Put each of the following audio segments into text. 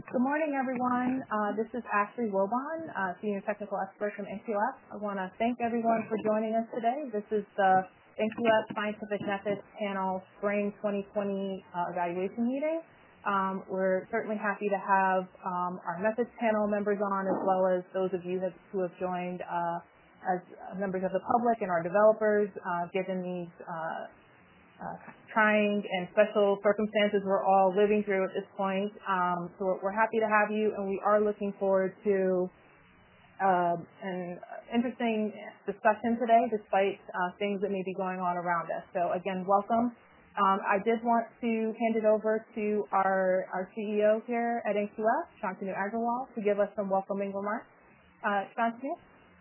Good morning, everyone. This is Ashley Wobon, Senior Technical Expert from NQF. I want to thank everyone for joining us today. This is the NQF Scientific Methods Panel Spring 2020 Evaluation Meeting. We're certainly happy to have our methods panel members on, as well as those of you who have joined as members of the public and our developers, given these trying and special circumstances we're all living through at this point. So we're happy to have you, and we are looking forward to an interesting discussion today, despite things that may be going on around us. So again, welcome. I did want to hand it over to our CEO here at NQF, Shantanu Agrawal, to give us some welcoming remarks. Shantanu?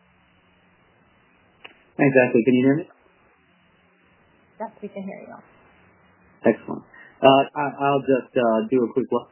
Thanks, Ashley. Can you hear me? Yes, we can hear you. Excellent. I'll just do a quick look.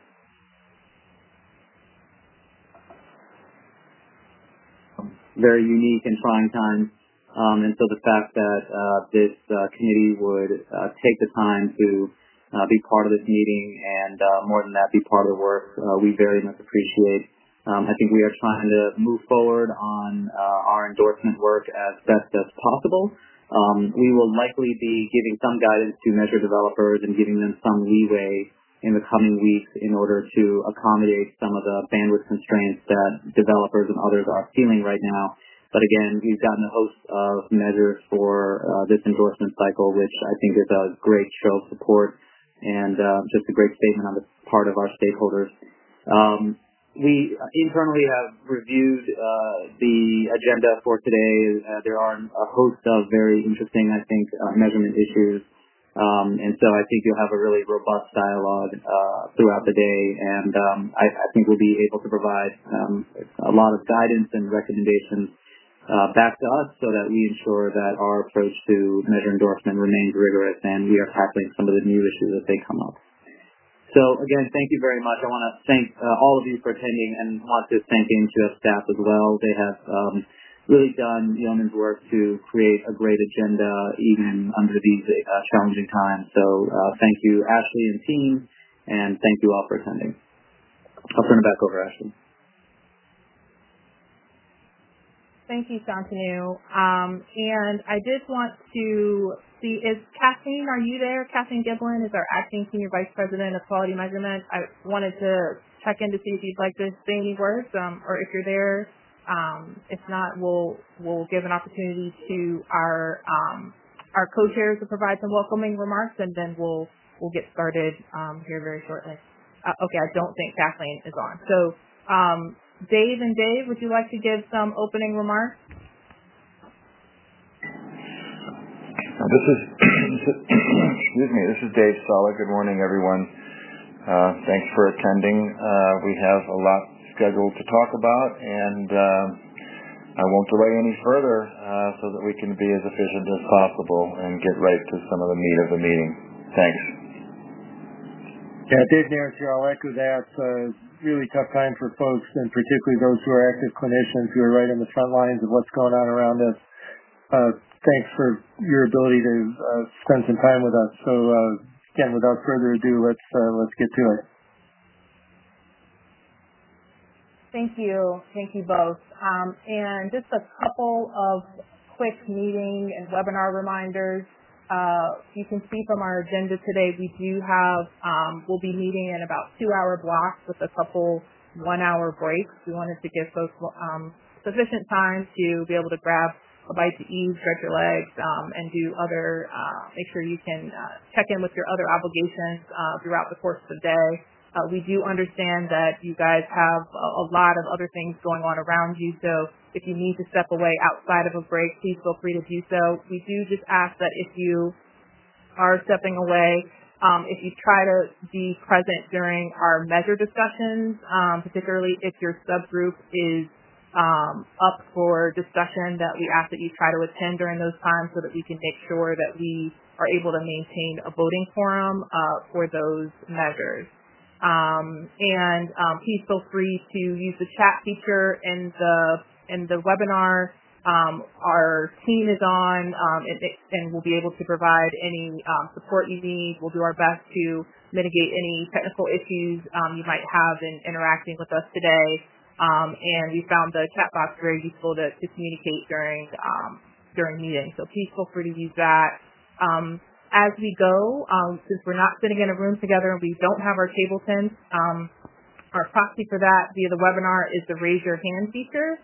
Very unique and trying times, and so the fact that this committee would take the time to be part of this meeting and more than that, be part of the work, we very much appreciate. I think we are trying to move forward on our endorsement work as best as possible. We will likely be giving some guidance to measure developers and giving them some leeway in the coming weeks in order to accommodate some of the bandwidth constraints that developers and others are feeling right now. But again, we've gotten a host of measures for this endorsement cycle, which I think is a great show of support and just a great statement on the part of our stakeholders. We internally have reviewed the agenda for today. There are a host of very interesting, I think, measurement issues. And so I think you'll have a really robust dialogue throughout the day. And I think we'll be able to provide a lot of guidance and recommendations back to us so that we ensure that our approach to measure endorsement remains rigorous and we are tackling some of the new issues as they come up. So again, thank you very much. I want to thank all of you for attending and want to thank the NQF staff as well. They have really done yeoman's work to create a great agenda even under these challenging times. So thank you, Ashley and team, and thank you all for attending. I'll turn it back over, Ashley. Thank you, Shantanu. And I did want to see, is Kathleen, are you there? Kathleen Giblin is our Acting Senior Vice President of Quality Measurement. I wanted to check in to see if you'd like to say any words, or if you're there. If not, we'll give an opportunity to our co-chairs to provide some welcoming remarks, and then we'll get started here very shortly. Okay, I don't think Kathleen is on. So, Dave, would you like to give some opening remarks? This is Dave Sala. Good morning, everyone. Thanks for attending. We have a lot scheduled to talk about, and I won't delay any further so that we can be as efficient as possible and get right to some of the meat of the meeting. Thanks. Yeah, Dave Nairns here. I'll echo that. Really tough time for folks, and particularly those who are active clinicians who are right on the front lines of what's going on around us. Thanks for your ability to spend some time with us. So again, without further ado, let's get to it. Thank you both. And just a couple of quick meeting and webinar reminders. You can see from our agenda today, we do have, we'll be meeting in about 2-hour blocks with a couple 1-hour breaks. We wanted to give folks sufficient time to be able to grab a bite to eat, stretch your legs, and do other, make sure you can check in with your other obligations throughout the course of the day. We do understand that you guys have a lot of other things going on around you, so if you need to step away outside of a break, please feel free to do so. We do just ask that if you are stepping away, if you try to be present during our measure discussions, particularly if your subgroup is up for discussion, that we ask that you try to attend during those times so that we can make sure that we are able to maintain a voting quorum for those measures. And please feel free to use the chat feature in the webinar. Our team is on, and we'll be able to provide any support you need. We'll do our best to mitigate any technical issues you might have in interacting with us today. And we found the chat box very useful to communicate during meetings. So please feel free to use that. As we go, since we're not sitting in a room together and we don't have our table tents, our proxy for that via the webinar is the raise your hand feature.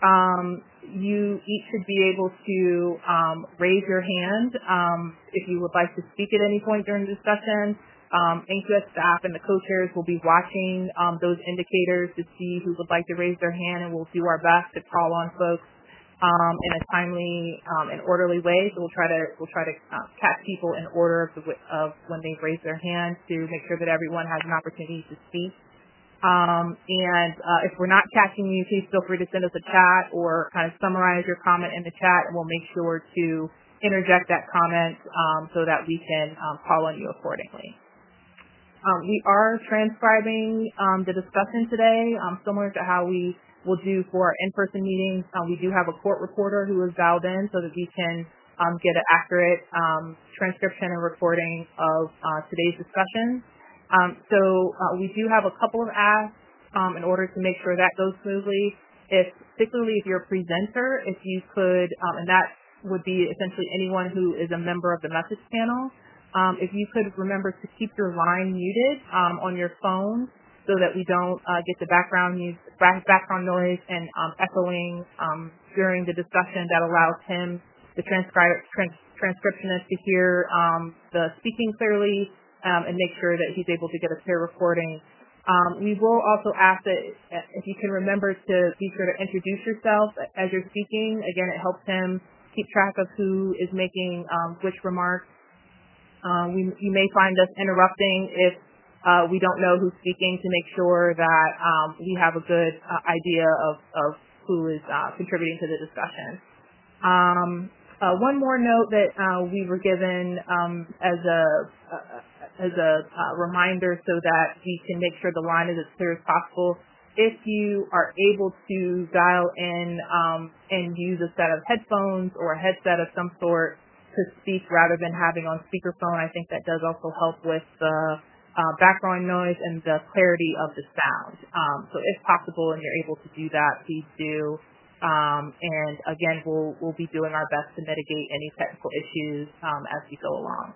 You each should be able to raise your hand if you would like to speak at any point during the discussion. NQS staff and the co-chairs will be watching those indicators to see who would like to raise their hand, and we'll do our best to call on folks in a timely and orderly way. So we'll try to catch people in order of when they raise their hand to make sure that everyone has an opportunity to speak. And if we're not catching you, please feel free to send us a chat or kind of summarize your comment in the chat, and we'll make sure to interject that comment so that we can call on you accordingly. We are transcribing the discussion today, similar to how we will do for our in-person meetings. We do have a court reporter who is dialed in so that we can get an accurate transcription and recording of today's discussion. So we do have a couple of asks in order to make sure that goes smoothly. Particularly if you're a presenter, if you could, and that would be essentially anyone who is a member of the message panel, if you could remember to keep your line muted on your phone so that we don't get the background noise and echoing during the discussion. That allows him, the transcriptionist, to hear the speaking clearly and make sure that he's able to get a clear recording. We will also ask that if you can remember to be sure to introduce yourself as you're speaking. Again, it helps him keep track of who is making which remarks. You may find us interrupting if we don't know who's speaking, to make sure that we have a good idea of who is contributing to the discussion. One more note that we were given as a reminder so that we can make sure the line is as clear as possible. If you are able to dial in and use a set of headphones or a headset of some sort to speak rather than having on speakerphone, I think that does also help with the background noise and the clarity of the sound. So if possible and you're able to do that, please do. And again, we'll be doing our best to mitigate any technical issues as we go along.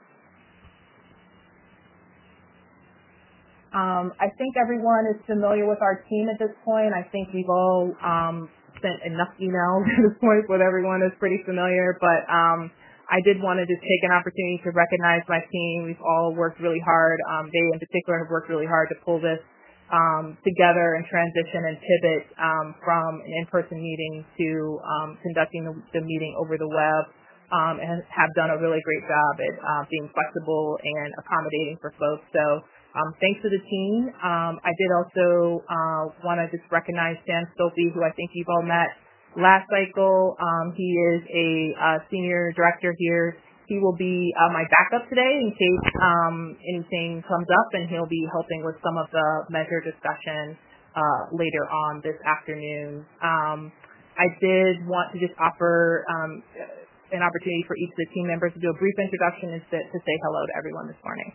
I think everyone is familiar with our team at this point. I think we've all sent enough emails at this point where everyone is pretty familiar, but I did want to just take an opportunity to recognize my team. We've all worked really hard. They in particular have worked really hard to pull this together and transition and pivot from an in-person meeting to conducting the meeting over the web, and have done a really great job at being flexible and accommodating for folks. So thanks to the team. I did also want to just recognize Sam Stolpe, who I think you've all met last cycle. He is a senior director here. He will be my backup today in case anything comes up, and he'll be helping with some of the measure discussion later on this afternoon. I did want to just offer an opportunity for each of the team members to do a brief introduction and to say hello to everyone this morning.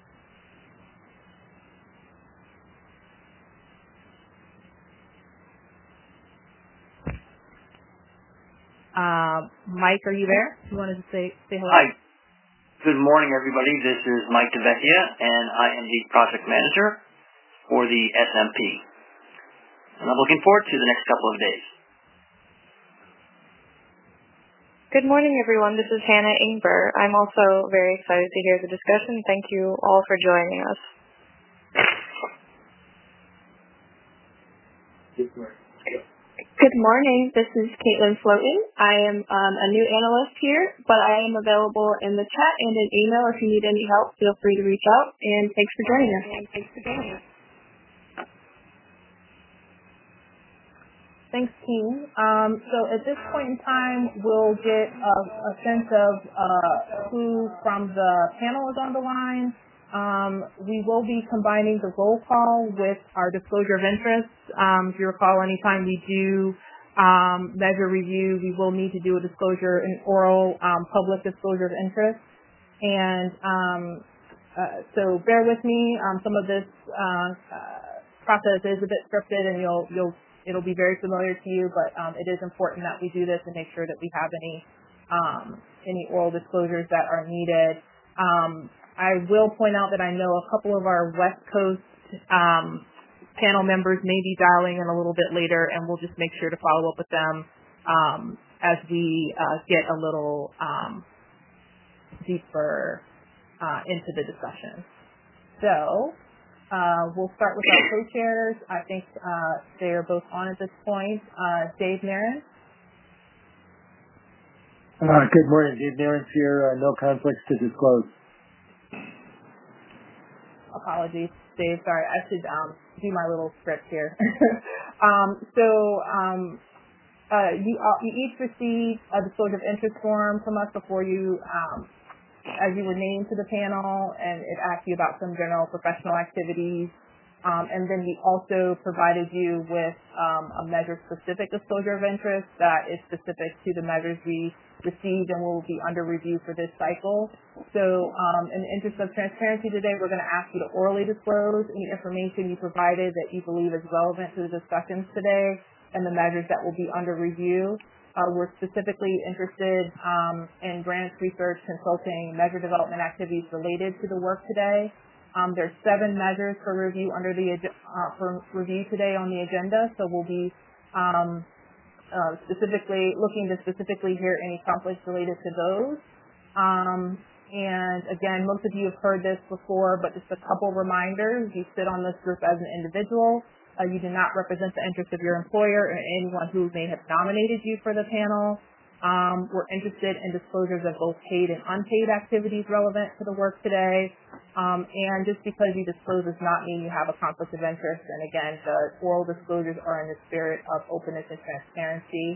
Mike, are you there? You wanted to say hello? Hi. Good morning, everybody. This is Mike DeVecchia, and I am the project manager for the SMP. And I'm looking forward to the next couple of days. Good morning, everyone. This is Hannah Ingber. I'm also very excited to hear the discussion. Thank you all for joining us. Good morning. This is Caitlin Floaten. I am a new analyst here, but I am available in the chat and in email. If you need any help, feel free to reach out. And thanks for joining us. Thanks, team. So at this point in time, we'll get a sense of who from the panel is on the line. We will be combining the roll call with our disclosure of interest. If you recall, anytime we do measure review, we will need to do a disclosure, an oral public disclosure of interest. And So bear with me. Some of this process is a bit scripted, and it'll be very familiar to you, but it is important that we do this and make sure that we have any oral disclosures that are needed. I will point out that I know a couple of our West Coast panel members may be dialing in a little bit later, and we'll just make sure to follow up with them as we get a little deeper into the discussion. So we'll start with our co-chairs. I think they are both on at this point. Dave Nairn. Good morning. Dave Nairn's here. No conflicts to disclose. Apologies, Dave. Sorry, I should do my little script here. You each received a disclosure of interest form from us before you, as you were named to the panel, and it asked you about some general professional activities. And then we also provided you with a measure-specific disclosure of interest that is specific to the measures we received and will be under review for this cycle. So in the interest of transparency today, we're going to ask you to orally disclose any information you provided that you believe is relevant to the discussions today and the measures that will be under review. We're specifically interested in grants, research, consulting, measure development activities related to the work today. There's 7 measures for review for review today on the agenda, so we'll be looking to specifically hear any conflicts related to those. And again, most of you have heard this before, but just a couple reminders. You sit on this group as an individual. You do not represent the interests of your employer or anyone who may have nominated you for the panel. We're interested in disclosures of both paid and unpaid activities relevant to the work today. And just because you disclose does not mean you have a conflict of interest. And again, the oral disclosures are in the spirit of openness and transparency.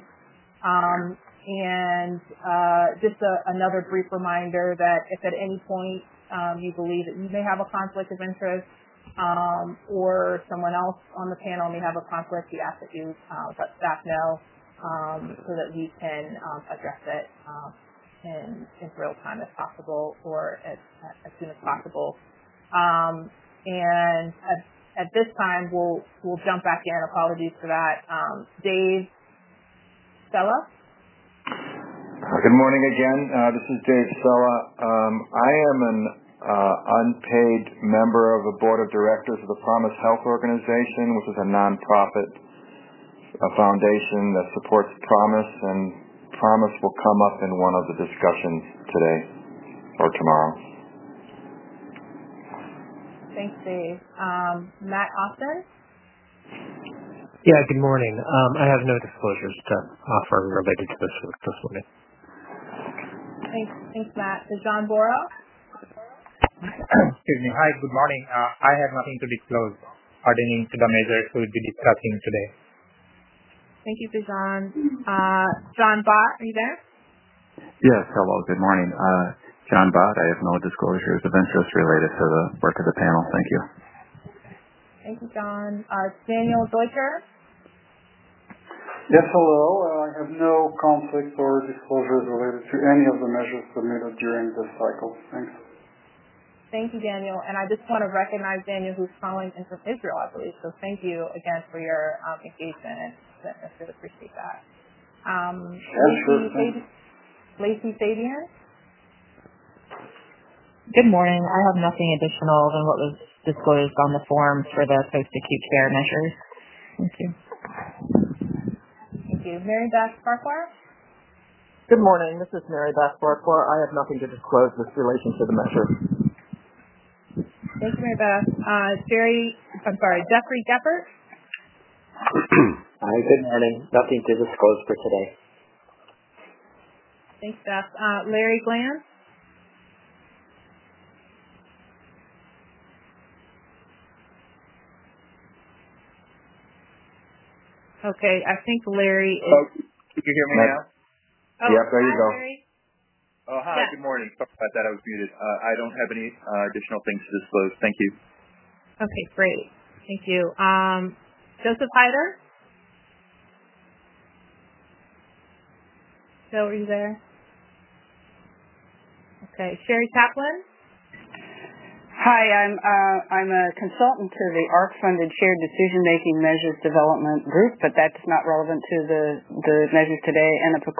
Just another brief reminder that if at any point you believe that you may have a conflict of interest, or someone else on the panel may have a conflict, we ask that you let staff know so that we can address it in real time if possible, or as soon as possible. And at this time, we'll jump back in. Apologies for that. Dave Sella. Good morning again. This is Dave Sella. I am an unpaid member of the board of directors of the Promise Health Organization, which is a nonprofit foundation that supports Promise, and Promise will come up in one of the discussions today or tomorrow. Thanks, Dave. Matt Austin? Yeah, good morning. I have no disclosures to offer related to this work this morning. Thanks, Matt. John Bora? Excuse me. Hi, good morning. I have nothing to disclose pertaining to the measures we will be discussing today. Thank you, John. John Bott, are you there? Yes, hello, good morning. John Bott, I have no disclosures of interest related to the work of the panel. Thank you. Thank you, John. Daniel Deutscher? Yes, hello. I have no conflicts or disclosures related to any of the measures submitted during this cycle. Thanks. Thank you, Daniel. And I just want to recognize Daniel, who's calling in from Israel, I believe. So thank you again for your engagement. I really appreciate that. Lacey Fabian? Good morning. I have nothing additional than what was disclosed on the form for the post-acute care measures. Thank you. Thank you. Mary Beth Farquhar? Good morning. This is Mary Beth Farquhar. I have nothing to disclose with relation to the measure. Thank you, Mary Beth. Jeffrey Geppert? Hi, good morning. Nothing to disclose for today. Thanks, Beth. Larry Glanz? Okay, I think Larry is... Oh, can you hear me now? Oh, yep, there you go. Larry. Oh, hi, yeah. Good morning. Sorry about that, I was muted. I don't have any additional things to disclose. Thank you. Okay, great. Thank you. Joseph Hyder? Joe, are you there? Okay. Sherry Kaplan? Hi, I'm a consultant to the ARC-funded Shared Decision-Making Measures Development Group, but that's not relevant to the measures today. And I'm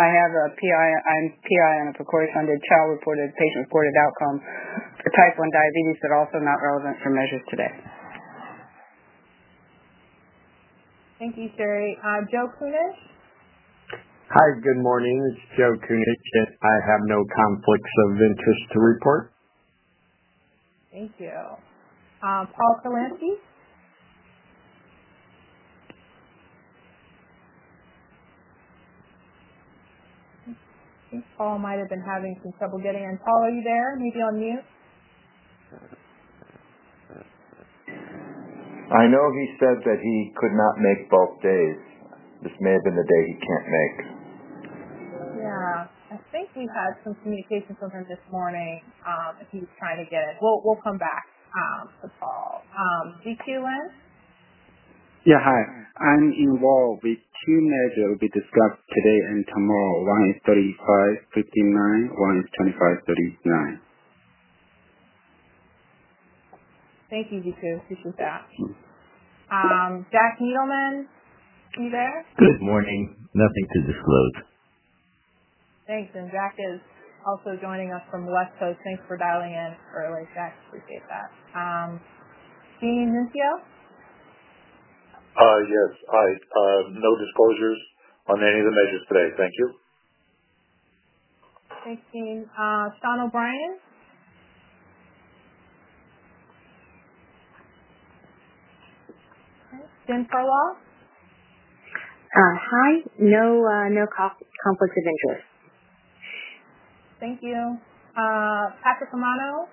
PI on a PCORI-funded child-reported, patient-reported outcome for type 1 diabetes, but also not relevant for measures today. Thank you, Sherry. Joe Kunish? Hi, good morning. It's Joe Kunish, and I have no conflicts of interest to report. Thank you. Paul Kalinsky? I think Paul might have been having some trouble getting in. Paul, are you there? Maybe on mute? I know he said that he could not make both days. This may have been the day he can't make. Yeah, I think we had some communication from him this morning. If he was trying to get it, we'll come back to Paul. DQ Lynn? Yeah, hi. I'm involved with two measures will be discussed today and tomorrow. One is 3559, one is 2539. Thank you, DQ. Appreciate that. Jack Needleman, you there? Good morning. Nothing to disclose. Thanks, and Jack is also joining us from the West Coast. Thanks for dialing in early, Jack. Appreciate that. Jeannie Nuncio? Yes, no disclosures on any of the measures today. Thank you. Thanks, Jean. Sean O'Brien? Jen Farlaw? Hi. No conflicts of interest. Thank you. Patrick Romano?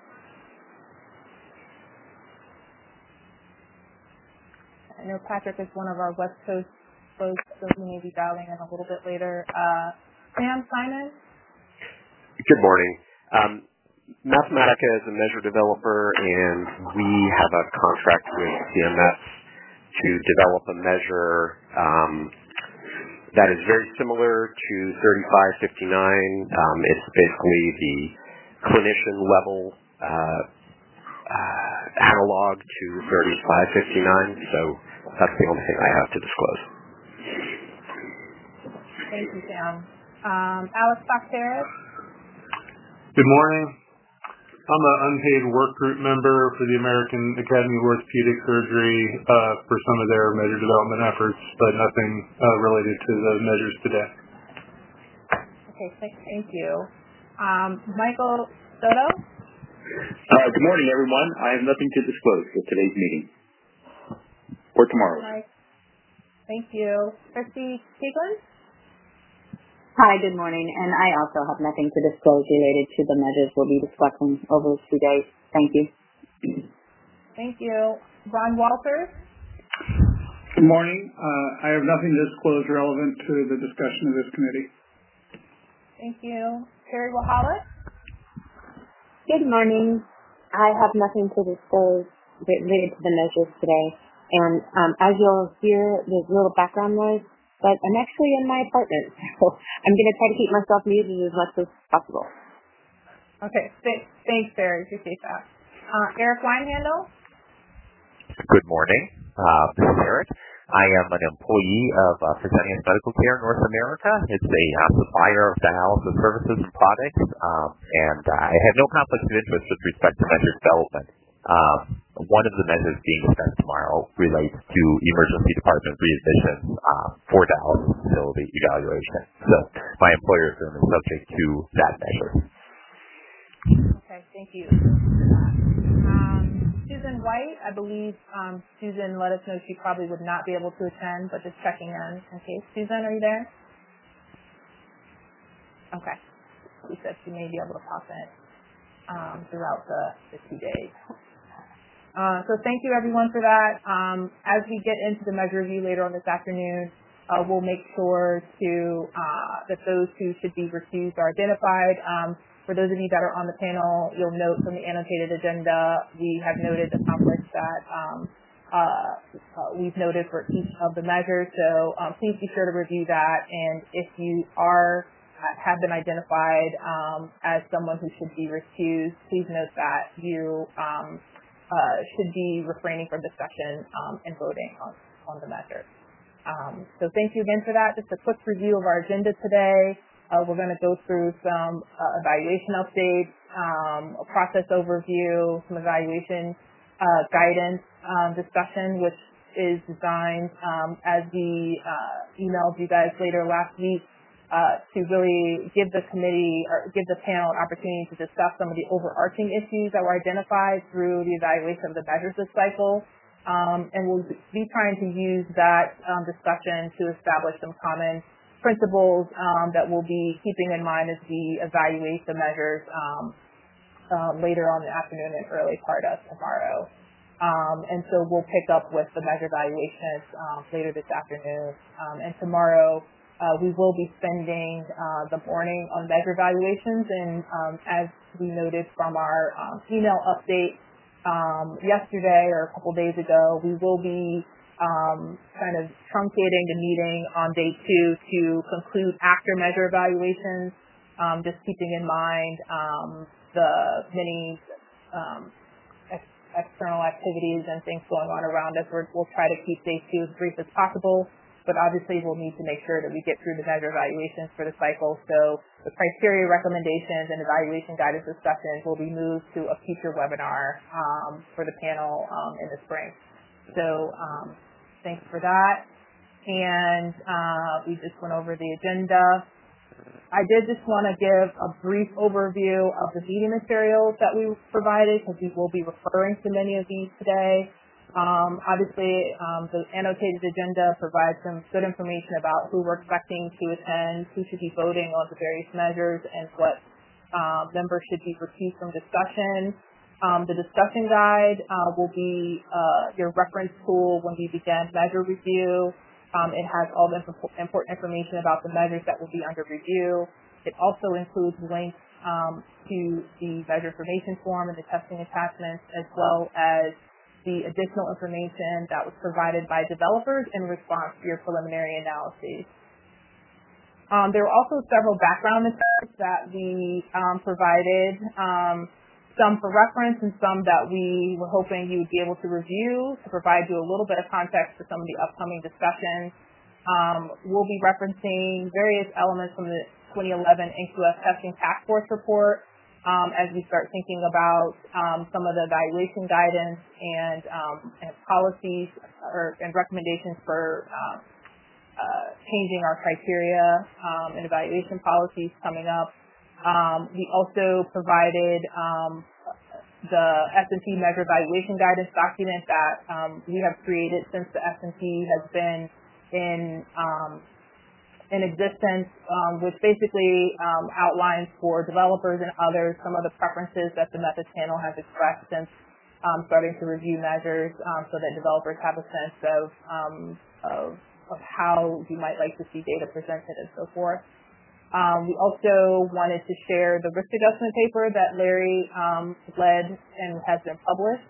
I know Patrick is one of our West Coast folks, so he may be dialing in a little bit later. Sam Simon? Good morning. Mathematica is a measure developer, and we have a contract with CMS to develop a measure that is very similar to 3559. It's basically the clinician level analog to 3559, so that's the only thing I have to disclose. Thank you, Sam. Alex Bacteris? Good morning. I'm an unpaid work group member for the American Academy of Orthopedic Surgery for some of their measure development efforts, but nothing related to the measures today. Okay, thank you. Michael Soto? Good morning, everyone. I have nothing to disclose for today's meeting or tomorrow. Mike. Thank you. Christy Keegan? Hi, good morning, and I also have nothing to disclose related to the measures we'll be discussing over 2 days. Thank you. Thank you. Ron Walters? Good morning. I have nothing to disclose relevant to the discussion of this committee. Thank you. Terry Wahala? Good morning. I have nothing to disclose related to the measures today, and as you'll hear, there's a little background noise. But I'm actually in my apartment, so I'm going to try to keep myself muted as much as possible. Okay. Thanks, Barry. Appreciate that. Eric Weinhandel? Good morning. This is Eric. I am an employee of Fresenius Medical Care North America. It's a supplier of dialysis services and products, and I have no conflicts of interest with respect to measure development. One of the measures being discussed tomorrow relates to emergency department readmissions for dialysis facility evaluation. So my employer firm is subject to that measure. Okay, thank you. Susan White, I believe Susan let us know she probably would not be able to attend, but just checking in case. Susan, are you there? Okay. She said she may be able to pop in throughout the 2 days. So thank you, everyone, for that. As we get into the measure review later on this afternoon, we'll make sure that those who should be recused are identified. For those of you that are on the panel, you'll note from the annotated agenda, we have noted the conflicts that we've noted for each of the measures. So please be sure to review that. And if you are have been identified as someone who should be recused, please note that you should be refraining from discussion and voting on the measure. So thank you again for that. Just a quick review of our agenda today. We're going to go through some evaluation updates, a process overview, some evaluation guidance discussion, which is designed as we emailed you guys later last week to really give the committee or give the panel an opportunity to discuss some of the overarching issues that were identified through the evaluation of the measures this cycle. And we'll be trying to use that discussion to establish some common principles that we'll be keeping in mind as we evaluate the measures later on in the afternoon and early part of tomorrow. And so we'll pick up with the measure evaluations later this afternoon. And tomorrow we will be spending the morning on measure evaluations. And as we noted from our email update yesterday or a couple days ago, we will be kind of truncating the meeting on day 2 to conclude after measure evaluations, just keeping in mind the many external activities and things going on around us. We'll try to keep day 2 as brief as possible, but obviously we'll need to make sure that we get through the measure evaluations for the cycle. So the criteria recommendations and evaluation guidance discussions will be moved to a future webinar for the panel in the spring. So thanks for that. And we just went over the agenda. I did just want to give a brief overview of the meeting materials that we provided, because we will be referring to many of these today. Obviously, the annotated agenda provides some good information about who we're expecting to attend, who should be voting on the various measures, and what members should be recused from discussion. The discussion guide will be your reference tool when we begin measure review. It has all the important information about the measures that will be under review. It also includes links to the measure information form and the testing attachments, as well as the additional information that was provided by developers in response to your preliminary analyses. There were also several background materials that we provided, some for reference and some that we were hoping you would be able to review to provide you a little bit of context for some of the upcoming discussions. We'll be referencing various elements from the 2011 NQF Testing Task Force report as we start thinking about some of the evaluation guidance and policies and recommendations for changing our criteria and evaluation policies coming up. We also provided the S&P measure evaluation guidance document that we have created since the S&P has been in existence, which basically outlines for developers and others some of the preferences that the methods panel has expressed since starting to review measures, so that developers have a sense of how you might like to see data presented and so forth. We also wanted to share the risk adjustment paper that Larry led and has been published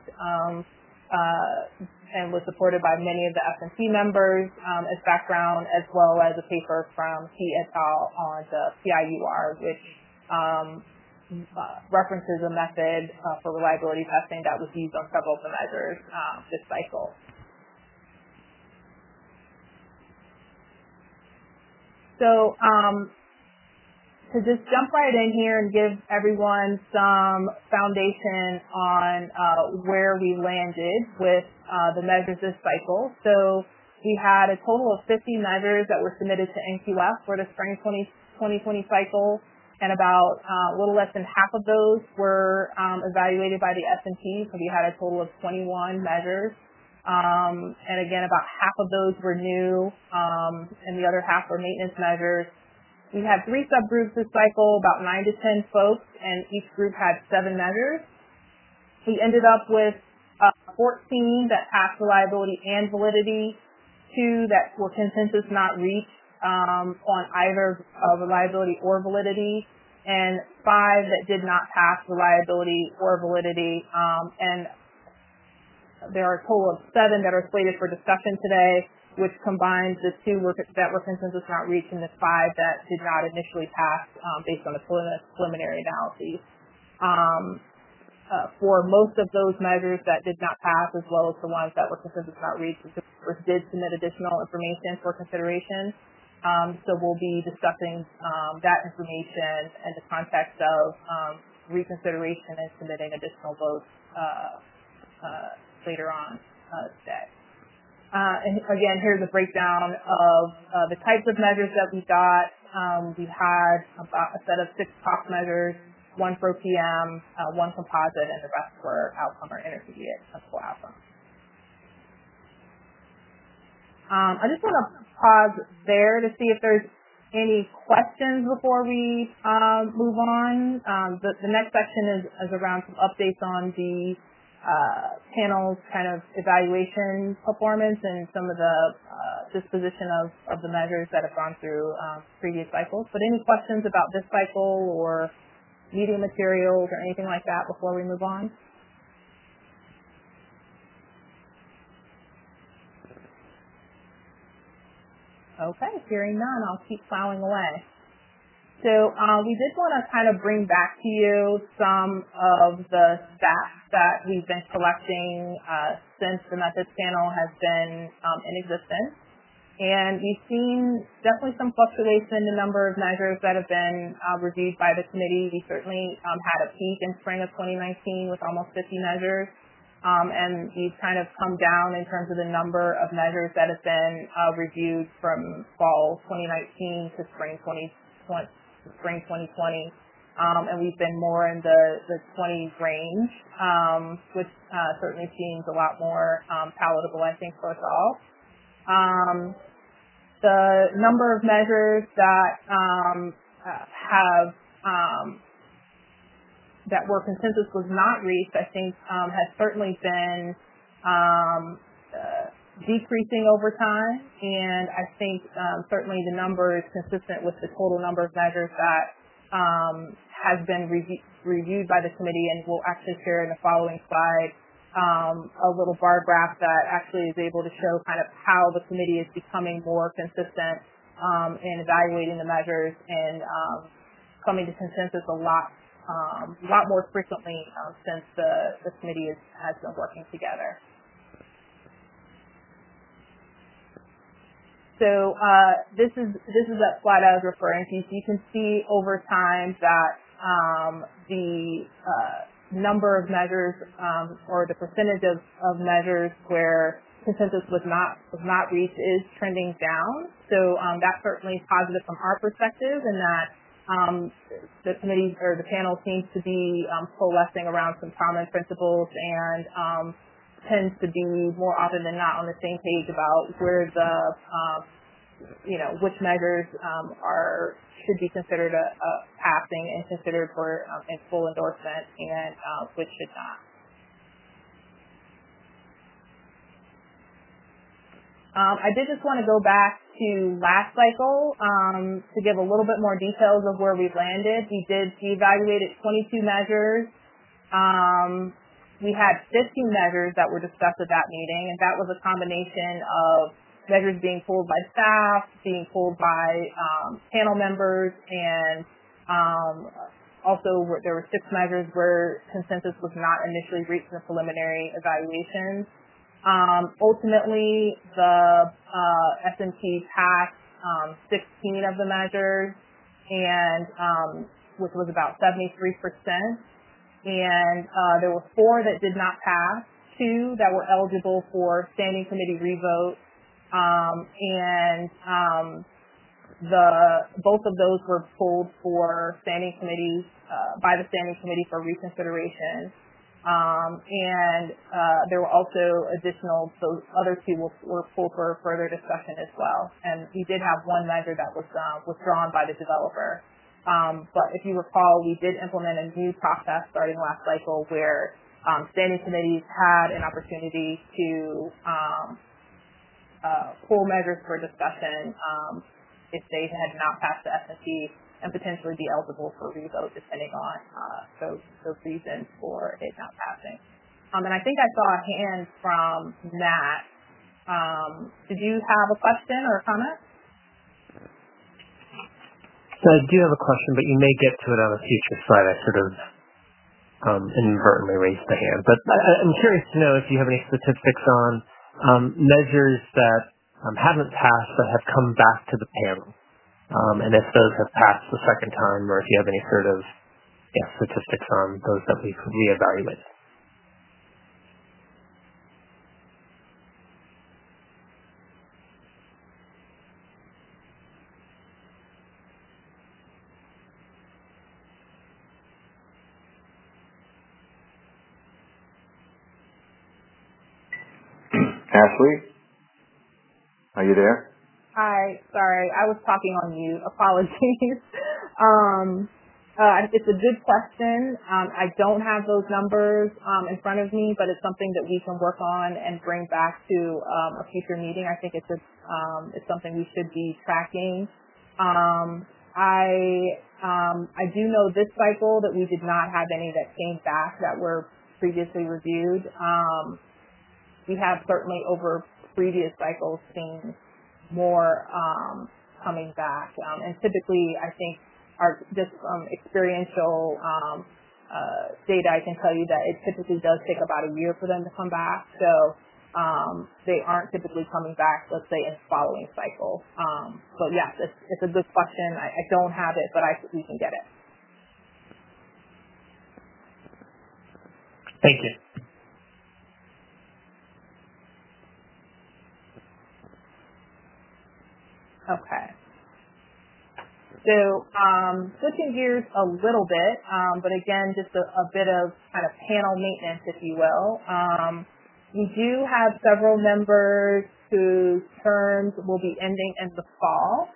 and was supported by many of the S&P members as background, as well as a paper from He et al. On the PIUR, which references a method for reliability testing that was used on several of the measures this cycle. So to just jump right in here and give everyone some foundation on where we landed with the measures this cycle. So we had a total of 50 measures that were submitted to NQF for the spring 2020 cycle, and about a little less than half of those were evaluated by the S&P. So we had a total of 21 measures. And again, about half of those were new, and the other half were maintenance measures. We had 3 subgroups this cycle, about 9 to 10 folks, and each group had 7 measures. We ended up with 14 that passed reliability and validity, 2 that were consensus not reached on either reliability or validity, and 5 that did not pass reliability or validity. And there are a total of 7 that are slated for discussion today, which combines the 2 that were consensus not reached and the 5 that did not initially pass based on the preliminary analyses. For most of those measures that did not pass, as well as the ones that were consensus not reached, the developers did submit additional information for consideration. So we'll be discussing that information in the context of reconsideration and submitting additional votes later on today. And again, here's a breakdown of the types of measures that we got. We had about a set of 6 cost measures, 1 pro PM, 1 composite, and the rest were outcome or intermediate sensible outcome. I just want to pause there to see if there's any questions before we move on. The next section is around some updates on the panel's kind of evaluation performance and some of the disposition of the measures that have gone through previous cycles. But any questions about this cycle or meeting materials or anything like that before we move on? Okay, hearing none, I'll keep plowing away. So we did want to kind of bring back to you some of the stats that we've been collecting since the methods panel has been in existence. And we've seen definitely some fluctuation in the number of measures that have been reviewed by the committee. We certainly had a peak in spring of 2019 with almost 50 measures. And we've kind of come down in terms of the number of measures that have been reviewed from fall 2019 to spring 2020. And we've been more in the 20s range, which certainly seems a lot more palatable, I think, for us all. The number of measures that that were consensus was not reached, I think, has certainly been decreasing over time, and I think certainly the number is consistent with the total number of measures that has been reviewed by the committee, and we'll actually share in the following slide a little bar graph that actually is able to show kind of how the committee is becoming more consistent in evaluating the measures and coming to consensus a lot more frequently since the committee has been working together. So this is that slide I was referring to. So you can see over time that the number of measures or the percentage of measures where consensus was not reached is trending down. So that's certainly positive from our perspective, in that the committee or the panel seems to be coalescing around some common principles and tends to be more often than not on the same page about where the which measures should be considered a passing and considered for in full endorsement, and which should not. I did just want to go back to last cycle to give a little bit more details of where we've landed. We evaluated 22 measures. We had 15 measures that were discussed at that meeting, and that was a combination of measures being pulled by staff, being pulled by panel members, and also there were 6 measures where consensus was not initially reached in the preliminary evaluations. Ultimately, the S&P passed 16 of the measures, and which was about 73%. And there were 4 that did not pass, 2 that were eligible for standing committee revote, and both of those were pulled for standing committees by the standing committee for reconsideration. And there were also additional, those other 2 were pulled for further discussion as well. And we did have 1 measure that was withdrawn by the developer. But if you recall, we did implement a new process starting last cycle where standing committees had an opportunity to pull measures for discussion if they had not passed the S&P, and potentially be eligible for revote depending on those reasons for it not passing. And I think I saw a hand from Nat. Did you have a question or a comment? So I do have a question, but you may get to it on a future slide. I sort of inadvertently raised the hand. But I'm curious to know if you have any statistics on measures that haven't passed but have come back to the panel, and if those have passed the second time, or if you have any sort of statistics on those that we've reevaluated. Ashley, are you there? Hi, sorry, I was talking on mute. Apologies. It's a good question. I don't have those numbers in front of me, but it's something that we can work on and bring back to a future meeting. I think it's something we should be tracking. I do know this cycle that we did not have any that came back that were previously reviewed. We have certainly over previous cycles seen more coming back. And typically, I think just experiential data, I can tell you that it typically does take about a year for them to come back. So they aren't typically coming back, let's say, in the following cycle. But yes, it's a good question. I don't have it, but we can get it. Thank you. Okay. So switching gears a little bit, but again, just a bit of kind of panel maintenance, if you will. We do have several members whose terms will be ending in the fall.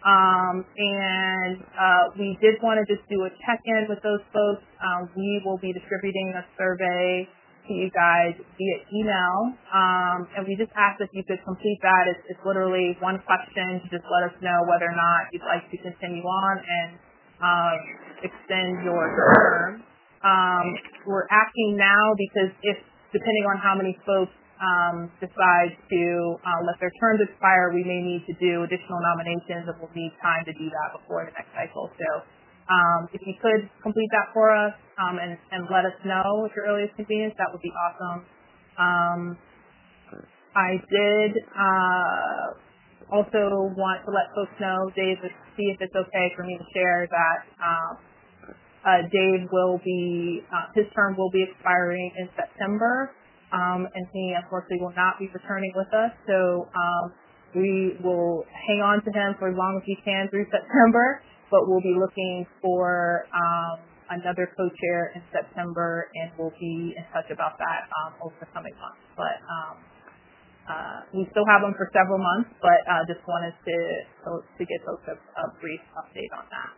And we did want to just do a check-in with those folks. We will be distributing a survey to you guys via email, and we just ask if you could complete that. It's literally one question to just let us know whether or not you'd like to continue on and extend your term. We're asking now because depending on how many folks decide to let their terms expire, we may need to do additional nominations, and we'll need time to do that before the next cycle. So if you could complete that for us and let us know at your earliest convenience, that would be awesome. I did also want to let folks know, Dave, see if it's okay for me to share that Dave will be, his term will be expiring in September, and he unfortunately will not be returning with us. So we will hang on to him for as long as we can through September, but we'll be looking for another co-chair in September, and we'll be in touch about that over the coming months. But we still have him for several months, but just wanted to get folks a brief update on that.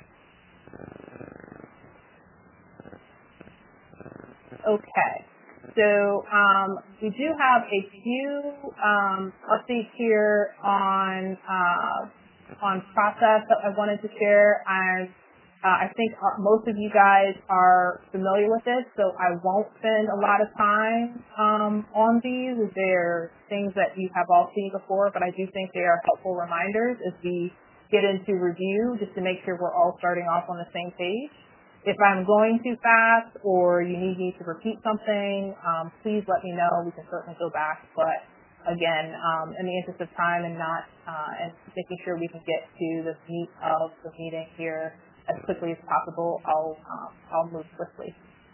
Okay. So we do have a few updates here on process that I wanted to share, and I think most of you guys are familiar with it, so I won't spend a lot of time on these. They're things that you have all seen before, but I do think they are helpful reminders as we get into review, just to make sure we're all starting off on the same page. If I'm going too fast or you need me to repeat something, please let me know. We can certainly go back, but again, in the interest of time and making sure we can get to the meat of the meeting here as quickly as possible, I'll move swiftly.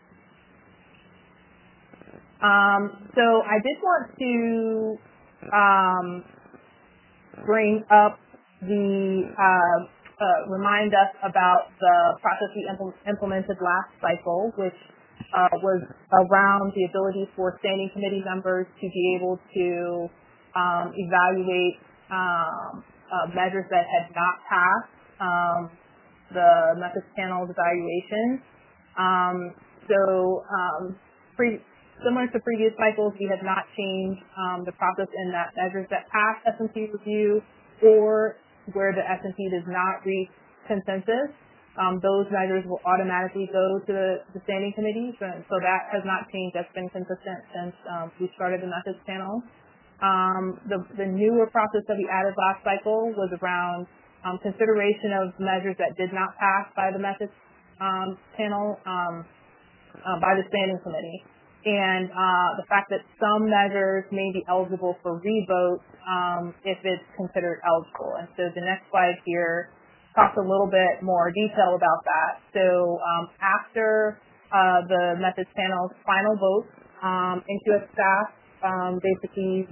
So I did want to bring up remind us about the process we implemented last cycle, which was around the ability for standing committee members to be able to evaluate measures that had not passed the methods panel's evaluation. Similar to previous cycles, we have not changed the process in that measures that pass S&P review or where the S&P does not reach consensus, those measures will automatically go to the standing committees. So that has not changed. That's been consistent since we started the methods panel. The newer process that we added last cycle was around consideration of measures that did not pass by the methods panel by the standing committee. And the fact that some measures may be eligible for revote if it's considered eligible. And so the next slide here talks a little bit more detail about that. So after the methods panel's final vote, NQS staff basically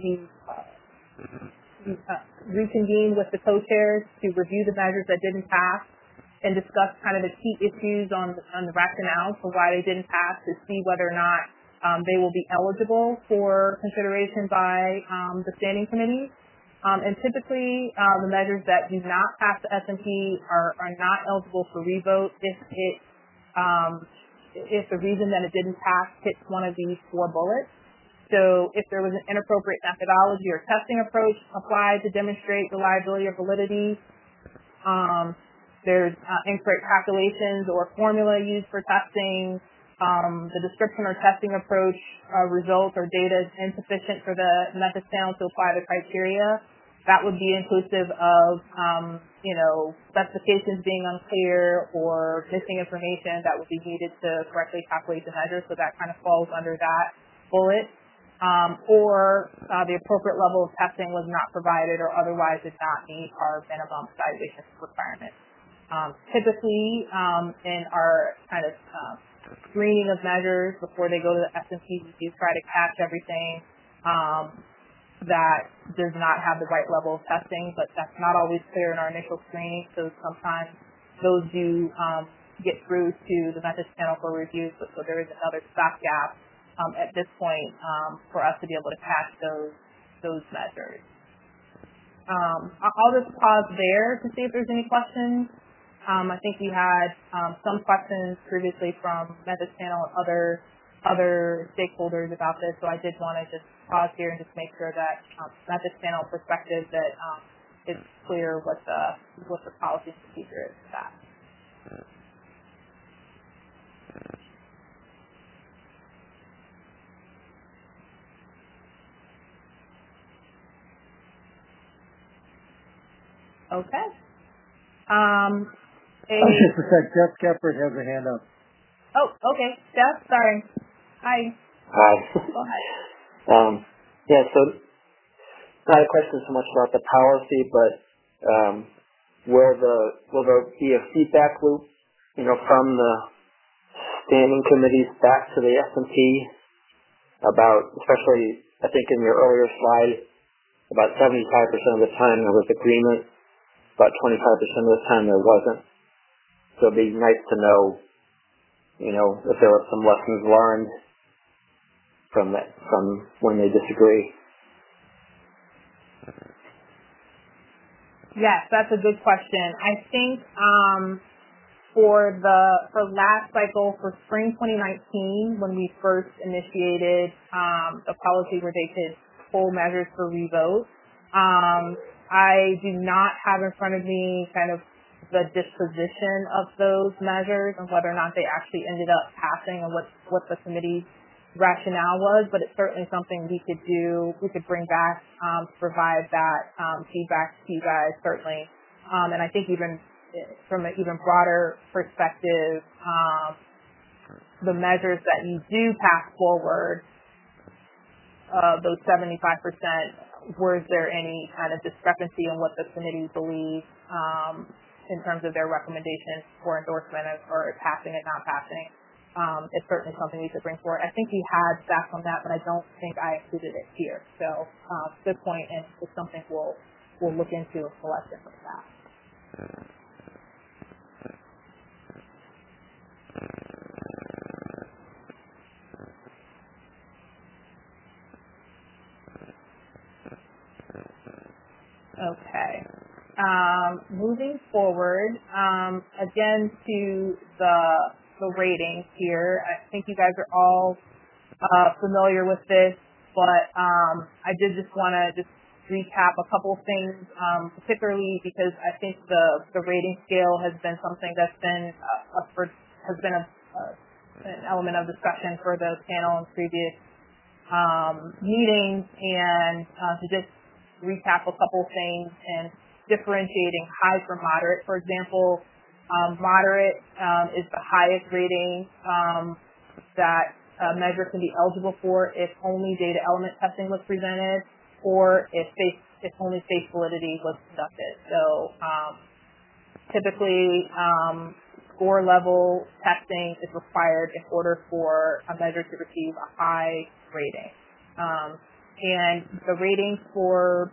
reconvene with the co-chairs to review the measures that didn't pass and discuss kind of the key issues on the rationale for why they didn't pass to see whether or not they will be eligible for consideration by the standing committee. And typically, the measures that do not pass the S&P are not eligible for revote if the reason that it didn't pass hits one of these 4 bullets. So if there was an inappropriate methodology or testing approach applied to demonstrate reliability or validity, there's incorrect calculations or formula used for testing, the description or testing approach results or data is insufficient for the methods panel to apply the criteria. That would be inclusive of, specifications being unclear or missing information that would be needed to correctly calculate the measure. So that kind of falls under that bullet. Or the appropriate level of testing was not provided or otherwise did not meet our minimum evaluation requirements. Typically, in our kind of screening of measures before they go to the S&P, we do try to catch everything that does not have the right level of testing, but that's not always clear in our initial screening, so sometimes those do get through to the methods panel for review, so there is another stopgap at this point for us to be able to catch those measures. I'll just pause there to see if there's any questions. I think we had some questions previously from methods panel and other stakeholders about this, so I did want to just pause here and just make sure that methods panel perspective that it's clear what the policy and procedure is for that. Okay. Just a sec. Jeff Keppert has a hand up. Oh, okay. Jeff, sorry. Hi. Hi. Go ahead. So not a question so much about the policy, but will there be a feedback loop, from the standing committees back to the S&P about, especially I think in your earlier slide, about 75% of the time there was agreement, about 25% of the time there wasn't. So it'd be nice to know, if there were some lessons learned from when they disagree. Yes, that's a good question. I think for last cycle, for spring 2019, when we first initiated the policy where they could pull measures for revote, I do not have in front of me kind of the disposition of those measures and whether or not they actually ended up passing and what the committee's rationale was, but it's certainly something we could do. We could bring back to provide that feedback to you guys, certainly. And I think even from an even broader perspective, the measures that you do pass forward, those 75%, was there any kind of discrepancy in what the committee believes in terms of their recommendations for endorsement or passing and not passing? It's certainly something we could bring forward. I think we had stats on that, but I don't think I included it here. So good point, and it's something we'll look into and select it from that. Okay. Moving forward, again to the ratings here. I think you guys are all familiar with this, but I did just want to just recap a couple of things, particularly because I think the rating scale has been something that's been an element of discussion for the panel in previous meetings, and to just recap a couple of things and differentiating high from moderate. For example, moderate is the highest rating that a measure can be eligible for if only data element testing was presented, or if only face validity was conducted. So typically, score level testing is required in order for a measure to receive a high rating. And the ratings for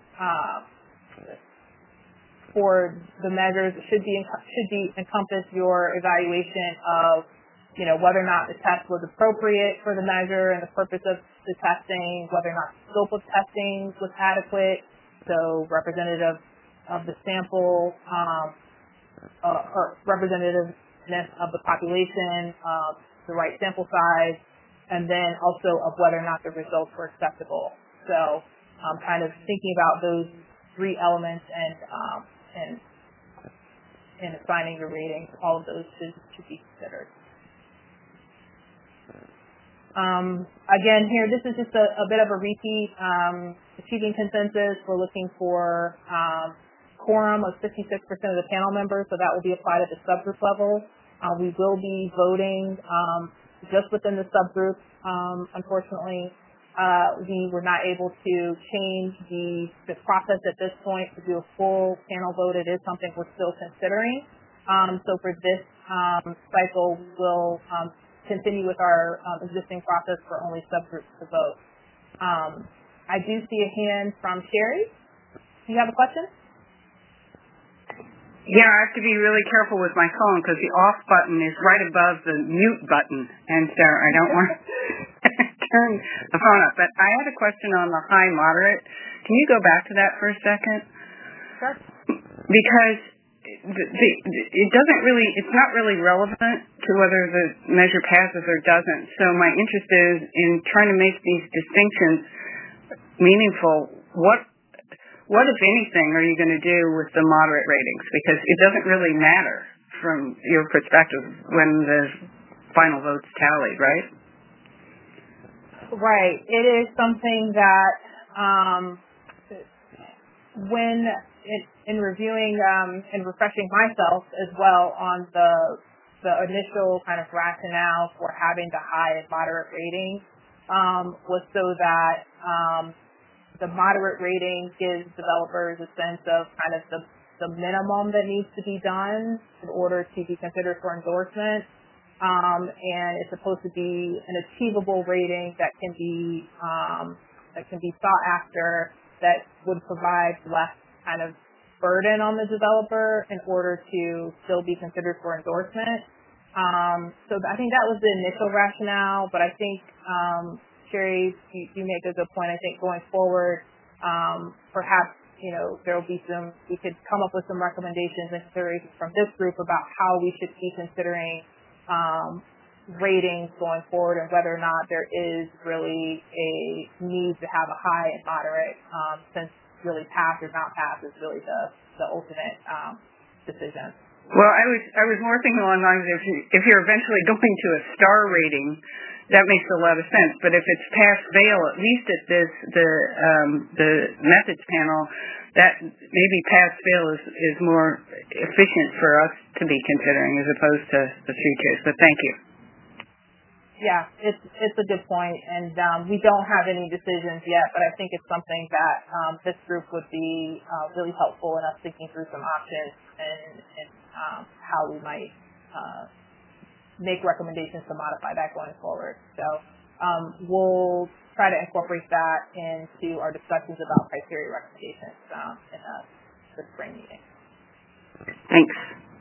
the measures should encompass your evaluation of, whether or not the test was appropriate for the measure and the purpose of the testing, whether or not the scope of testing was adequate, so representative of the sample, or representativeness of the population, the right sample size, and then also of whether or not the results were acceptable. So kind of thinking about those three elements and assigning your ratings, all of those should be considered. Again, here, this is just a bit of a repeat. Achieving consensus, we're looking for quorum of 56% of the panel members, so that will be applied at the subgroup level. We will be voting just within the subgroup. Unfortunately, we were not able to change the process at this point to do a full panel vote. It is something we're still considering. So for this cycle, we'll continue with our existing process for only subgroups to vote. I do see a hand from Sherry. Do you have a question? Yeah, I have to be really careful with my phone because the off button is right above the mute button, and so I don't want to turn the phone up. But I had a question on the high moderate. Can you go back to that for a second? Sure. Because it's not really relevant to whether the measure passes or doesn't. So my interest is in trying to make these distinctions meaningful. What, if anything, are you going to do with the moderate ratings? Because it doesn't really matter from your perspective when the final vote's tallied, right? Right. It is something that when in reviewing and refreshing myself as well on the initial kind of rationale for having the high and moderate rating was so that the moderate rating gives developers a sense of kind of the minimum that needs to be done in order to be considered for endorsement. And it's supposed to be an achievable rating that can be sought after, that would provide less kind of burden on the developer in order to still be considered for endorsement. So I think that was the initial rationale, but I think, Sherry, you make a good point. I think going forward, perhaps, we could come up with some recommendations and considerations from this group about how we should be considering ratings going forward, and whether or not there is really a need to have a high and moderate, since really pass or not pass is really the ultimate decision. Well, I was more thinking along the lines of if you're eventually going to a star rating, that makes a lot of sense. But if it's pass-fail, at least at the methods panel, that maybe pass-fail is more efficient for us to be considering as opposed to the futures. But thank you. Yeah, it's a good point, and we don't have any decisions yet, but I think it's something that this group would be really helpful in us thinking through some options and how we might make recommendations to modify that going forward. So we'll try to incorporate that into our discussions about criteria recommendations in the spring meeting. Thanks.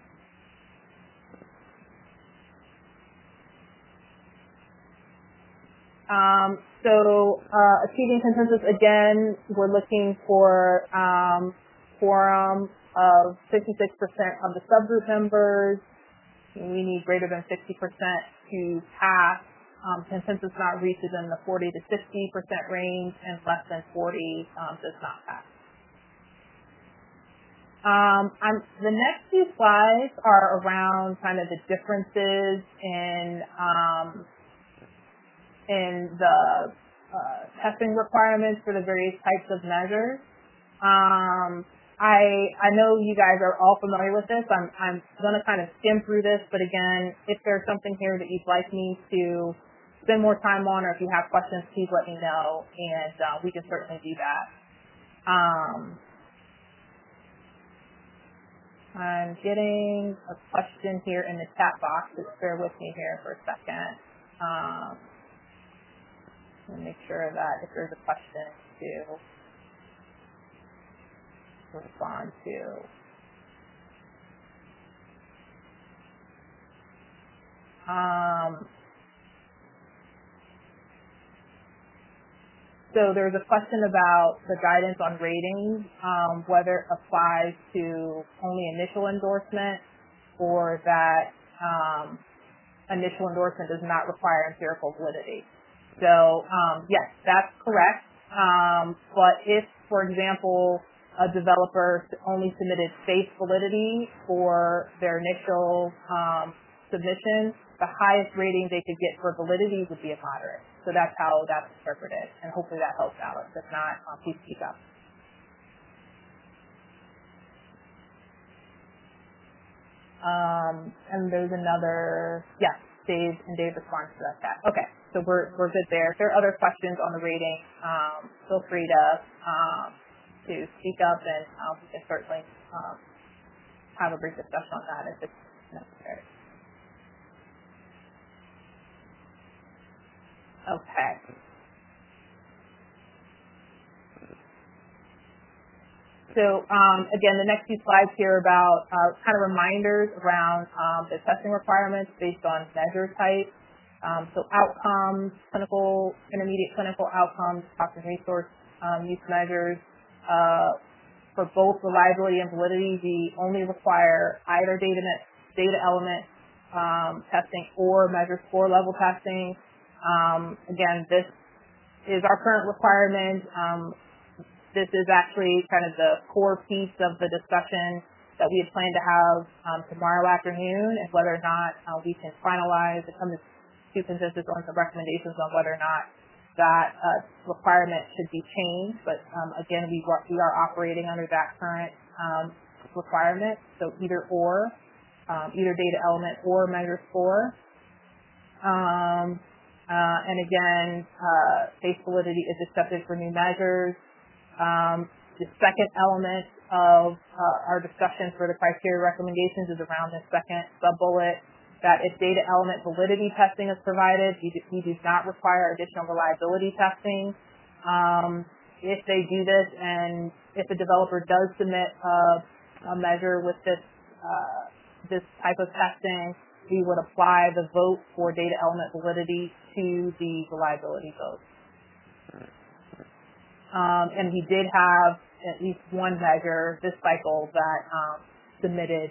So achieving consensus, again, we're looking for quorum of 56% of the subgroup members. We need greater than 60% to pass. Consensus not reached is in the 40 to 60% range, and less than 40 does not pass. The next few slides are around kind of the differences in the testing requirements for the various types of measures. I know you guys are all familiar with this. I'm going to kind of skim through this, but again, if there's something here that you'd like me to spend more time on, or if you have questions, please let me know, and we can certainly do that. I'm getting a question here in the chat box. Just bear with me here for a second. Let me make sure that if there's a question to respond to. So there's a question about the guidance on ratings, whether it applies to only initial endorsement or that initial endorsement does not require empirical validity. So yes, that's correct. But if, for example, a developer only submitted face validity for their initial submission, the highest rating they could get for validity would be a moderate. So that's how that's interpreted, and hopefully that helps out. If not, please speak up. And there's another, yes, Dave responds to that. Okay, so we're good there. If there are other questions on the rating, feel free to speak up, and we can certainly have a brief discussion on that if it's necessary. Okay. So again, the next few slides here are about kind of reminders around the testing requirements based on measure type. So outcomes, clinical, intermediate clinical outcomes, cost and resource use measures. For both reliability and validity, we only require either data element testing or measure score level testing. Again, this is our current requirement. This is actually kind of the core piece of the discussion that we had planned to have tomorrow afternoon, and whether or not we can finalize and come to consensus on some recommendations on whether or not that requirement should be changed. But again, we are operating under that current requirement, so either or, either data element or measure score. And again, face validity is accepted for new measures. The second element of our discussion for the criteria recommendations is around the second sub-bullet, that if data element validity testing is provided, we do not require additional reliability testing. If they do this, and if a developer does submit a measure with this type of testing, we would apply the vote for data element validity to the reliability vote. And we did have at least one measure this cycle that submitted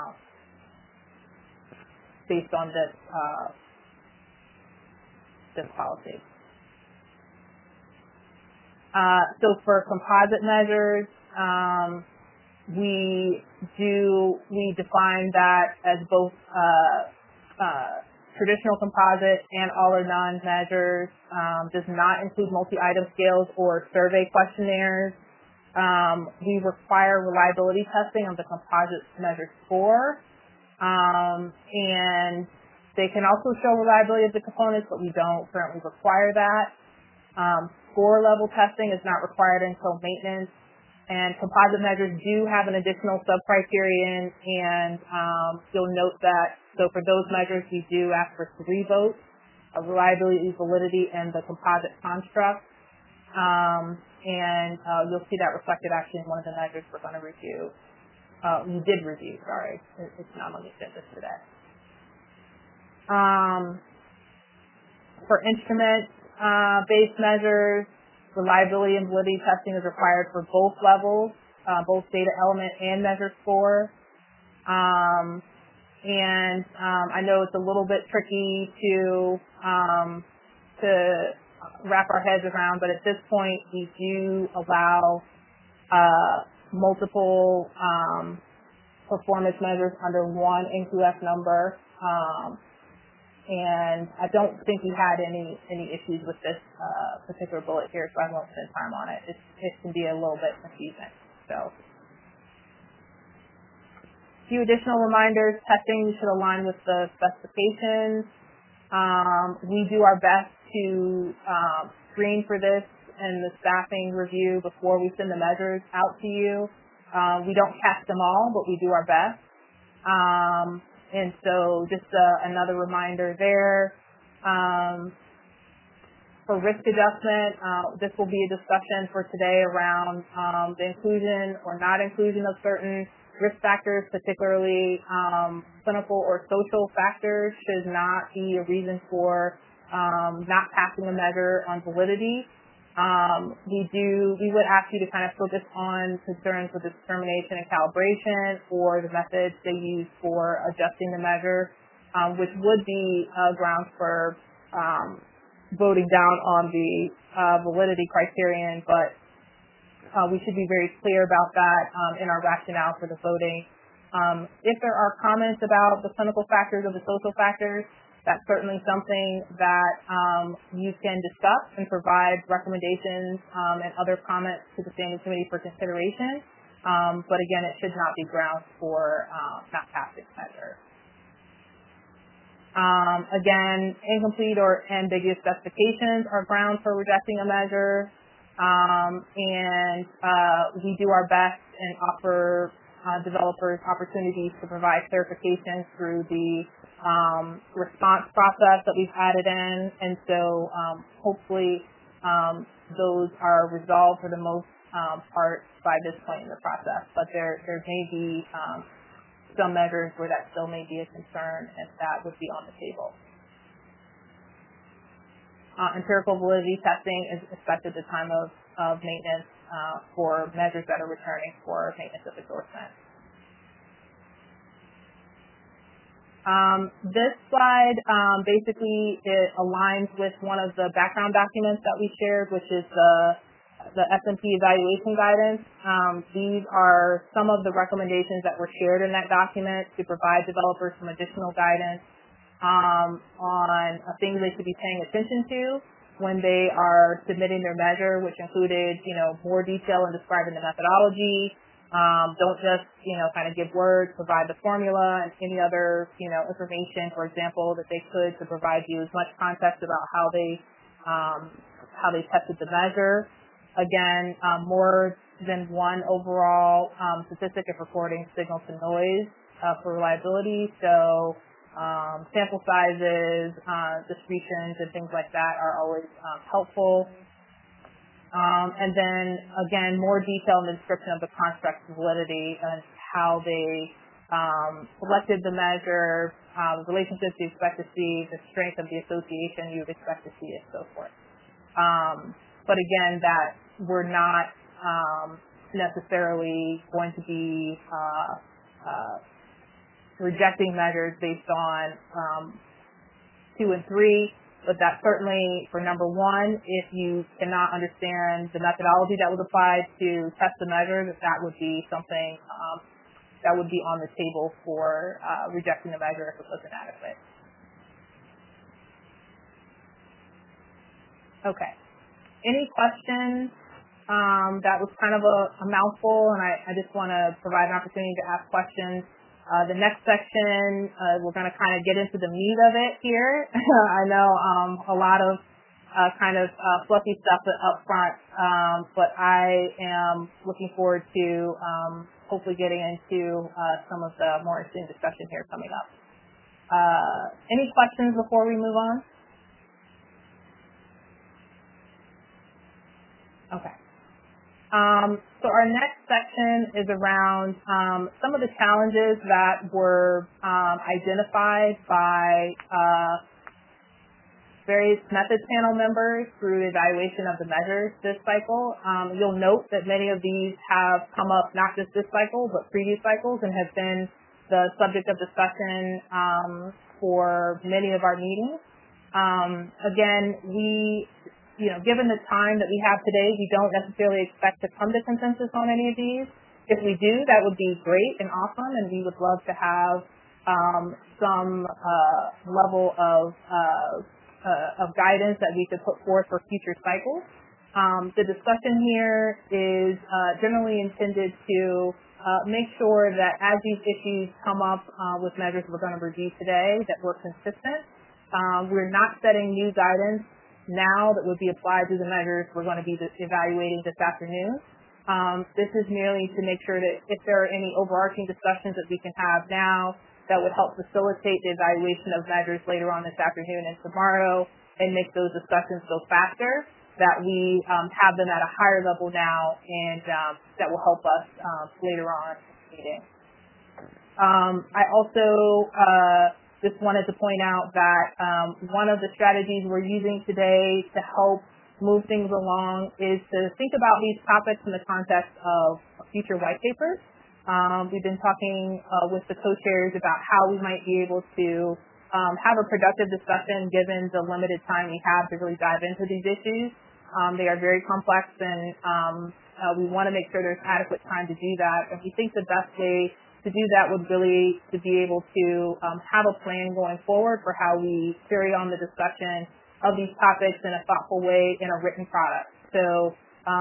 based on this policy. So for composite measures, we define that as both traditional composite and all or none measures. Does not include multi-item scales or survey questionnaires. We require reliability testing of the composite measure score, and they can also show reliability of the components, but we don't currently require that. Score level testing is not required until maintenance, and composite measures do have an additional sub-criterion, and you'll note that, so for those measures, we do ask for 3 votes of reliability, validity, and the composite construct. And you'll see that reflected actually in one of the measures we're going to review. We did review, sorry. It's not on the agenda today. For instrument-based measures, reliability and validity testing is required for both levels, both data element and measure score. And I know it's a little bit tricky to wrap our heads around, but at this point we do allow multiple performance measures under one NQF number. And I don't think we had any issues with this particular bullet here, so I won't spend time on it. It can be a little bit confusing. So, a few additional reminders. Testing should align with the specifications. We do our best to screen for this in the staffing review before we send the measures out to you. We don't catch them all, but we do our best. And so just another reminder there. For risk adjustment, this will be a discussion for today around the inclusion or not inclusion of certain risk factors, particularly clinical or social factors should not be a reason for not passing a measure on validity. We would ask you to kind of focus on concerns with the determination and calibration or the methods they use for adjusting the measure, which would be grounds for voting down on the validity criterion, but we should be very clear about that in our rationale for the voting. If there are comments about the clinical factors or the social factors, that's certainly something that you can discuss and provide recommendations and other comments to the Standing Committee for consideration. But again, it should not be grounds for not passing measure. Again, incomplete or ambiguous specifications are grounds for rejecting a measure. And we do our best and offer developers opportunities to provide clarifications through the response process that we've added in, and so hopefully those are resolved for the most part by this point in the process. But there may be some measures where that still may be a concern, and that would be on the table. Empirical validity testing is expected at the time of maintenance for measures that are returning for maintenance of endorsement. This slide basically it aligns with one of the background documents that we shared, which is the S&P evaluation guidance. These are some of the recommendations that were shared in that document to provide developers some additional guidance on things they should be paying attention to when they are submitting their measure, which included, more detail in describing the methodology. Don't just, kind of give words, provide the formula and any other, information, for example, that they could to provide you as much context about how they tested the measure. Again, more than one overall statistic of recording signal to noise for reliability. So sample sizes, distributions, and things like that are always helpful. And then, again, more detail in the description of the construct validity and how they selected the measure, the relationships you expect to see, the strength of the association you would expect to see, and so forth. But again, that we're not necessarily going to be rejecting measures based on 2 and 3. But that certainly, for number 1, if you cannot understand the methodology that was applied to test the measure, that would be something that would be on the table for rejecting the measure if it was inadequate. Okay. Any questions? That was kind of a mouthful, and I just want to provide an opportunity to ask questions. The next section, we're going to kind of get into the meat of it here. I know a lot of kind of fluffy stuff up front, but I am looking forward to hopefully getting into some of the more interesting discussion here coming up. Any questions before we move on? Okay. So our next section is around some of the challenges that were identified by various methods panel members through the evaluation of the measures this cycle. You'll note that many of these have come up not just this cycle, but previous cycles and have been the subject of discussion for many of our meetings. Again, given the time that we have today, we don't necessarily expect to come to consensus on any of these. If we do, that would be great and awesome, and we would love to have some level of guidance that we could put forth for future cycles. The discussion here is generally intended to make sure that as these issues come up with measures we're going to review today, that we're consistent. We're not setting new guidance now that would be applied to the measures we're going to be evaluating this afternoon. This is merely to make sure that if there are any overarching discussions that we can have now that would help facilitate the evaluation of measures later on this afternoon and tomorrow and make those discussions go faster, that we have them at a higher level now and that will help us later on in the meeting. I also just wanted to point out that one of the strategies we're using today to help move things along is to think about these topics in the context of future white papers. We've been talking with the co-chairs about how we might be able to have a productive discussion given the limited time we have to really dive into these issues. They are very complex and we want to make sure there's adequate time to do that. And we think the best way to do that would really to be able to have a plan going forward for how we carry on the discussion of these topics in a thoughtful way in a written product. So,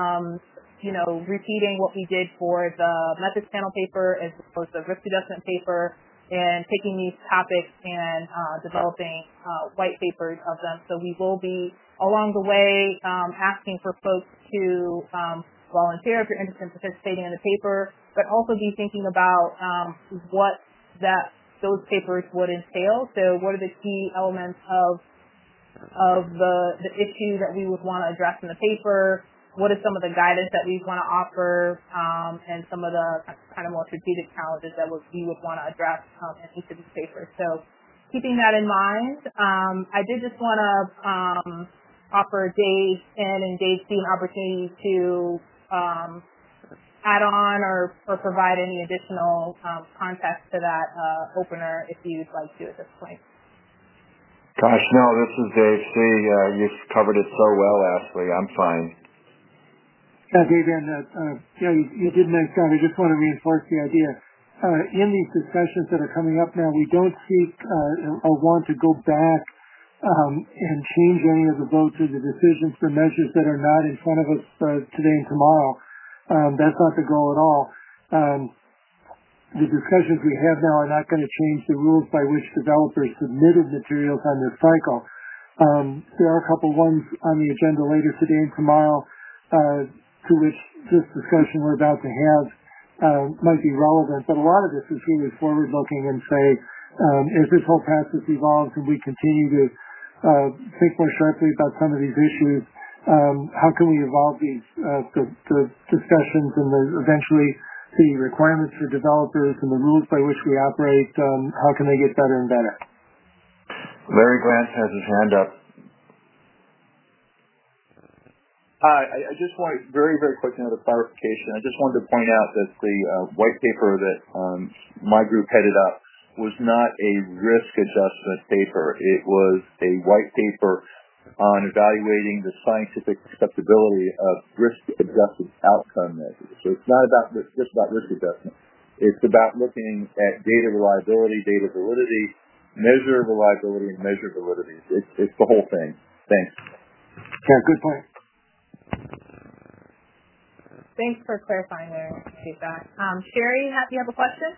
repeating what we did for the methods panel paper as well as the risk adjustment paper and taking these topics and developing white papers of them. So we will be, along the way, asking for folks to volunteer if you're interested in participating in the paper, but also be thinking about what those papers would entail. So what are the key elements of the issue that we would want to address in the paper? What is some of the guidance that we want to offer, and some of the kind of more strategic challenges that we would want to address in each of these papers. So keeping that in mind, I did just want to offer Dave and Dave C an opportunity to add on or provide any additional context to that opener if you'd like to at this point. Gosh, no, this is Dave C. You've covered it so well, Ashley. I'm fine. Dave, you did nice job. I just want to reinforce the idea. In these discussions that are coming up now, we don't seek or want to go back and change any of the votes or the decisions for measures that are not in front of us today and tomorrow. That's not the goal at all. The discussions we have now are not going to change the rules by which developers submitted materials on this cycle. There are a couple ones on the agenda later today and tomorrow to which this discussion we're about to have might be relevant, but a lot of this is really forward-looking and say, as this whole process evolves and we continue to think more sharply about some of these issues, how can we evolve these the discussions and eventually the requirements for developers and the rules by which we operate, how can they get better and better? Larry Glantz has his hand up. I just want very, very quickly another clarification. I just wanted to point out that the white paper that my group headed up was not a risk adjustment paper. It was a white paper on evaluating the scientific acceptability of risk-adjusted outcome measures. So it's not just about risk adjustment. It's about looking at data reliability, data validity, measure reliability, and measure validity. It's the whole thing. Thanks. Yeah, good point. Thanks for clarifying there. I appreciate that. Sherry, do you have a question?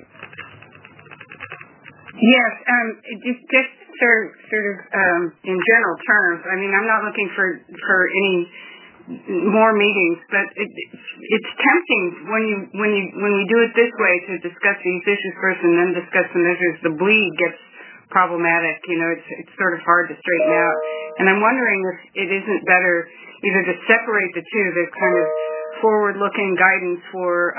Yes, just sort of in general terms. I mean, I'm not looking for any more meetings, but it's tempting when we do it this way to discuss these issues first and then discuss the measures. The bleed gets problematic. It's sort of hard to straighten out. And I'm wondering if it isn't better either to separate the two, the kind of forward-looking guidance for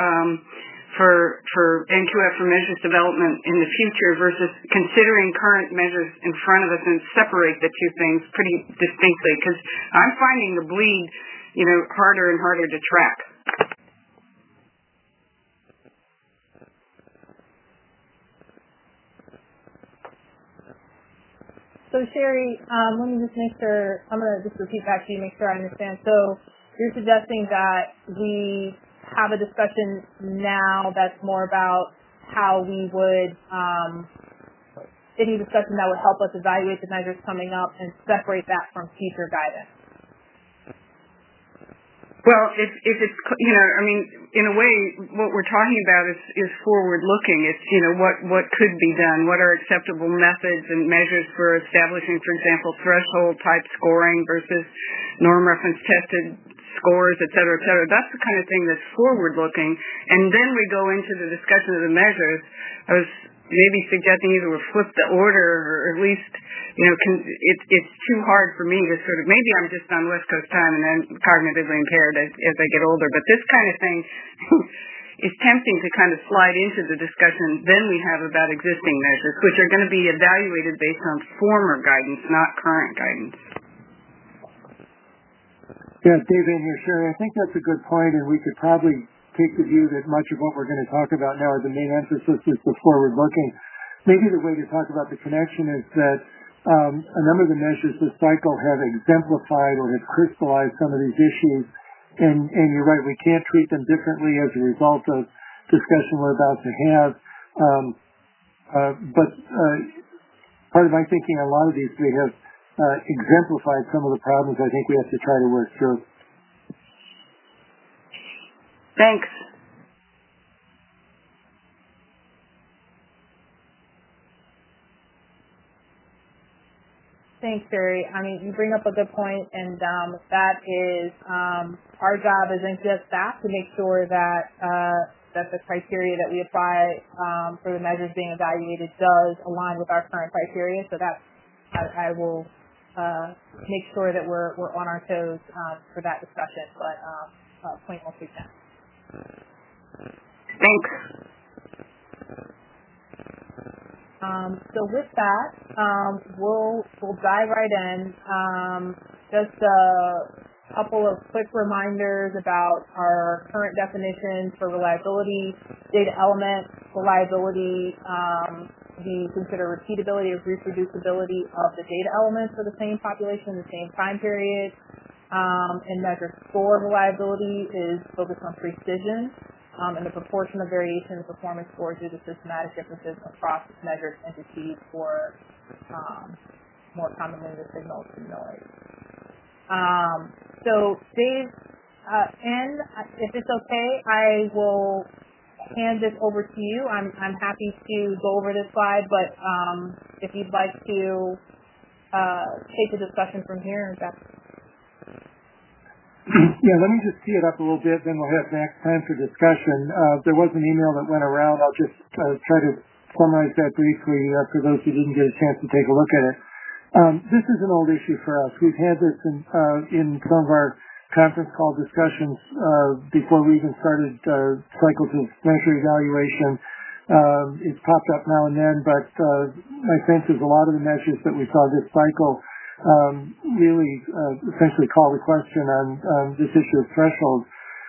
NQF for measures development in the future versus considering current measures in front of us and separate the two things pretty distinctly, because I'm finding the bleed, harder and harder to track. So Sherry, let me just make sure, I'm going to just repeat back to you, make sure I understand. So you're suggesting that we have a discussion now that's more about how we would, any discussion that would help us evaluate the measures coming up and separate that from future guidance? Well, if it's, in a way, what we're talking about is forward-looking. It's, what could be done, what are acceptable methods and measures for establishing, for example, threshold-type scoring versus norm reference tested scores, et cetera, et cetera. That's the kind of thing that's forward-looking. And then we go into the discussion of the measures. I was maybe suggesting either we flip the order or at least, it's too hard for me to sort of, maybe I'm just on West Coast time and I'm cognitively impaired as I get older, but this kind of thing is tempting to kind of slide into the discussion then we have about existing measures, which are going to be evaluated based on former guidance, not current guidance. Yeah, David and Sherry, I think that's a good point, and we could probably take the view that much of what we're going to talk about now, or the main emphasis, is the forward-looking. Maybe the way to talk about the connection is that a number of the measures this cycle have exemplified or have crystallized some of these issues, and you're right, we can't treat them differently as a result of discussion we're about to have. But part of my thinking on a lot of these, they have exemplified some of the problems I think we have to try to work through. Thanks. Thanks, Sherry. You bring up a good point, and that is our job as NCS staff to make sure that that the criteria that we apply for the measures being evaluated does align with our current criteria. So that I will make sure that we're on our toes for that discussion. But point well taken. Thanks. So with that, we'll dive right in. Just a couple of quick reminders about our current definitions for reliability, data element, reliability. We consider repeatability or reproducibility of the data elements for the same population in the same time period. And measure score reliability is focused on precision and the proportion of variation in performance scores due to systematic differences across measured entities, or more commonly the signal to noise. So Dave, if it's okay, I will hand this over to you. I'm happy to go over this slide, but if you'd like to take the discussion from here, that's Yeah, let me just tee it up a little bit, then we'll have next time for discussion. There was an email that went around. I'll just try to summarize that briefly for those who didn't get a chance to take a look at it. This is an old issue for us. We've had this in some of our conference call discussions before we even started cycles of measure evaluation. It's popped up now and then, but my sense is a lot of the measures that we saw this cycle really essentially call the question on this issue of thresholds.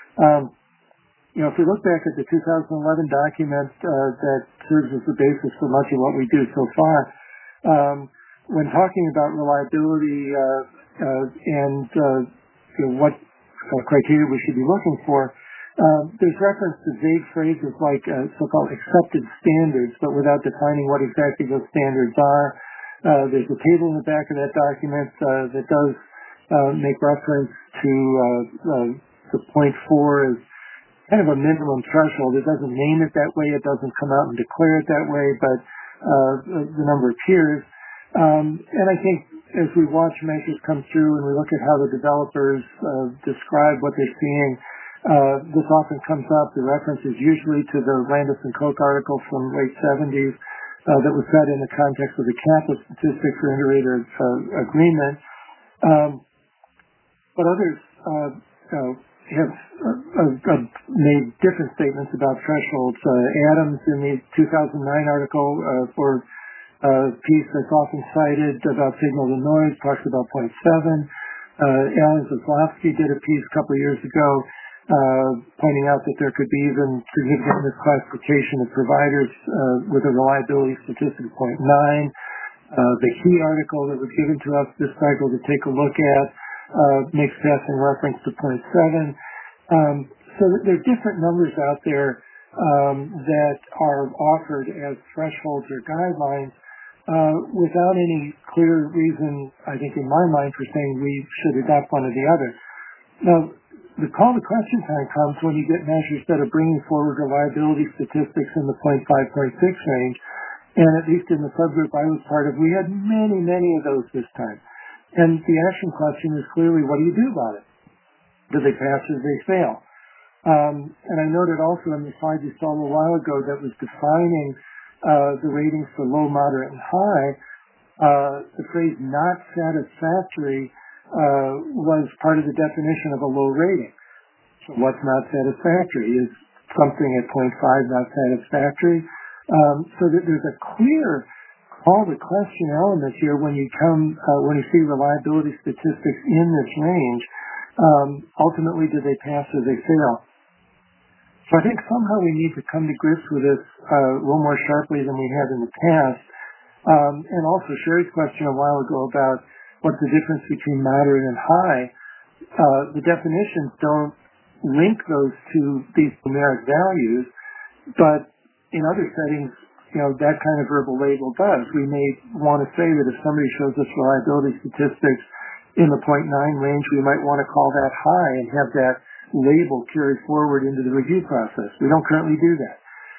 If we look back at the 2011 document that serves as the basis for much of what we do so far, when talking about reliability and what criteria we should be looking for, there's reference to vague phrases like so-called accepted standards, but without defining what exactly those standards are. There's a table in the back of that document that does make reference to the 0.4 as kind of a minimum threshold. It doesn't name it that way. It doesn't come out and declare it that way, but the number appears. And I think as we watch measures come through and we look at how the developers describe what they're seeing, this often comes up. The reference is usually to the Landis and Koch article from late 70s. That was set in the context of the CAPA statistic for inter-rater agreement. But others have made different statements about thresholds. Adams, in the 2009 article for a piece that's often cited about signal to noise, talks about 0.7. Alan Zaslavsky did a piece a couple of years ago pointing out that there could be even significant misclassification of providers with a reliability statistic of 0.9. The key article that was given to us this cycle to take a look at makes passing reference to 0.7. So there are different numbers out there that are offered as thresholds or guidelines without any clear reason, I think, in my mind, for saying we should adopt one or the other. Now, the call to question time comes when you get measures that are bringing forward reliability statistics in the 0.5, 0.6 range, and at least in the subgroup I was part of, we had many, many of those this time. And the action question is clearly, what do you do about it? Do they pass or do they fail? And I noted also in the slide you saw a little while ago that was defining the ratings for low, moderate, and high, the phrase not satisfactory was part of the definition of a low rating. So what's not satisfactory? Is something at 0.5 not satisfactory? So that there's a clear call to question element here when you see reliability statistics in this range. Ultimately, do they pass or they fail? So I think somehow we need to come to grips with this a little more sharply than we have in the past. And also Sherry's question a while ago about what's the difference between moderate and high. The definitions don't link those to these numeric values, but in other settings, that kind of verbal label does. We may want to say that if somebody shows us reliability statistics in the 0.9 range, we might want to call that high and have that label carried forward into the review process. We don't currently do that.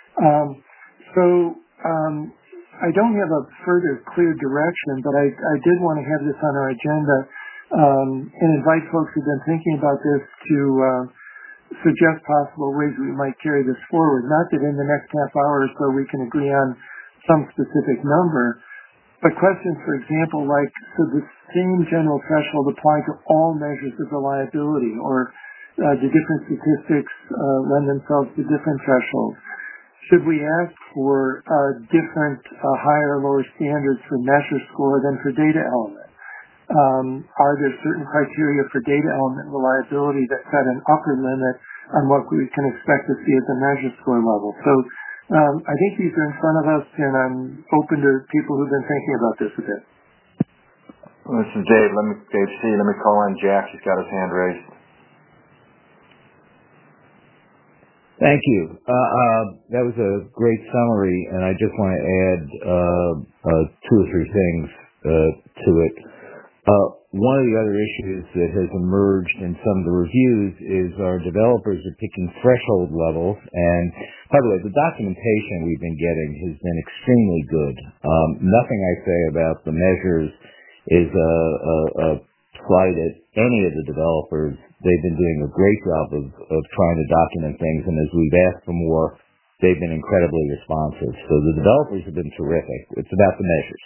I don't have a further clear direction, but I did want to have this on our agenda and invite folks who've been thinking about this to suggest possible ways we might carry this forward. Not that in the next half hour or so we can agree on some specific number, but questions, for example, like, should the same general threshold apply to all measures of reliability, or do different statistics lend themselves to different thresholds? Should we ask for different higher or lower standards for measure score than for data element? Are there certain criteria for data element reliability that set an upper limit on what we can expect to see at the measure score level? So I think these are in front of us, and I'm open to people who've been thinking about this a bit. This is Dave. Dave C. Let me call on Jack. He's got his hand raised. Thank you. That was a great summary, and I just want to add two or three things to it. One of the other issues that has emerged in some of the reviews is our developers are picking threshold levels, and by the way, the documentation we've been getting has been extremely good. Nothing I say about the measures is a slight at any of the developers. They've been doing a great job of trying to document things, and as we've asked for more, they've been incredibly responsive. So the developers have been terrific. It's about the measures.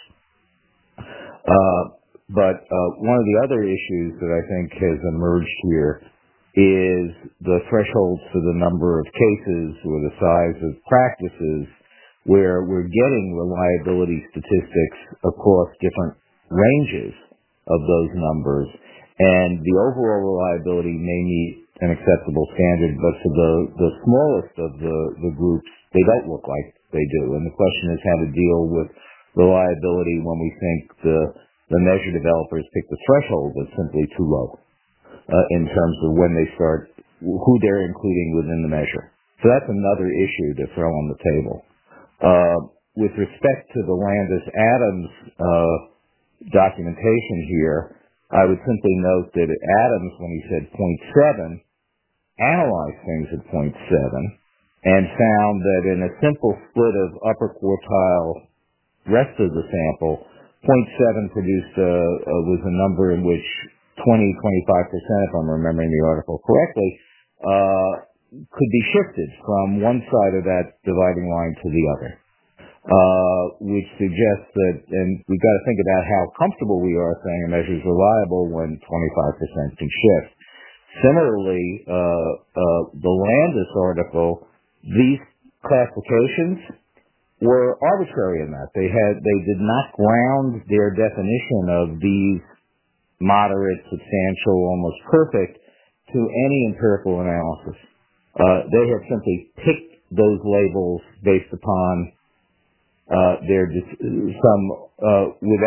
But one of the other issues that I think has emerged here is the thresholds for the number of cases or the size of practices where we're getting reliability statistics across different ranges of those numbers, and the overall reliability may meet an acceptable standard, but for the smallest of the groups, they don't look like they do. And the question is how to deal with reliability when we think the measure developers pick the threshold that's simply too low in terms of when they start, who they're including within the measure. So that's another issue to throw on the table. With respect to the Landis-Adams documentation here, I would simply note that Adams, when he said 0.7, analyzed things at 0.7 and found that in a simple split of upper quartile rest of the sample, 0.7 produced was a number in which 20-25%, if I'm remembering the article correctly, could be shifted from one side of that dividing line to the other, which suggests that, and we've got to think about how comfortable we are saying a measure is reliable when 25% can shift. Similarly, the Landis article, these classifications were arbitrary in that. They did not ground their definition of these moderate, substantial, almost perfect to any empirical analysis. They have simply picked those labels based upon without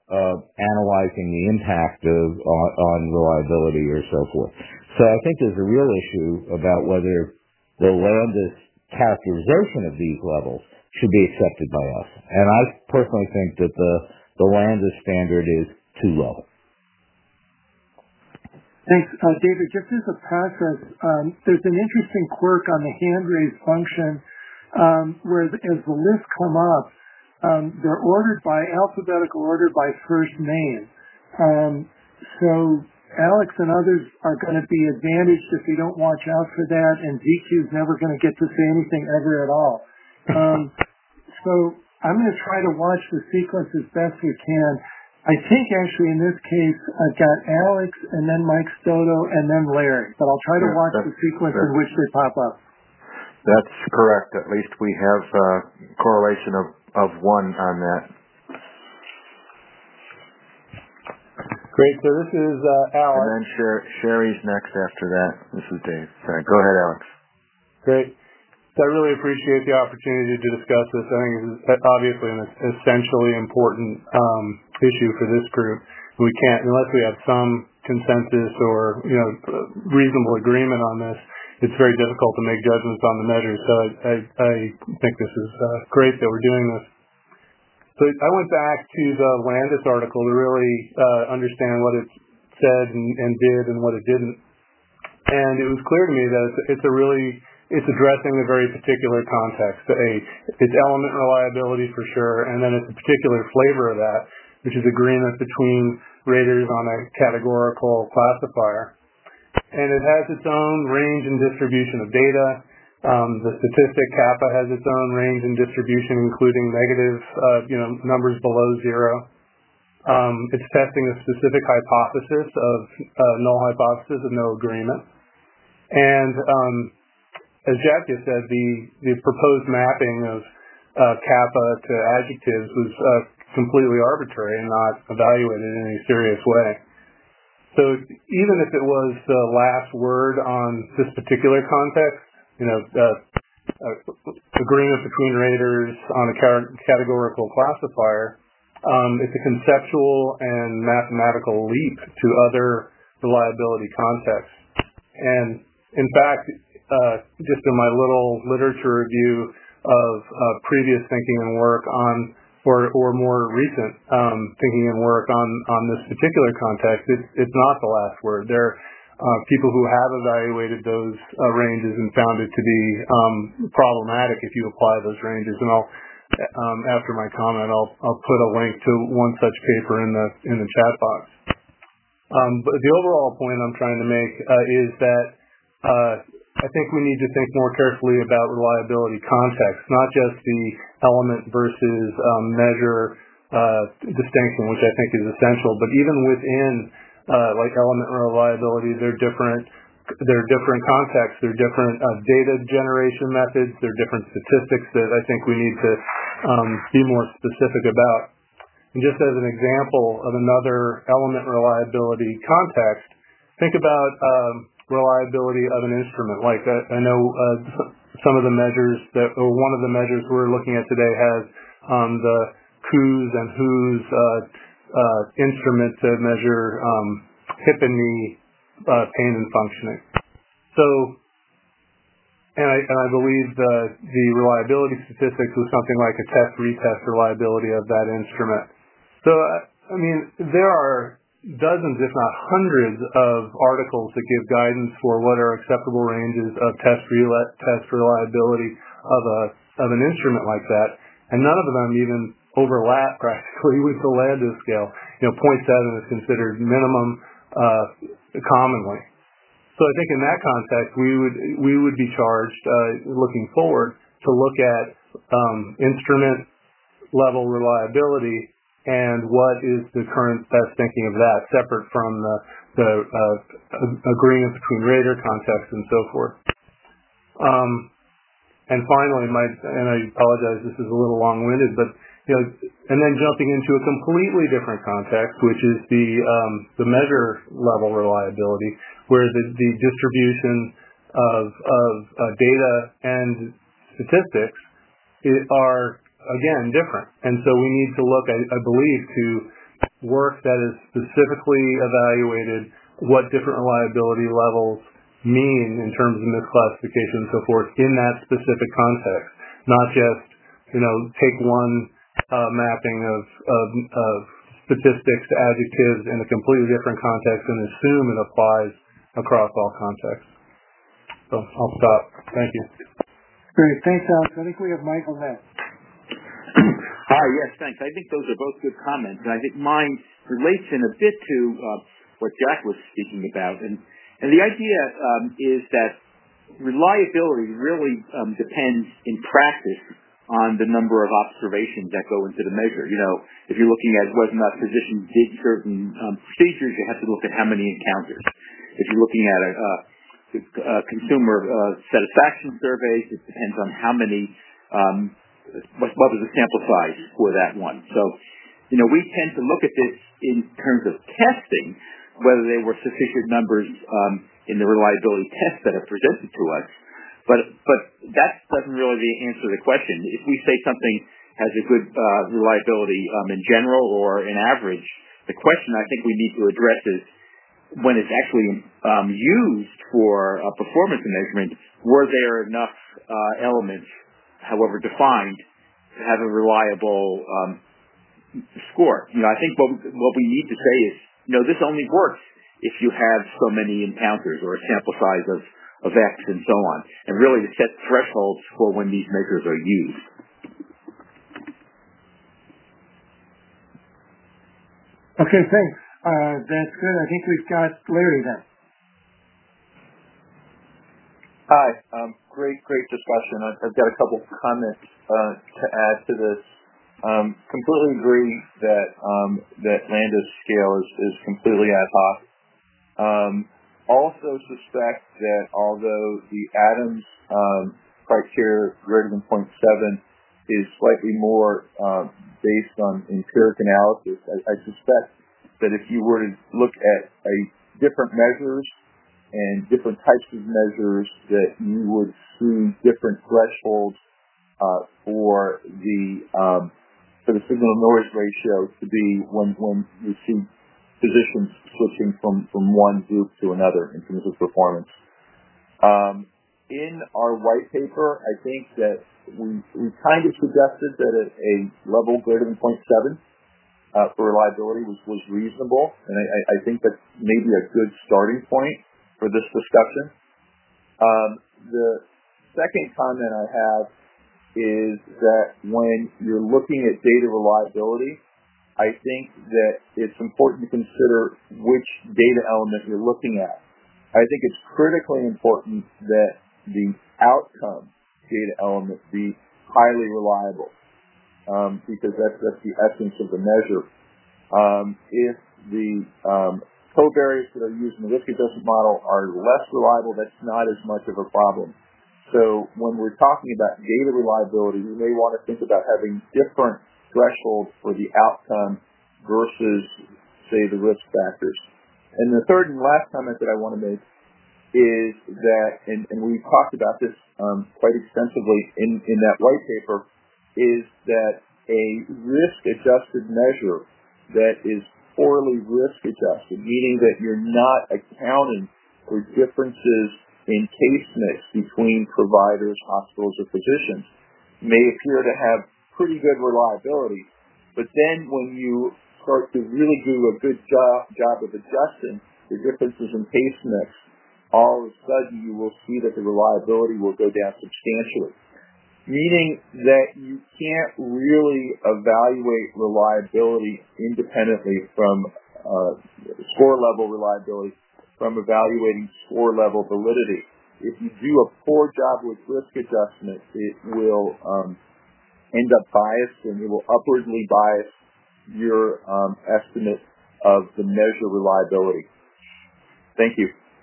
analyzing the impact on reliability or so forth. So I think there's a real issue about whether the Landis characterization of these levels should be accepted by us. And I personally think that the Landis standard is too low. Thanks. David, just as a process, there's an interesting quirk on the hand raise function where as the lists come up, they're ordered by alphabetical order by first name. So Alex and others are going to be advantaged if they don't watch out for that, and ZQ is never going to get to say anything ever at all. So I'm going to try to watch the sequence as best we can. I think actually in this case I've got Alex and then Mike Stoto and then Larry, but I'll try to watch the sequence in which they pop up. That's correct. At least we have correlation of one on that. Great. So this is Alex. And then Sherry's next after that. This is Dave. Sorry. Go ahead, Alex. Great. So I really appreciate the opportunity to discuss this. I think this is obviously an essentially important issue for this group. We can't, unless we have some consensus or reasonable agreement on this, it's very difficult to make judgments on the measures. So I think this is great that we're doing this. So I went back to the Landis article to really understand what it said and did and what it didn't. And it was clear to me that it's addressing a very particular context. It's element reliability for sure, and then it's a particular flavor of that, which is agreement between raters on a categorical classifier. And it has its own range and distribution of data. The statistic kappa has its own range and distribution, including negative numbers below zero. It's testing a specific hypothesis of null hypothesis of no agreement. And as Jack just said, the proposed mapping of kappa to adjectives was completely arbitrary and not evaluated in any serious way. So even if it was the last word on this particular context, agreement between raters on a categorical classifier, it's a conceptual and mathematical leap to other reliability contexts. And in fact, just in my little literature review of previous thinking and work on, or more recent thinking and work on this particular context, it's not the last word. There are people who have evaluated those ranges and found it to be problematic if you apply those ranges. And I'll, after my comment, I'll put a link to one such paper in the chat box. But the overall point I'm trying to make is that I think we need to think more carefully about reliability context, not just the element versus measure distinction, which I think is essential, but even within like element reliability, there are different contexts, there are different data generation methods, there are different statistics that I think we need to be more specific about. And just as an example of another element reliability context, think about reliability of an instrument. Like I know some of the measures or one of the measures we're looking at today has the Who's and Who's instrument to measure hip and knee pain and functioning. So, and I believe the reliability statistics was something like a test-retest reliability of that instrument. So, I mean, there are dozens, if not hundreds, of articles that give guidance for what are acceptable ranges of test reliability of an instrument like that, and none of them even overlap practically with the Landis scale. 0.7 is considered minimum commonly. So I think in that context, we would be charged looking forward to look at instrument level reliability and what is the current best thinking of that, separate from the agreement between rater contexts and so forth. And finally, and I apologize, this is a little long-winded, but and then jumping into a completely different context, which is the measure level reliability, where the distribution of data and statistics are again different, and so we need to look, I believe, to work that is specifically evaluated what different reliability levels mean in terms of misclassification and so forth in that specific context, not just, take one mapping of statistics to adjectives in a completely different context and assume it applies across all contexts. So I'll stop. Thank you. Great. Thanks, Alex. I think we have Michael next. Hi, yes, thanks. I think those are both good comments, and I think mine relates in a bit to what Jack was speaking about. And the idea is that reliability really depends in practice on the number of observations that go into the measure. If you're looking at whether or not physicians did certain procedures, you have to look at how many encounters. If you're looking at a consumer satisfaction surveys, it depends on how many what was the sample size for that one. So, we tend to look at this in terms of testing, whether they were sufficient numbers in the reliability tests that are presented to us. But that doesn't really answer the question. If we say something has a good reliability in general or in average, the question I think we need to address is when it's actually used for performance measurement, were there enough elements, however defined, to have a reliable score? I think what we need to say is, this only works if you have so many encounters or a sample size of X and so on, and really to set thresholds for when these measures are used. Okay, thanks. That's good. I think we've got Larry then. Hi. Great discussion. I've got a couple comments to add to this. Completely agree that Landa's scale is completely ad hoc. Also suspect that although the Adams criteria greater than 0.7 is slightly more based on empiric analysis, I suspect that if you were to look at different measures and different types of measures, that you would see different thresholds for the signal noise ratio to be when you see physicians switching from one group to another in terms of performance. In our white paper, I think that we kind of suggested that a level greater than 0.7 for reliability was reasonable, and I think that's maybe a good starting point for this discussion. The second comment I have is that when you're looking at data reliability, I think that it's important to consider which data element you're looking at. I think it's critically important that the outcome data element be highly reliable, because that's the essence of the measure. If the covariates that are used in the risk adjustment model are less reliable, that's not as much of a problem. So when we're talking about data reliability, we may want to think about having different thresholds for the outcome versus, say, the risk factors. And the third and last comment that I want to make is that, and we've talked about this quite extensively in that white paper, is that a risk-adjusted measure that is poorly risk-adjusted, meaning that you're not accounting for differences in case mix between providers, hospitals, or physicians, may appear to have pretty good reliability. But then when you start to really do a good job of adjusting the differences in case mix, all of a sudden you will see that the reliability will go down substantially. Meaning that you can't really evaluate reliability independently from score level reliability from evaluating score level validity. If you do a poor job with risk adjustment, it will end up biased, and it will upwardly bias your estimate of the measure reliability. Thank you.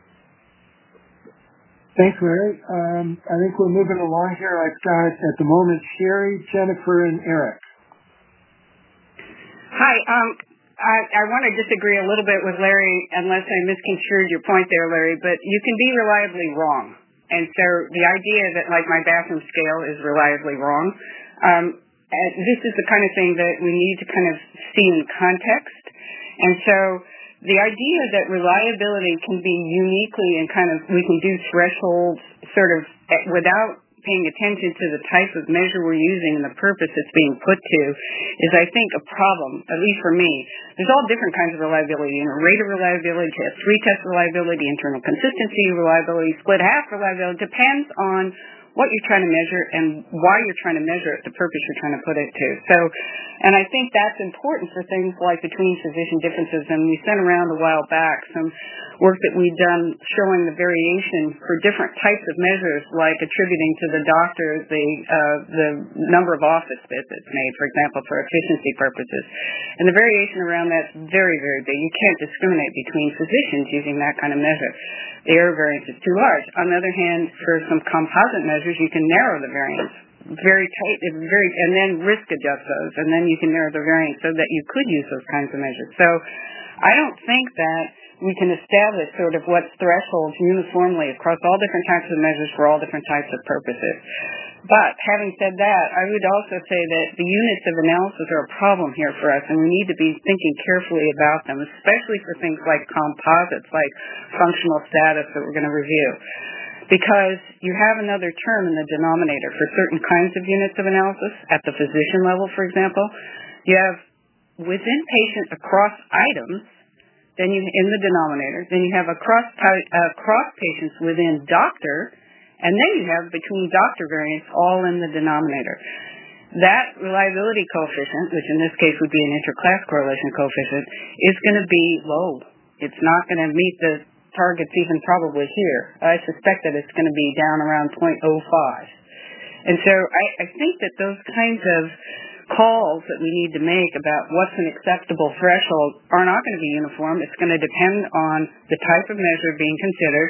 Thanks, Larry. I think we're moving along here. I've got, at the moment, Sherry, Jennifer, and Eric. Hi. I want to disagree a little bit with Larry, unless I misconstrued your point there, Larry, but you can be reliably wrong. And so the idea that, like, my bathroom scale is reliably wrong, this is the kind of thing that we need to kind of see in context. And so the idea that reliability can be uniquely and we can do thresholds sort of without paying attention to the type of measure we're using and the purpose it's being put to is, I think, a problem, at least for me. There's all different kinds of reliability, rate of reliability, three-test reliability, internal consistency reliability, split half reliability. Depends on what you're trying to measure and why you're trying to measure it, the purpose you're trying to put it to. So, and I think that's important for things like between physician differences. And we sent around a while back some work that we'd done showing the variation for different types of measures, like attributing to the doctor the number of office visits made, for example, for efficiency purposes. And the variation around that's very, very big. You can't discriminate between physicians using that kind of measure. The error variance is too large. On the other hand, for some composite measures, you can narrow the variance very tight, and then risk adjust those, and then you can narrow the variance so that you could use those kinds of measures. So I don't think that we can establish sort of what's thresholds uniformly across all different types of measures for all different types of purposes. But having said that, I would also say that the units of analysis are a problem here for us, and we need to be thinking carefully about them, especially for things like composites, like functional status that we're going to review. Because you have another term in the denominator for certain kinds of units of analysis at the physician level, for example. You have within patient across items, then you in the denominator, then you have across patients within doctor, and then you have between doctor variants all in the denominator. That reliability coefficient, which in this case would be an interclass correlation coefficient, is going to be low. It's not going to meet the targets even probably here. I suspect that it's going to be down around 0.05. And so I think that those kinds of calls that we need to make about what's an acceptable threshold are not going to be uniform. It's going to depend on the type of measure being considered,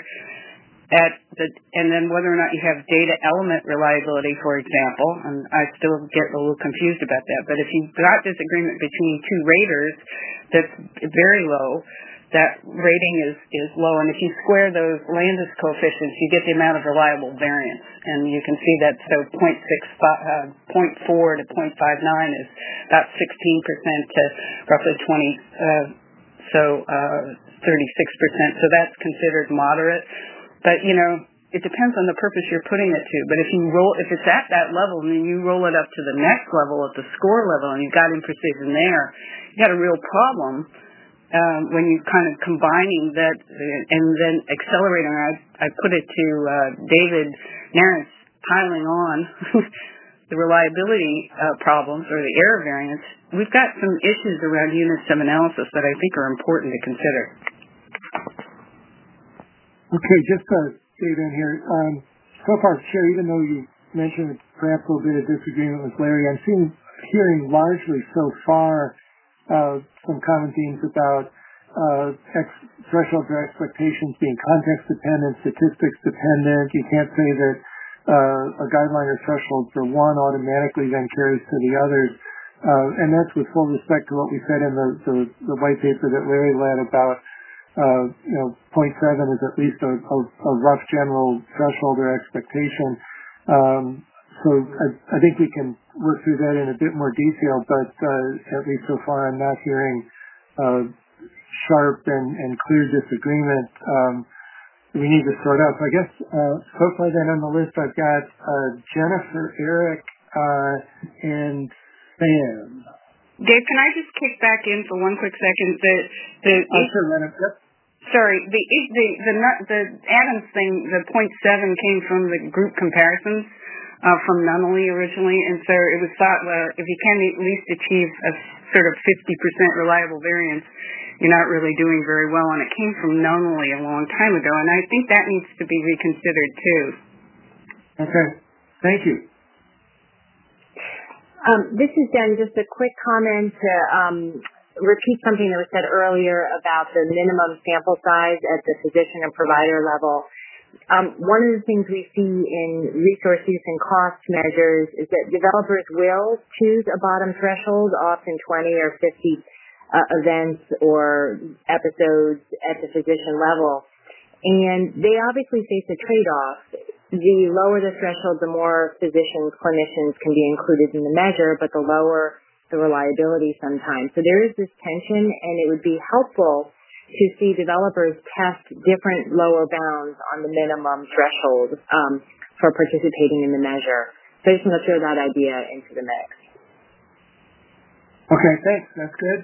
and then whether or not you have data element reliability, for example, and I still get a little confused about that, but if you've got this agreement between two raters that's very low, that rating is low, and if you square those Landis coefficients, you get the amount of reliable variance, and you can see that, so 0.4 to 0.59 is about 16% to roughly 36%, so that's considered moderate. But, it depends on the purpose you're putting it to. But if it's at that level, and then you roll it up to the next level at the score level, and you've got imprecision there, you got a real problem when you're kind of combining that and then accelerating. I put it to David Narrance piling on the reliability problems or the error variance. We've got some issues around units of analysis that I think are important to consider. Okay, just to stay in here. So far, Chair, even though you mentioned perhaps a little bit of disagreement with Larry, I'm hearing largely so far some common themes about thresholds or expectations being context dependent, statistics dependent. You can't say that a guideline or threshold for one automatically then carries to the others. And that's with full respect to what we said in the white paper that Larry led about 0.7 is at least a rough general threshold or expectation. So I think we can work through that in a bit more detail, but at least so far I'm not hearing sharp and clear disagreement. We need to sort out. So I guess so far then on the list I've got Jennifer, Eric, and Sam. Dave, can I just kick back in for one quick second? Sure, Leonard. Yep. Sorry, the Adams thing, the 0.7 came from the group comparisons from Nunnally originally, and so it was thought, well, if you can at least achieve a sort of 50% reliable variance, you're not really doing very well, and it came from Nunnally a long time ago, and I think that needs to be reconsidered too. Okay, thank you. This is Jen. Just a quick comment to repeat something that was said earlier about the minimum sample size at the physician and provider level. One of the things we see in resource use and cost measures is that developers will choose a bottom threshold, often 20 or 50 events or episodes at the physician level. And they obviously face a trade-off. The lower the threshold, the more physicians, clinicians can be included in the measure, but the lower the reliability sometimes. So there is this tension, and it would be helpful to see developers test different lower bounds on the minimum threshold for participating in the measure. So I just want to throw that idea into the mix. Okay, thanks. That's good.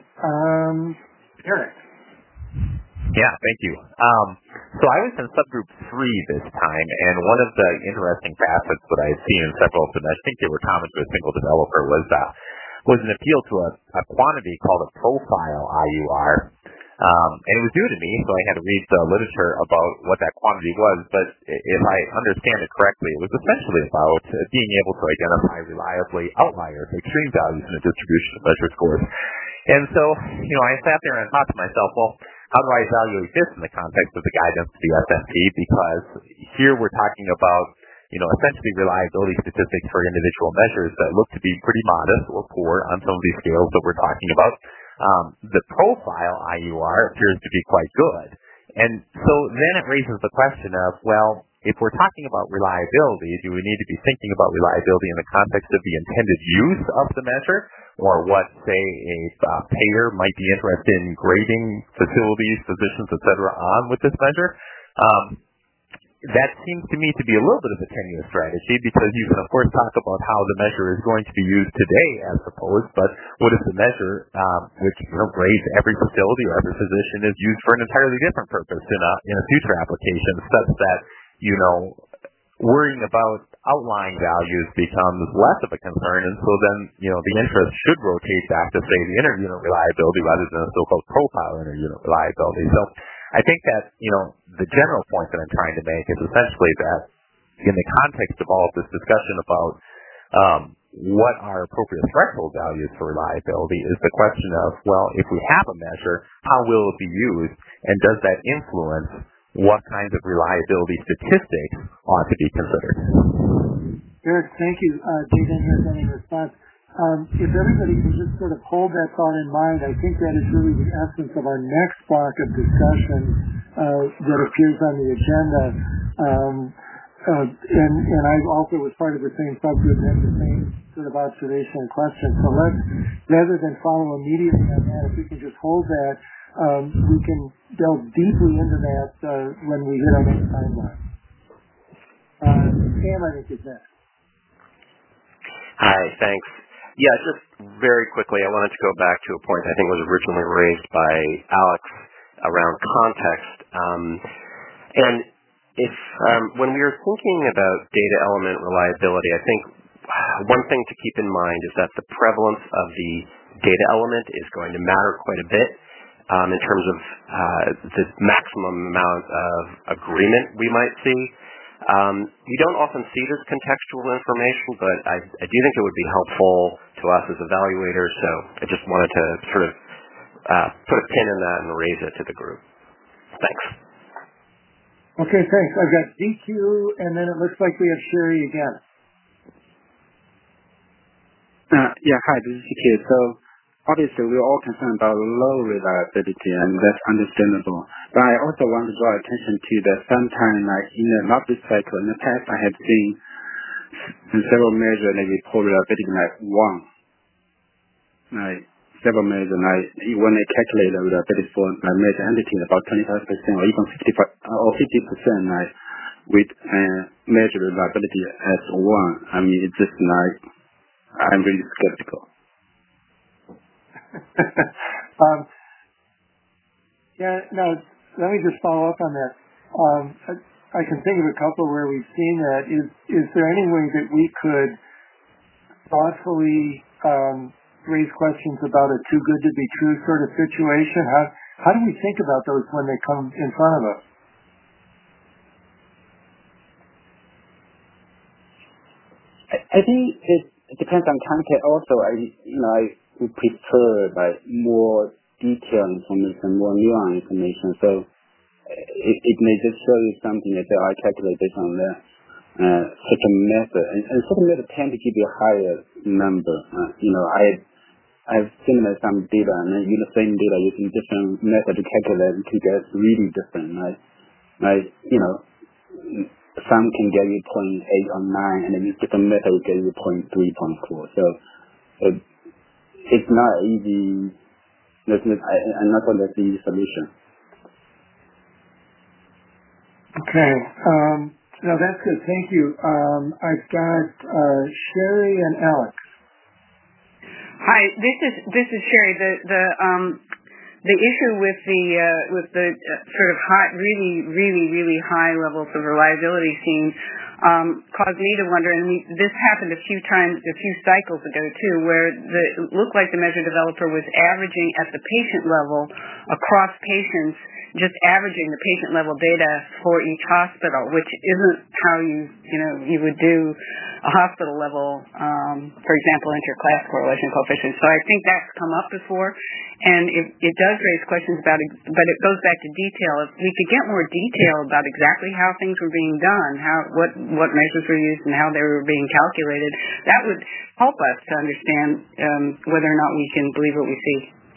Eric. Yeah, thank you. So I was in subgroup 3 this time, and one of the interesting facets that I've seen in several of them, I think they were common to a single developer, was an appeal to a quantity called a profile IUR. And it was new to me, so I had to read the literature about what that quantity was, but if I understand it correctly, it was essentially about being able to identify reliably outliers, extreme values in a distribution of measure scores. And so, I sat there and thought to myself, well, how do I evaluate this in the context of the guidance to the SMP? Because here we're talking about, essentially reliability statistics for individual measures that look to be pretty modest or poor on some of these scales that we're talking about. The profile IUR appears to be quite good. And so then it raises the question of, well, if we're talking about reliability, do we need to be thinking about reliability in the context of the intended use of the measure, or what, say, a payer might be interested in grading facilities, physicians, et cetera, on with this measure? That seems to me to be a little bit of a tenuous strategy, because you can, of course, talk about how the measure is going to be used today, as supposed, but what if the measure, which grades every facility or every physician, is used for an entirely different purpose in a future application, such that, worrying about outlying values becomes less of a concern, and so then, the interest should rotate back to, say, the inter-unit reliability rather than the so-called profile inter-unit reliability. So I think that, the general point that I'm trying to make is essentially that in the context of all of this discussion about what are appropriate threshold values for reliability is the question of, well, if we have a measure, how will it be used, and does that influence what kinds of reliability statistics ought to be considered? Eric, thank you. Jaden has any response. If everybody can just sort of hold that thought in mind, I think that is really the essence of our next block of discussion that appears on the agenda. And I also was part of the same subgroup and had the same sort of observation and question. So let's, rather than follow immediately on that, if we can just hold that, we can delve deeply into that when we hit our next timeline. Sam, I think, is next. Hi, thanks. Yeah, just very quickly, I wanted to go back to a point I think was originally raised by Alex around context. And if when we are thinking about data element reliability, I think one thing to keep in mind is that the prevalence of the data element is going to matter quite a bit in terms of the maximum amount of agreement we might see. We don't often see this contextual information, but I do think it would be helpful to us as evaluators, so I just wanted to sort of put a pin in that and raise it to the group. Thanks. Okay, thanks. I've got DQ, and then it looks like we have Sherry again. Hi, this is DQ. So obviously, we're all concerned about low reliability, and that's understandable. But I also want to draw attention to that sometimes, like in the lobby cycle, in the past, I have seen several measures that report reliability like 1. Like several measures, like when they calculate the reliability for a major entity, about 25% or even 50%, like with measure reliability as 1. I mean, it's just like I'm really skeptical. Let me just follow up on that. I can think of a couple where we've seen that. Is there any way that we could thoughtfully raise questions about a too good to be true sort of situation? How do we think about those when they come in front of us? I think it depends on context. Also, I would prefer like more detailed information, more nuanced information. So it may just show you something that I calculate based on that such a method, and such a method tend to give you a higher number. I've seen some data, and then the same data using different methods to calculate to get really different. Some can get you 0.8 or 9, and then use different method will get you 0.3, 0.4. So it's not easy. I'm not going to see the solution. Okay. No, that's good. Thank you. I've got Sherry and Alex. Hi, this is Sherry. The issue with the sort of really high levels of reliability seen caused me to wonder, and this happened a few cycles ago too, where it looked like the measure developer was averaging at the patient level across patients, just averaging the patient level data for each hospital, which isn't how you would do a hospital level, for example, interclass correlation coefficient. So I think that's come up before, and it does raise questions about it, but it goes back to detail. If we could get more detail about exactly how things were being done, what measures were used and how they were being calculated, that would help us to understand whether or not we can believe what we see.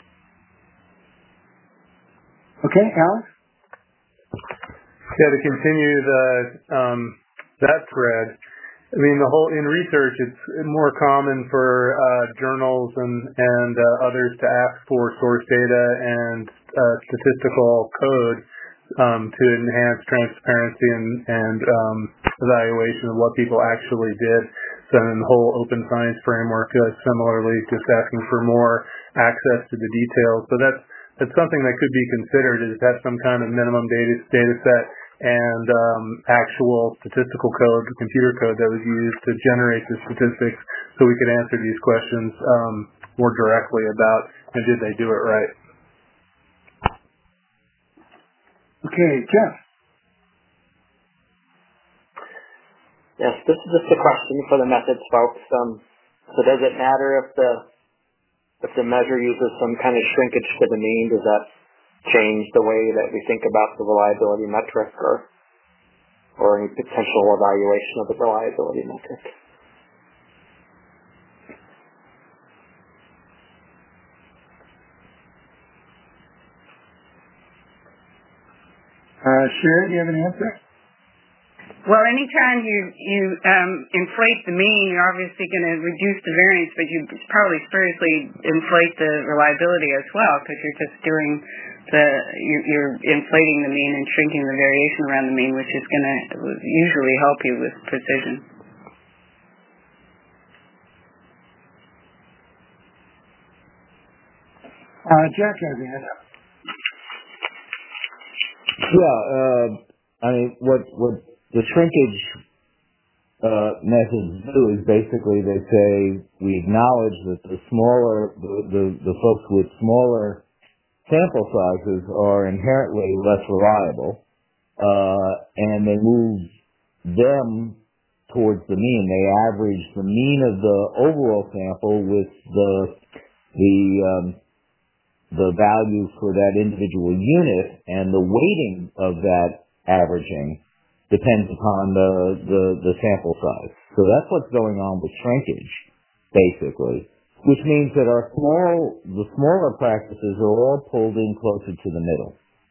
Okay, Alex? Yeah, to continue that thread, I mean, in research, it's more common for journals and others to ask for source data and statistical code to enhance transparency and evaluation of what people actually did. So in the whole open science framework, similarly, just asking for more access to the details. So that's something that could be considered, is to have some kind of minimum data set and actual statistical code, computer code that was used to generate the statistics, so we could answer these questions more directly about, and did they do it right? Okay, Jeff. Yes, this is just a question for the methods folks. So does it matter if the measure uses some kind of shrinkage to the mean? Does that change the way that we think about the reliability metric or any potential evaluation of the reliability metric? Sherry, do you have an answer? Well, anytime you inflate the mean, you're obviously going to reduce the variance, but you probably seriously inflate the reliability as well, because you're just doing you're inflating the mean and shrinking the variation around the mean, which is going to usually help you with precision. Jack has a hand up. Yeah, I mean, what the shrinkage methods do is basically they say we acknowledge that the folks with smaller sample sizes are inherently less reliable, and they move them towards the mean. They average the mean of the overall sample with the value for that individual unit, and the weighting of that averaging depends upon the sample size. So that's what's going on with shrinkage, basically, which means that the smaller practices are all pulled in closer to the middle.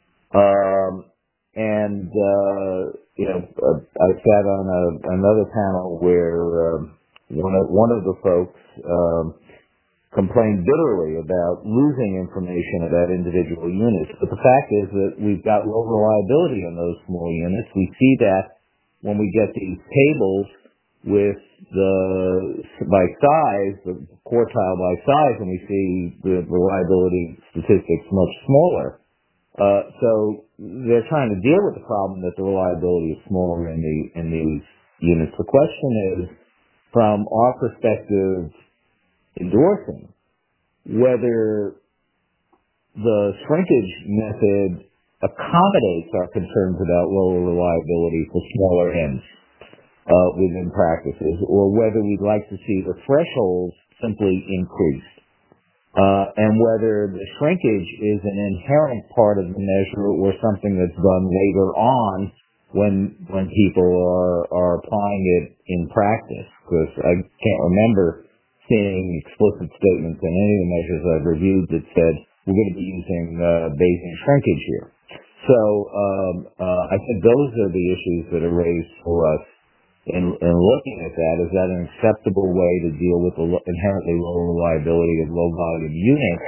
I sat on another panel where one of the folks complained bitterly about losing information about individual units. But the fact is that we've got low reliability in those small units. We see that when we get these tables with by size, the quartile by size, and we see the reliability statistics much smaller. So they're trying to deal with the problem that the reliability is smaller in these units. The question is, from our perspective, endorsing whether the shrinkage method accommodates our concerns about lower reliability for smaller ends within practices, or whether we'd like to see the thresholds simply increased, and whether the shrinkage is an inherent part of the measure or something that's done later on when people are applying it in practice. Because I can't remember seeing explicit statements in any of the measures I've reviewed that said we're going to be using Bayesian shrinkage here. So I think those are the issues that are raised for us in looking at that, is that an acceptable way to deal with the inherently low reliability of low volume units,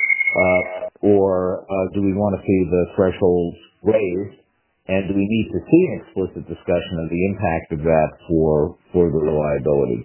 or do we want to see the thresholds raised, and do we need to see an explicit discussion of the impact of that for the reliability?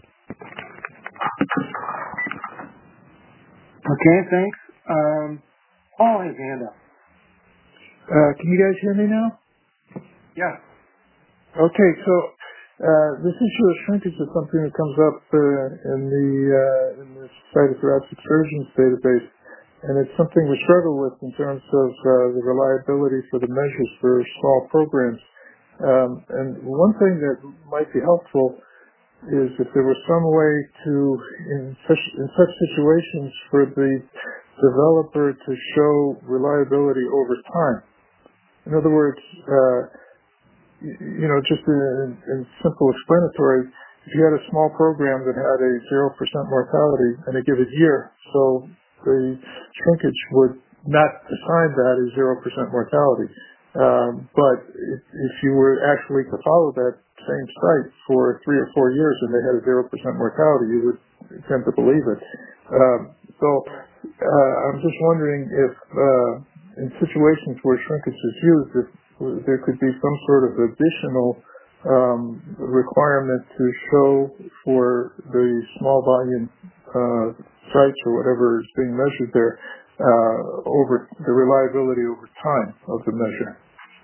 Okay, thanks. Paul has a hand up. Can you guys hear me now? Yeah. Okay, so this issue of shrinkage is something that comes up in the cytothoracic surgeons database, and it's something we struggle with in terms of the reliability for the measures for small programs. And one thing that might be helpful is if there was some way to, in such situations, for the developer to show reliability over time. In other words, just in simple explanatory, if you had a small program that had a 0% mortality in a given year, so the shrinkage would not assign that as 0% mortality. But if you were actually to follow that same site for 3 or 4 years and they had a 0% mortality, you would tend to believe it. I'm just wondering if in situations where shrinkage is used, if there could be some sort of additional requirement to show for the small volume sites or whatever is being measured there over the reliability over time of the measure.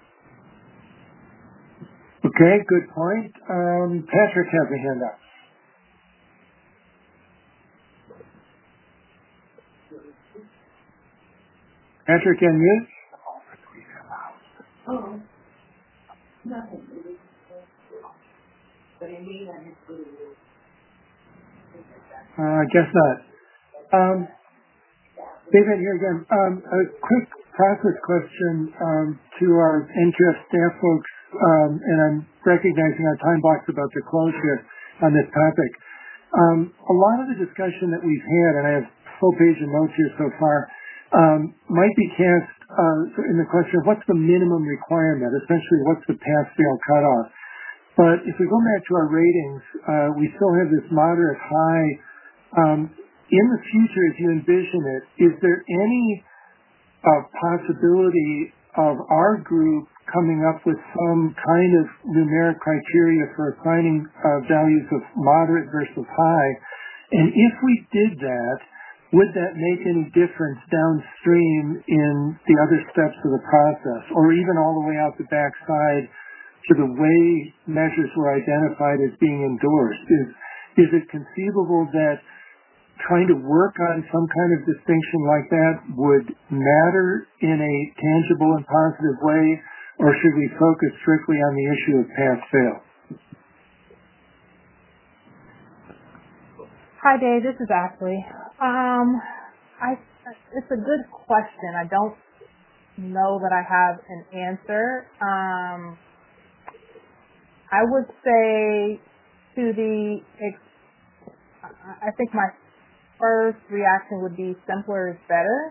Okay, good point. Patrick has a hand up. Patrick, can you? I guess not. David, here again. A quick process question to our NQF staff folks, and I'm recognizing our time box about to close here on this topic. A lot of the discussion that we've had, and I have full page of notes here so far, might be cast in the question of what's the minimum requirement, essentially what's the pass-fail cutoff. But if we go back to our ratings, we still have this moderate high. In the future, as you envision it, is there any possibility of our group coming up with some kind of numeric criteria for assigning values of moderate versus high? And if we did that, would that make any difference downstream in the other steps of the process, or even all the way out the backside to the way measures were identified as being endorsed? Is it conceivable that trying to work on some kind of distinction like that would matter in a tangible and positive way, or should we focus strictly on the issue of pass-fail? Hi, Dave. This is Ashley. It's a good question. I don't know that I have an answer. I would say I think my first reaction would be simpler is better.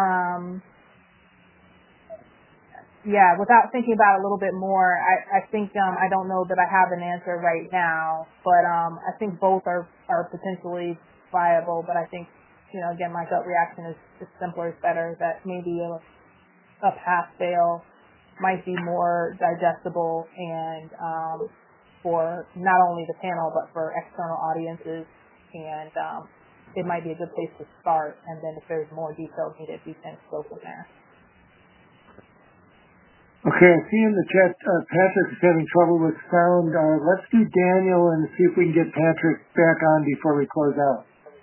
Without thinking about it a little bit more, I think I don't know that I have an answer right now, but I think both are potentially viable. But I think, again, my gut reaction is simpler is better. That maybe a pass-fail might be more digestible and for not only the panel but for external audiences, and it might be a good place to start. And then if there's more detail needed, we can go from there. Okay, I see in the chat Patrick is having trouble with sound. Let's do Daniel and see if we can get Patrick back on before we close out.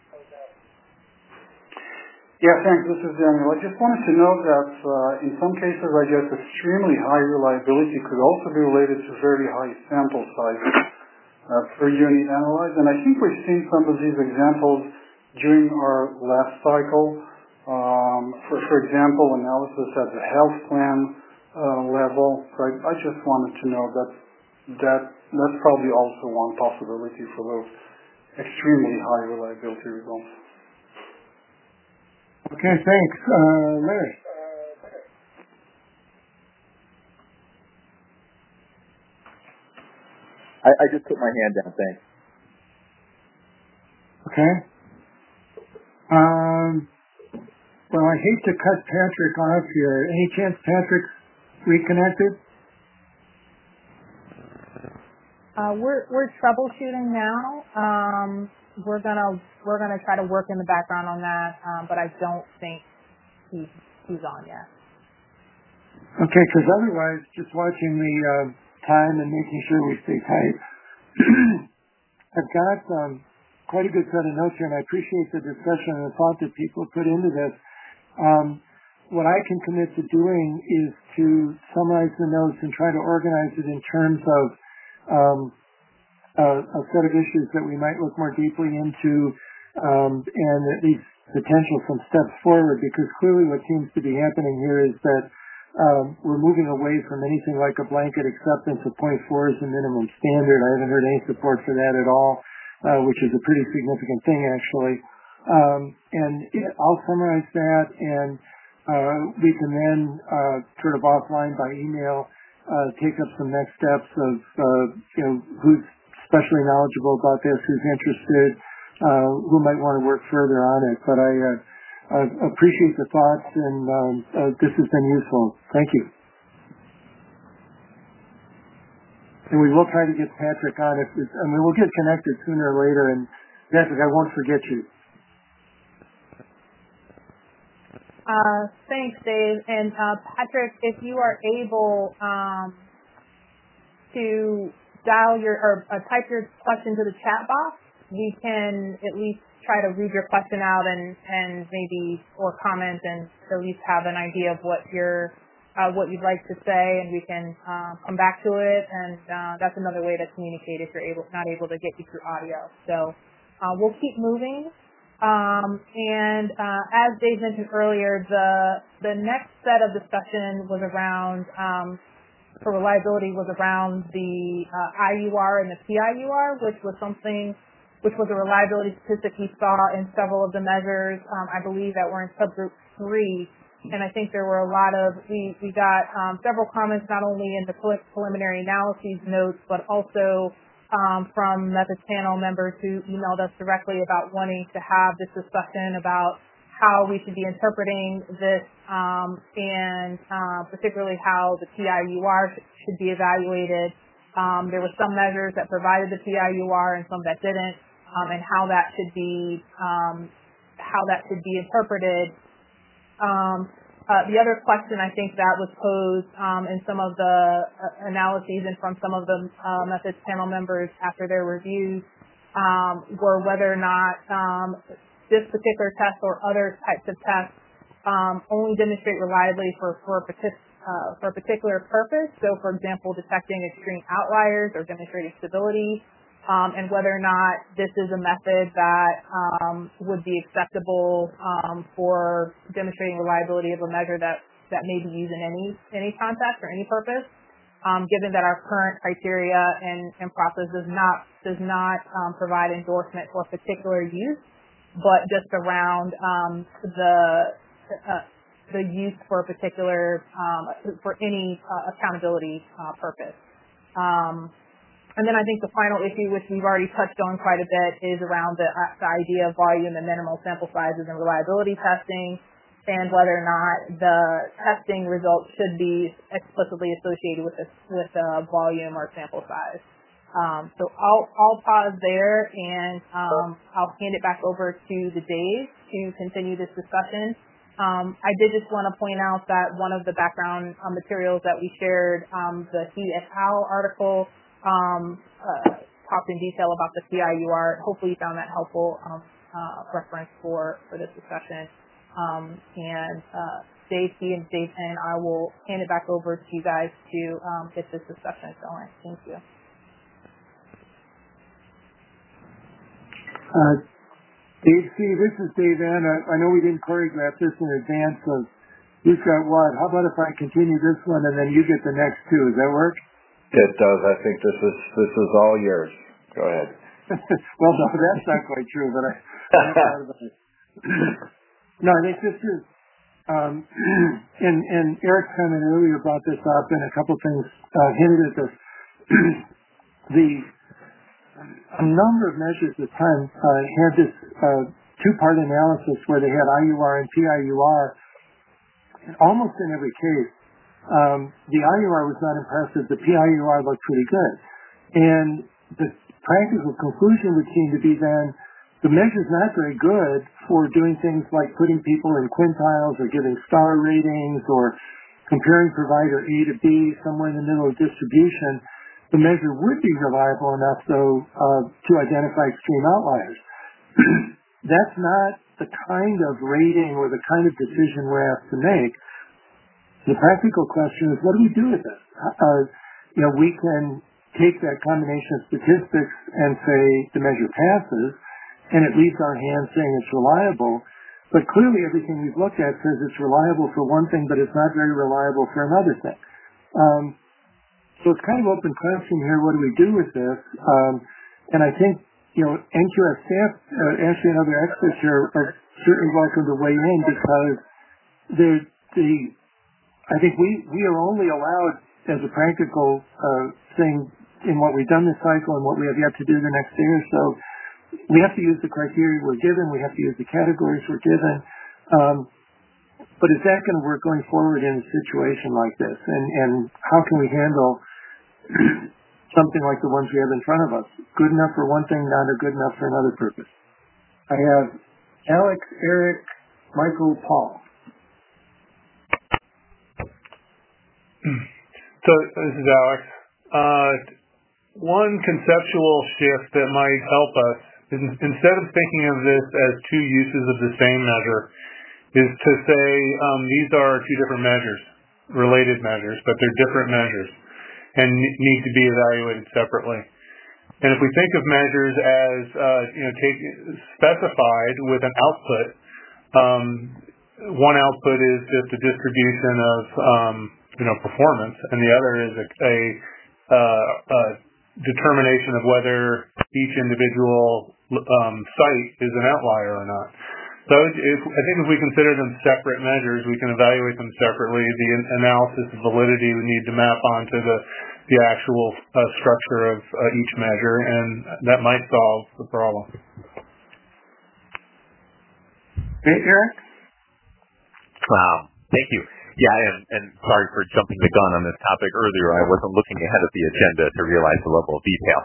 Yeah, thanks. This is Daniel. I just wanted to note that in some cases, I guess extremely high reliability could also be related to very high sample sizes per unit analyzed. And I think we've seen some of these examples during our last cycle. For example, analysis at the health plan level. So I just wanted to know that's probably also one possibility for those extremely high reliability results. Okay, thanks. Larry. I just put my hand down. Thanks. Okay. Well, I hate to cut Patrick off here. Any chance Patrick's reconnected? We're troubleshooting now. We're gonna try to work in the background on that, but I don't think he's on yet. Okay, because otherwise, just watching the time and making sure we stay tight. I've got quite a good set of notes here, and I appreciate the discussion and the thought that people put into this. What I can commit to doing is to summarize the notes and try to organize it in terms of a set of issues that we might look more deeply into, and at least potential some steps forward, because clearly what seems to be happening here is that we're moving away from anything like a blanket acceptance of 0.4 as the minimum standard. I haven't heard any support for that at all, which is a pretty significant thing, actually. I'll summarize that, and we can then sort of offline by email take up some next steps of who's especially knowledgeable about this, who's interested, who might want to work further on it. But I appreciate the thoughts, and this has been useful. Thank you. And we will try to get Patrick on. We'll get connected sooner or later. And Patrick, I won't forget you. Thanks, Dave. And Patrick, if you are able to dial or type your question to the chat box, we can at least try to read your question out and maybe or comment and at least have an idea of what you'd like to say, and we can come back to it. And that's another way to communicate if you're not able to get you through audio. So we'll keep moving. And as Dave mentioned earlier, the next set of discussion was around for reliability was around the IUR and the PIUR, which was a reliability statistic we saw in several of the measures. I believe that were in subgroup 3, and I think there were a lot of we got several comments not only in the preliminary analyses notes, but also from methods panel members who emailed us directly about wanting to have this discussion about how we should be interpreting this, and particularly how the PIUR should be evaluated. There were some measures that provided the PIUR and some that didn't, and how that should be interpreted. The other question I think that was posed in some of the analyses and from some of the methods panel members after their reviews were whether or not this particular test or other types of tests only demonstrate reliably for a particular purpose. So, for example, detecting extreme outliers or demonstrating stability, and whether or not this is a method that would be acceptable for demonstrating reliability of a measure that may be used in any context or any purpose, given that our current criteria and process does not provide endorsement for a particular use, but just around the use for a particular for any accountability purpose. And then I think the final issue, which we've already touched on quite a bit, is around the idea of volume and minimal sample sizes and reliability testing, and whether or not the testing results should be explicitly associated with volume or sample size. So I'll pause there, and I'll hand it back over to the Dave to continue this discussion. I did just want to point out that one of the background materials that we shared, the He et al. Article, talked in detail about the PIUR. Hopefully you found that helpful reference for this discussion. And Dave and I will hand it back over to you guys to get this discussion going. Thank you. Dave C., this is Dave N. I know we didn't choreograph this in advance of who's got what. How about if I continue this one and then you get the next two? Does that work? It does. I think this is all yours. Go ahead. Well, no, that's not quite true, but no, I think this is, and Eric commented earlier brought this up, and a couple things hinted at this. a number of measures at the time had this two-part analysis where they had IUR and PIUR. And almost in every case, the IUR was not impressive. The PIUR looked pretty good. And the practical conclusion would seem to be then the measure's not very good for doing things like putting people in quintiles or giving star ratings or comparing provider A to B, somewhere in the middle of distribution. The measure would be reliable enough, though, to identify extreme outliers. That's not the kind of rating or the kind of decision we're asked to make. The practical question is, what do we do with this? We can take that combination of statistics and say the measure passes, and it leaves our hands saying it's reliable. But clearly everything we've looked at says it's reliable for one thing, but it's not very reliable for another thing. So it's kind of open question here. What do we do with this? And I think, NQF staff, Ashley and other experts here are certainly welcome to weigh in because I think we are only allowed as a practical thing in what we've done this cycle and what we have yet to do the next year. So we have to use the criteria we're given. We have to use the categories we're given. But is that going to work going forward in a situation like this? And how can we handle something like the ones we have in front of us? Good enough for one thing, not good enough for another purpose. I have Alex, Eric, Michael, Paul. So this is Alex. One conceptual shift that might help us is instead of thinking of this as two uses of the same measure, is to say these are two different measures, related measures, but they're different measures and need to be evaluated separately. And if we think of measures as specified with an output, one output is just a distribution of performance, and the other is a determination of whether each individual site is an outlier or not. So I think if we consider them separate measures, we can evaluate them separately. The analysis of validity would need to map onto the actual structure of each measure, and that might solve the problem. Hey, Eric? Thank you. Yeah, and sorry for jumping the gun on this topic earlier. I wasn't looking ahead at the agenda to realize the level of detail.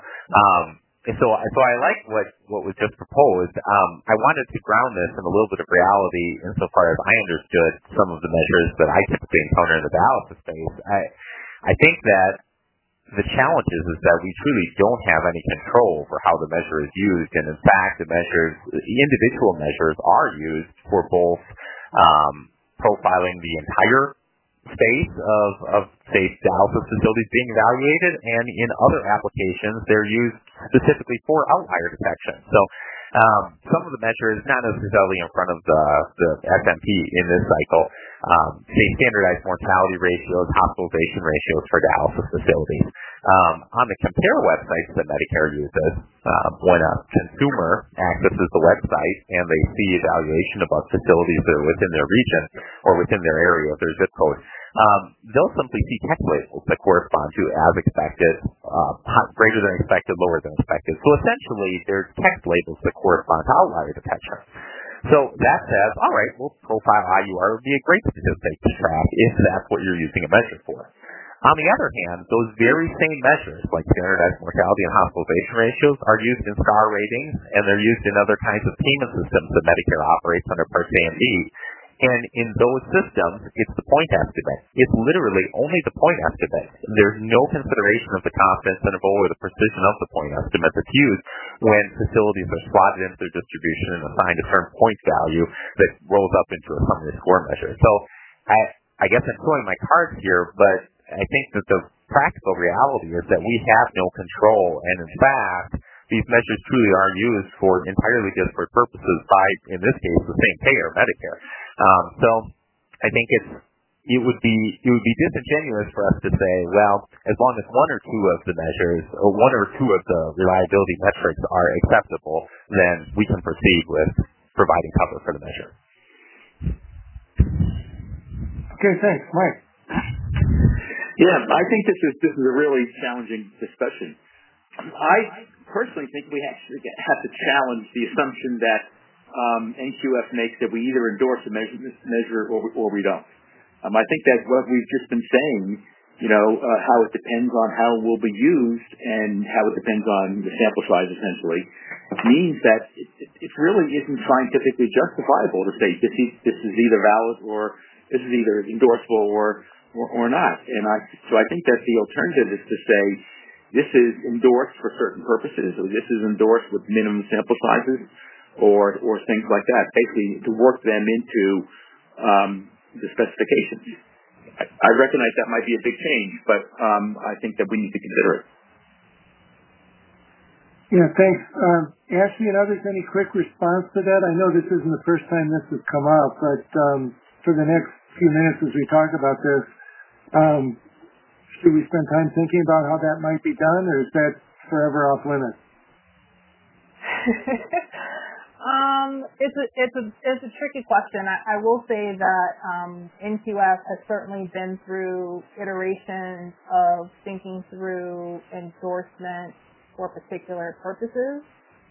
So I like what was just proposed. I wanted to ground this in a little bit of reality insofar as I understood some of the measures that I typically encounter in the dialysis space. I think that the challenge is that we truly don't have any control over how the measure is used, and in fact, the individual measures are used for both profiling the entire space of say dialysis facilities being evaluated, and in other applications they're used specifically for outlier detection. So some of the measures, not necessarily in front of the SMP in this cycle, say standardized mortality ratios, hospitalization ratios for dialysis facilities. On the Compare websites that Medicare uses, when a consumer accesses the website and they see evaluation about facilities that are within their region or within their area, their zip code, they'll simply see text labels that correspond to as expected, greater than expected, lower than expected. So essentially, there's text labels that correspond to outlier detection. So that says, all right, well, profile IUR would be a great statistic to track if that's what you're using a measure for. On the other hand, those very same measures, like standardized mortality and hospitalization ratios, are used in star ratings, and they're used in other kinds of payment systems that Medicare operates under Part A and B. And in those systems, it's the point estimate. It's literally only the point estimate. There's no consideration of the confidence interval or the precision of the point estimate that's used when facilities are slotted into their distribution and assigned a certain point value that rolls up into a summary score measure. So I guess I'm showing my cards here, but I think that the practical reality is that we have no control, and in fact, these measures truly are used for entirely disparate purposes by, in this case, the same payer, Medicare. So I think it would be disingenuous for us to say, well, as long as one or two of the measures, or one or two of the reliability metrics are acceptable, then we can proceed with providing cover for the measure. Okay, thanks, Mike. Yeah, I think this is a really challenging discussion. I personally think we actually have to challenge the assumption that NQF makes that we either endorse a measure or we don't. I think that what we've just been saying, how it depends on how it will be used and how it depends on the sample size, essentially, means that it really isn't scientifically justifiable to say this is either valid or this is either endorsable or not. And so I think that the alternative is to say this is endorsed for certain purposes, or this is endorsed with minimum sample sizes, or things like that. Basically, to work them into the specifications. I recognize that might be a big change, but I think that we need to consider it. Yeah, thanks. Ashley and others, any quick response to that? I know this isn't the first time this has come up, but for the next few minutes as we talk about this, should we spend time thinking about how that might be done, or is that forever off limits? It's a tricky question. I will say that NQF has certainly been through iterations of thinking through endorsement for particular purposes.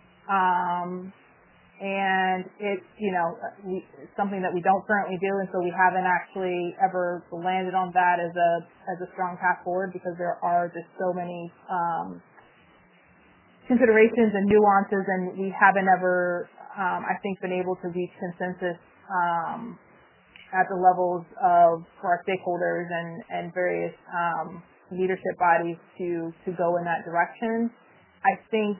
And it's, something that we don't currently do, and so we haven't actually ever landed on that as a strong path forward, because there are just so many considerations and nuances, and we haven't ever, I think, been able to reach consensus at the levels of for our stakeholders and various leadership bodies to go in that direction. I think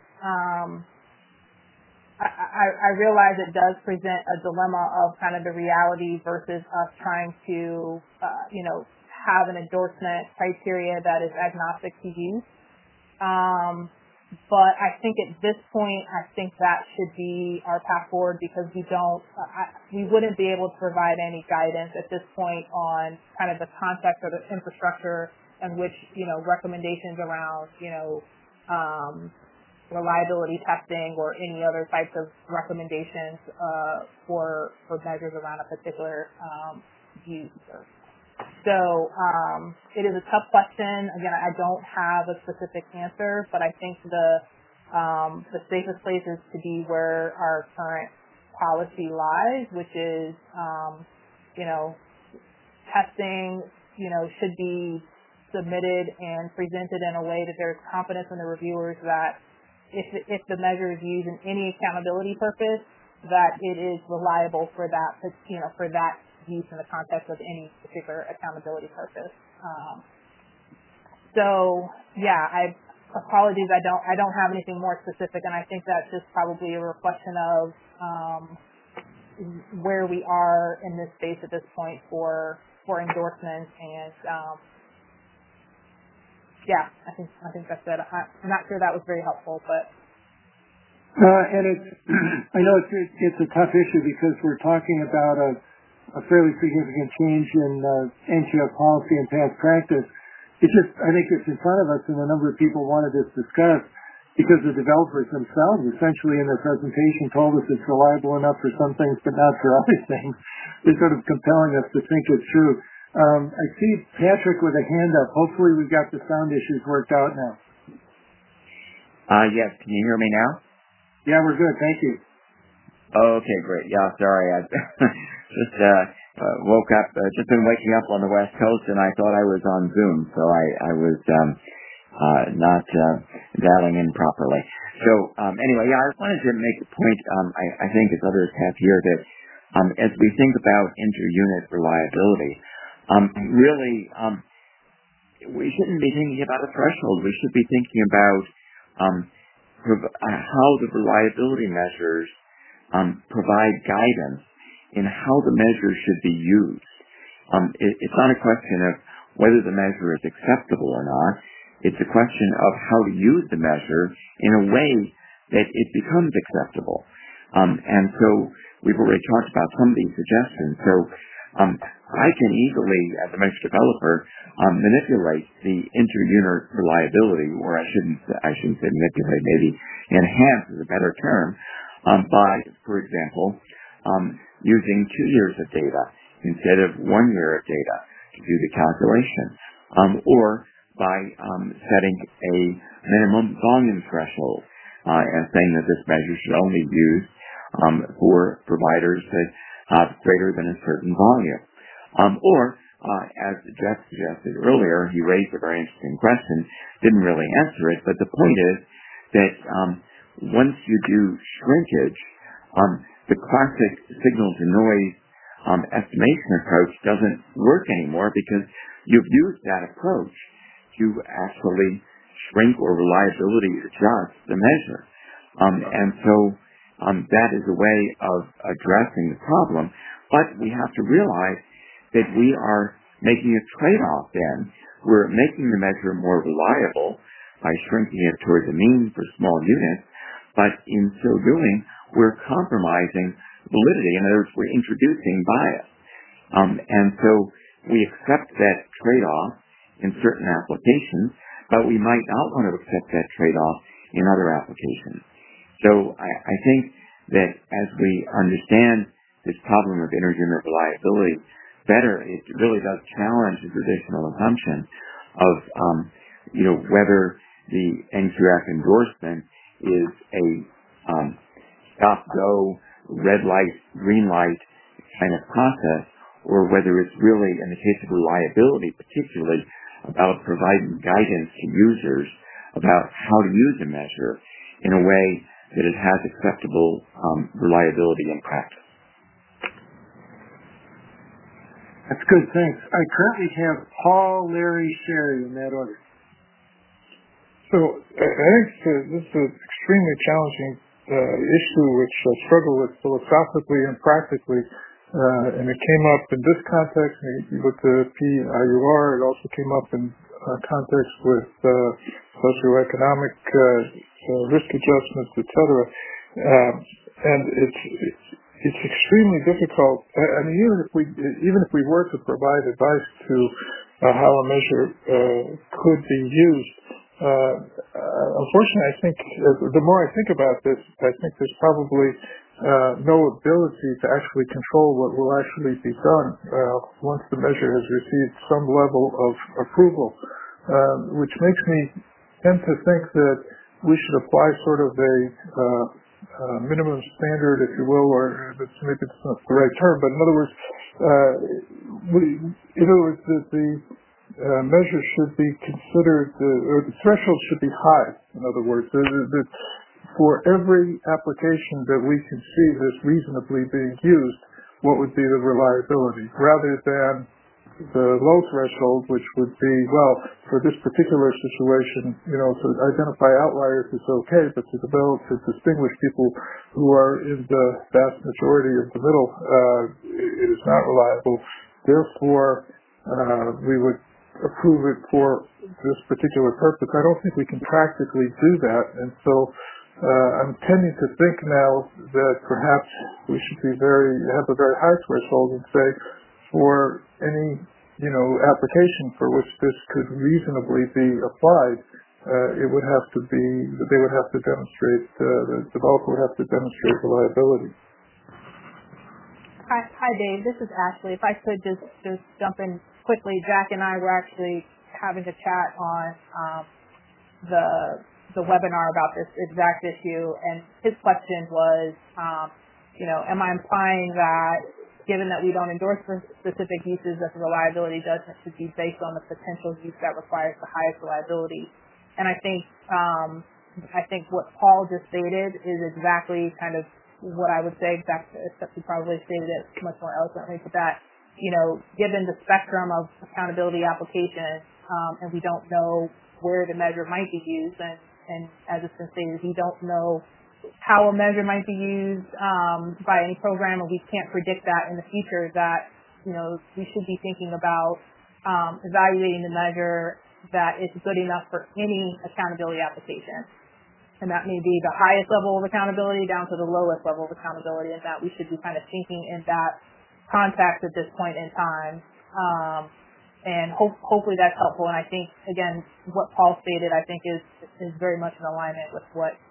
I realize it does present a dilemma of kind of the reality versus us trying to, have an endorsement criteria that is agnostic to use. But I think at this point, I think that should be our path forward, because we wouldn't be able to provide any guidance at this point on kind of the context or the infrastructure in which, recommendations around, reliability testing or any other types of recommendations for measures around a particular use. So it is a tough question. Again, I don't have a specific answer, but I think the safest place is to be where our current policy lies, which is, testing, should be submitted and presented in a way that there's confidence in the reviewers that if the measure is used in any accountability purpose, that it is reliable for that, for that use in the context of any particular accountability purpose. Apologies, I don't have anything more specific, and I think that's just probably a reflection of where we are in this space at this point for endorsements, and I think that's it. I'm not sure that was very helpful, but. And I know it's a tough issue because we're talking about a fairly significant change in NQF policy and past practice. I think it's in front of us, and a number of people wanted this discussed because the developers themselves, essentially in their presentation, told us it's reliable enough for some things but not for other things. They're sort of compelling us to think it's true. I see Patrick with a hand up. Hopefully we've got the sound issues worked out now. Yes. Can you hear me now? Yeah, we're good. Thank you. Okay, great. Yeah, sorry. I just woke up, just been waking up on the West Coast, and I thought I was on Zoom, so I was not dialing in properly. So anyway, I wanted to make the point, I think as others have here, that as we think about inter-unit reliability, really, we shouldn't be thinking about a threshold. We should be thinking about how the reliability measures provide guidance in how the measure should be used. It's not a question of whether the measure is acceptable or not. It's a question of how to use the measure in a way that it becomes acceptable. And so we've already talked about some of these suggestions. So I can easily, as a measure developer, manipulate the inter-unit reliability, or I shouldn't say manipulate, maybe enhance is a better term, by, for example, using 2 years of data instead of 1 year of data to do the calculation, or by setting a minimum volume threshold and saying that this measure should only be used for providers that have greater than a certain volume. Or, as Jeff suggested earlier, he raised a very interesting question, didn't really answer it, but the point is that once you do shrinkage, the classic signal-to-noise estimation approach doesn't work anymore because you've used that approach to actually shrink or reliability adjust the measure. And so that is a way of addressing the problem, but we have to realize that we are making a trade-off then. We're making the measure more reliable by shrinking it toward the mean for small units, but in so doing, we're compromising validity. In other words, we're introducing bias. And so we accept that trade-off in certain applications, but we might not want to accept that trade-off in other applications. So I think that as we understand this problem of inter-unit reliability better, it really does challenge the traditional assumption of, whether the NQF endorsement is a stop-go, red light, green light kind of process, or whether it's really, in the case of reliability particularly, about providing guidance to users about how to use a measure in a way that it has acceptable reliability in practice. That's good, thanks. I currently have Paul, Larry, Sherry in that order. So I think this is an extremely challenging issue which I struggle with philosophically and practically. And it came up in this context with the PIUR. It also came up in context with socioeconomic risk adjustments, etc. And it's extremely difficult. I mean, even if we were to provide advice to how a measure could be used, unfortunately, I think the more I think about this, I think there's probably no ability to actually control what will actually be done once the measure has received some level of approval, which makes me tend to think that we should apply sort of a minimum standard, if you will, or maybe it's not the right term, but in other words, the measure should be considered, or the threshold should be high. In other words, for every application that we can see that's reasonably being used, what would be the reliability, rather than the low threshold, which would be, well, for this particular situation, to identify outliers is okay, but to distinguish people who are in the vast majority of the middle, it is not reliable. Therefore, we would approve it for this particular purpose. I don't think we can practically do that, and so I'm tending to think now that perhaps we should have a very high threshold and say for any application for which this could reasonably be applied, they would have to demonstrate, the developer would have to demonstrate reliability. Hi, Dave. This is Ashley. If I could just jump in quickly, Jack and I were actually having a chat on the webinar about this exact issue, and his question was, am I implying that given that we don't endorse for specific uses, that the reliability judgment should be based on the potential use that requires the highest reliability? And I think what Paul just stated is exactly kind of what I would say, except he probably stated it much more eloquently, but that, given the spectrum of accountability applications, and we don't know where the measure might be used, and as it's been stated, we don't know how a measure might be used by any program, and we can't predict that in the future, that we should be thinking about evaluating the measure that is good enough for any accountability application. And that may be the highest level of accountability down to the lowest level of accountability, and that we should be kind of thinking in that context at this point in time. And hopefully that's helpful. And I think, again, what Paul stated, I think is very much in alignment with what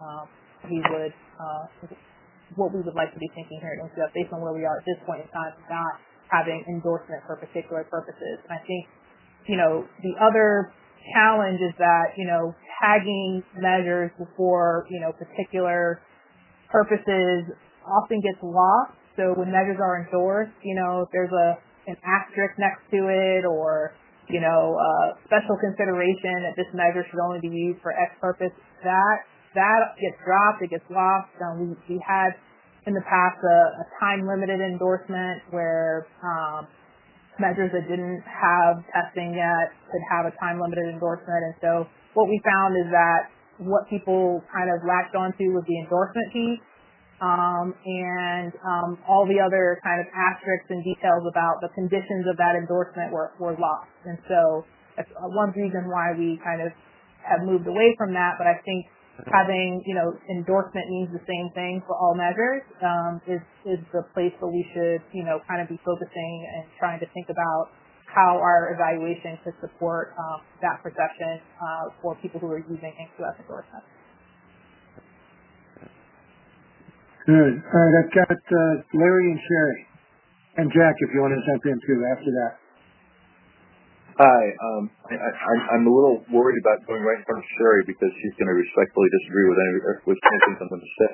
what we would like to be thinking here at NQF based on where we are at this point in time, not having endorsement for particular purposes. And I think, the other challenge is that, tagging measures for, particular purposes often gets lost. So when measures are endorsed, if there's an asterisk next to it or, special consideration that this measure should only be used for X purpose, that gets dropped, it gets lost. We had in the past a time-limited endorsement where measures that didn't have testing yet could have a time-limited endorsement. And so what we found is that what people kind of latched onto was the endorsement piece, and all the other kind of asterisks and details about the conditions of that endorsement were lost. And so that's one reason why we kind of have moved away from that. But I think having, endorsement means the same thing for all measures is the place where we should, kind of be focusing and trying to think about how our evaluation could support that perception for people who are using NQF endorsements. Good. All right, I've got Larry and Sherry. And Jack, if you want to jump in too after that. Hi. I'm a little worried about going right in front of Sherry because she's going to respectfully disagree with anything I'm going to say.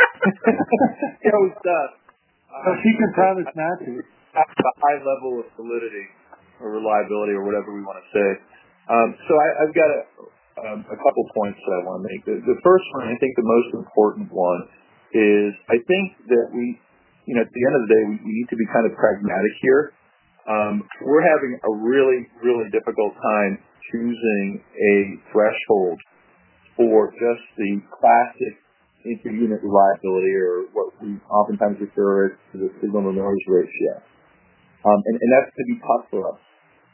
She can promise not to. A high level of validity or reliability or whatever we want to say. So I've got a couple points that I want to make. The first one, I think the most important one, is I think that we, at the end of the day, we need to be kind of pragmatic here. We're having a really, really difficult time choosing a threshold for just the classic inter-unit reliability, or what we oftentimes refer to the signal-to-noise ratio. And that's going to be tough for us.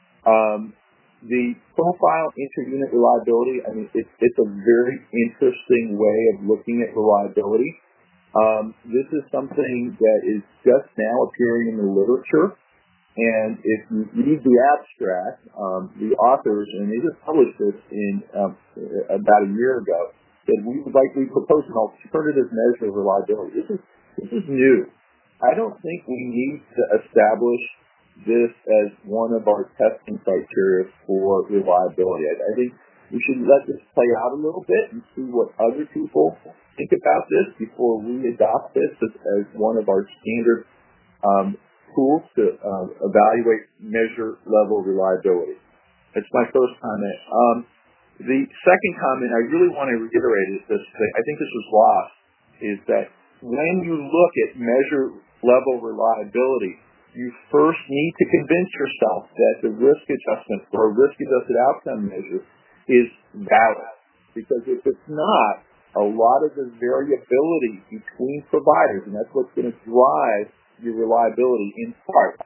The profile inter-unit reliability, it's a very interesting way of looking at reliability. This is something that is just now appearing in the literature, and if you read the abstract, the authors, and they just published this in about a year ago, that we would likely propose an alternative measure of reliability. This is new. I don't think we need to establish this as one of our testing criteria for reliability. I think we should let this play out a little bit and see what other people think about this before we adopt this as one of our standard tools to evaluate measure level reliability. That's my first comment. The second comment I really want to reiterate is this. I think this was lost, is that when you look at measure level reliability, you first need to convince yourself that the risk adjustment or risk-adjusted outcome measure is valid. Because if it's not, a lot of the variability between providers, and that's what's going to drive your reliability in part,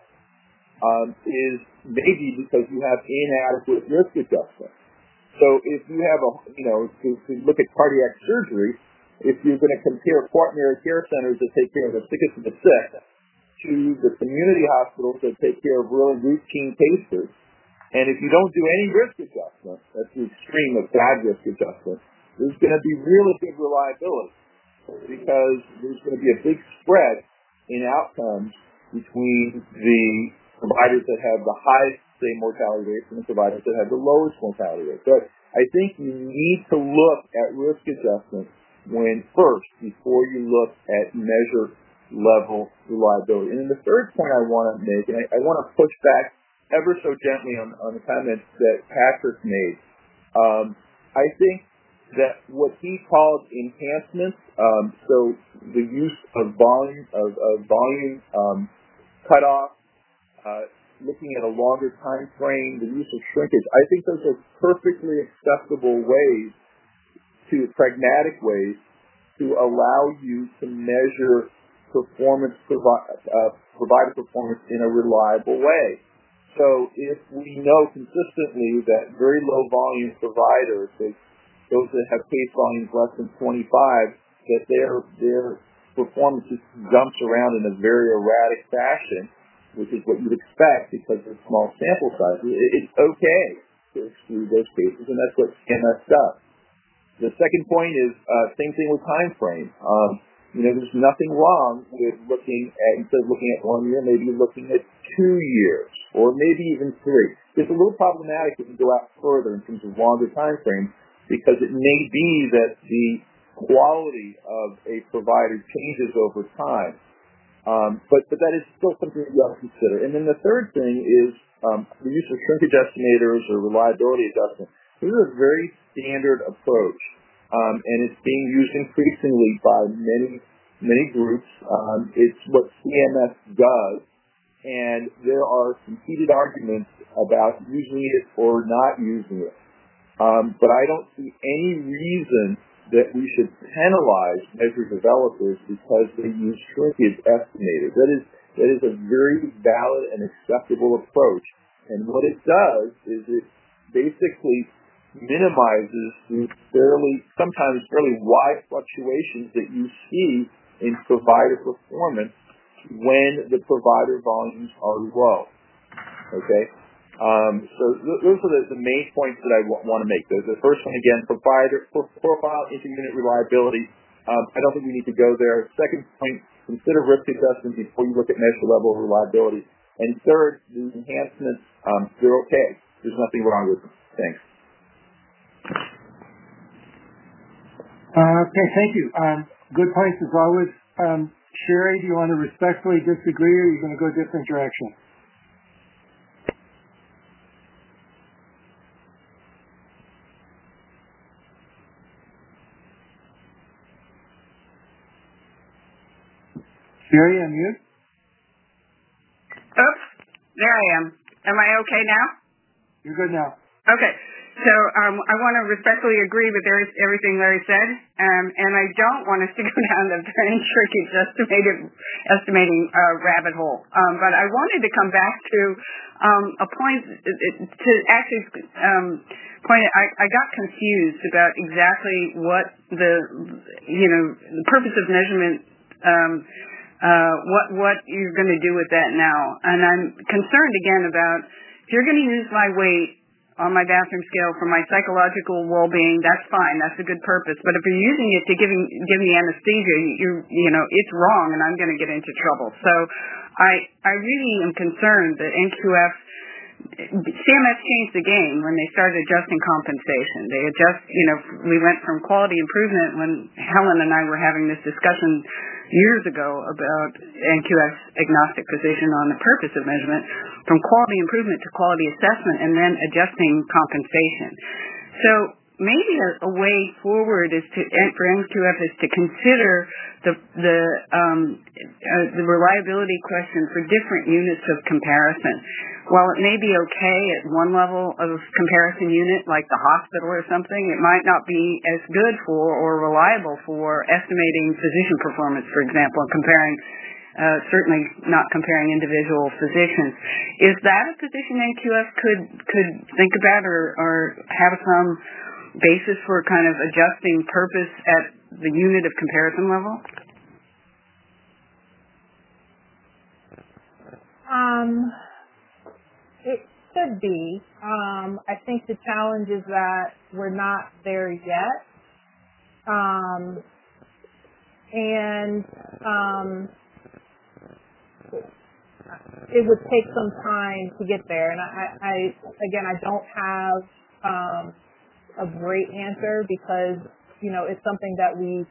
is maybe because you have inadequate risk adjustment. So if you have to look at cardiac surgery, if you're going to compare primary care centers that take care of the sickest of the sick to the community hospitals that take care of really routine cases, and if you don't do any risk adjustment, that's the extreme of bad risk adjustment, there's going to be really good reliability because there's going to be a big spread in outcomes between the providers that have the highest, say, mortality rates and the providers that have the lowest mortality rates. So I think you need to look at risk adjustment before you look at measure level reliability. And then the third point I want to make, and I want to push back ever so gently on the comments that Patrick made. I think that what he called enhancements, so the use of volume cutoff, looking at a longer time frame, the use of shrinkage, I think those are perfectly acceptable ways, pragmatic ways, to allow you to measure provider performance in a reliable way. So if we know consistently that very low volume providers, those that have case volumes less than 25, that their performance just jumps around in a very erratic fashion, which is what you'd expect because of small sample sizes, it's okay to exclude those cases, and that's what CMS does. The second point is same thing with time frame. There's nothing wrong with looking at, instead of looking at 1 year, maybe looking at 2 years, or maybe even 3. It's a little problematic if you go out further in terms of longer time frames, because it may be that the quality of a provider changes over time. But that is still something that you have to consider. And then the third thing is the use of shrinkage estimators or reliability adjustment. This is a very standard approach, and it's being used increasingly by many groups. It's what CMS does, and there are some heated arguments about using it or not using it. But I don't see any reason that we should penalize measure developers because they use shrinkage estimators. That is a very valid and acceptable approach. And what it does is it basically minimizes the sometimes fairly wide fluctuations that you see in provider performance when the provider volumes are low. Okay? So those are the main points that I want to make. The first one, again, provider profile inter-unit reliability. I don't think we need to go there. Second point, consider risk adjustment before you look at measure level of reliability. And third, the enhancements, they're okay. There's nothing wrong with them. Thanks. Okay, thank you. Good points as always. Sherry, do you want to respectfully disagree, or are you going to go a different direction? Sherry, unmute. Oops, there I am. Am I okay now? You're good now. Okay. So I want to respectfully agree with everything Larry said, and I don't want us to go down the very shrinkage estimating rabbit hole. But I wanted to come back to a point to actually point. I got confused about exactly what the purpose of measurement. What you're going to do with that now, and I'm concerned again about if you're going to use my weight on my bathroom scale for my psychological well-being, that's fine. That's a good purpose. But if you're using it to give me anesthesia, it's wrong, and I'm going to get into trouble. So I really am concerned that NQF, CMS changed the game when they started adjusting compensation. They we went from quality improvement when Helen and I were having this discussion years ago about NQF's agnostic position on the purpose of measurement, from quality improvement to quality assessment, and then adjusting compensation. So maybe a way forward for NQF is to consider the reliability question for different units of comparison. While it may be okay at one level of comparison unit, like the hospital or something, it might not be as good for or reliable for estimating physician performance, for example, and comparing, certainly not comparing individual physicians. Is that a position NQF could think about or have some basis for kind of adjusting purpose at the unit of comparison level? It could be. I think the challenge is that we're not there yet. It would take some time to get there. And I don't have a great answer because, it's something that we've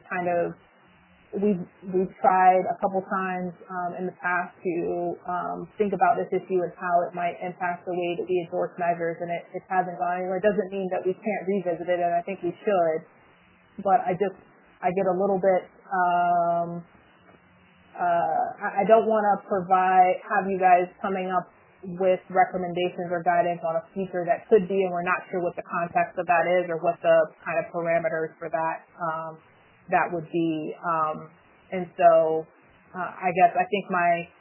tried a couple times in the past to think about this issue and how it might impact the way that we endorse measures, and it hasn't gone anywhere. It doesn't mean that we can't revisit it, and I think we should. But I get a little bit. I don't want to have you guys coming up with recommendations or guidance on a feature that could be, and we're not sure what the context of that is or what the kind of parameters for that would be. And so I guess I think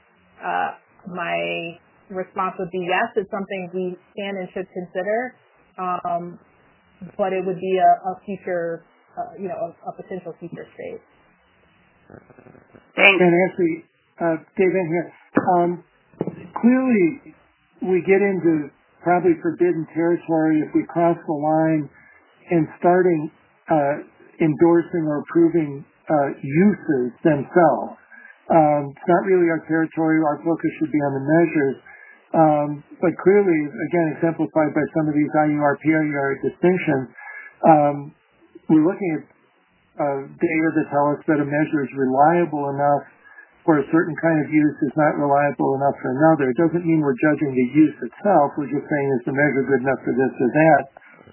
my response would be yes, it's something we can and should consider, but it would be a future, a potential future state. Thanks. And actually, Dave, in here, clearly we get into probably forbidden territory if we cross the line in starting endorsing or approving uses themselves. It's not really our territory. Our focus should be on the measures. But clearly, again, exemplified by some of these IUR, PIUR distinctions, We're looking at data that tell us that a measure is reliable enough for a certain kind of use, is not reliable enough for another. It doesn't mean we're judging the use itself. We're just saying, is the measure good enough for this or that?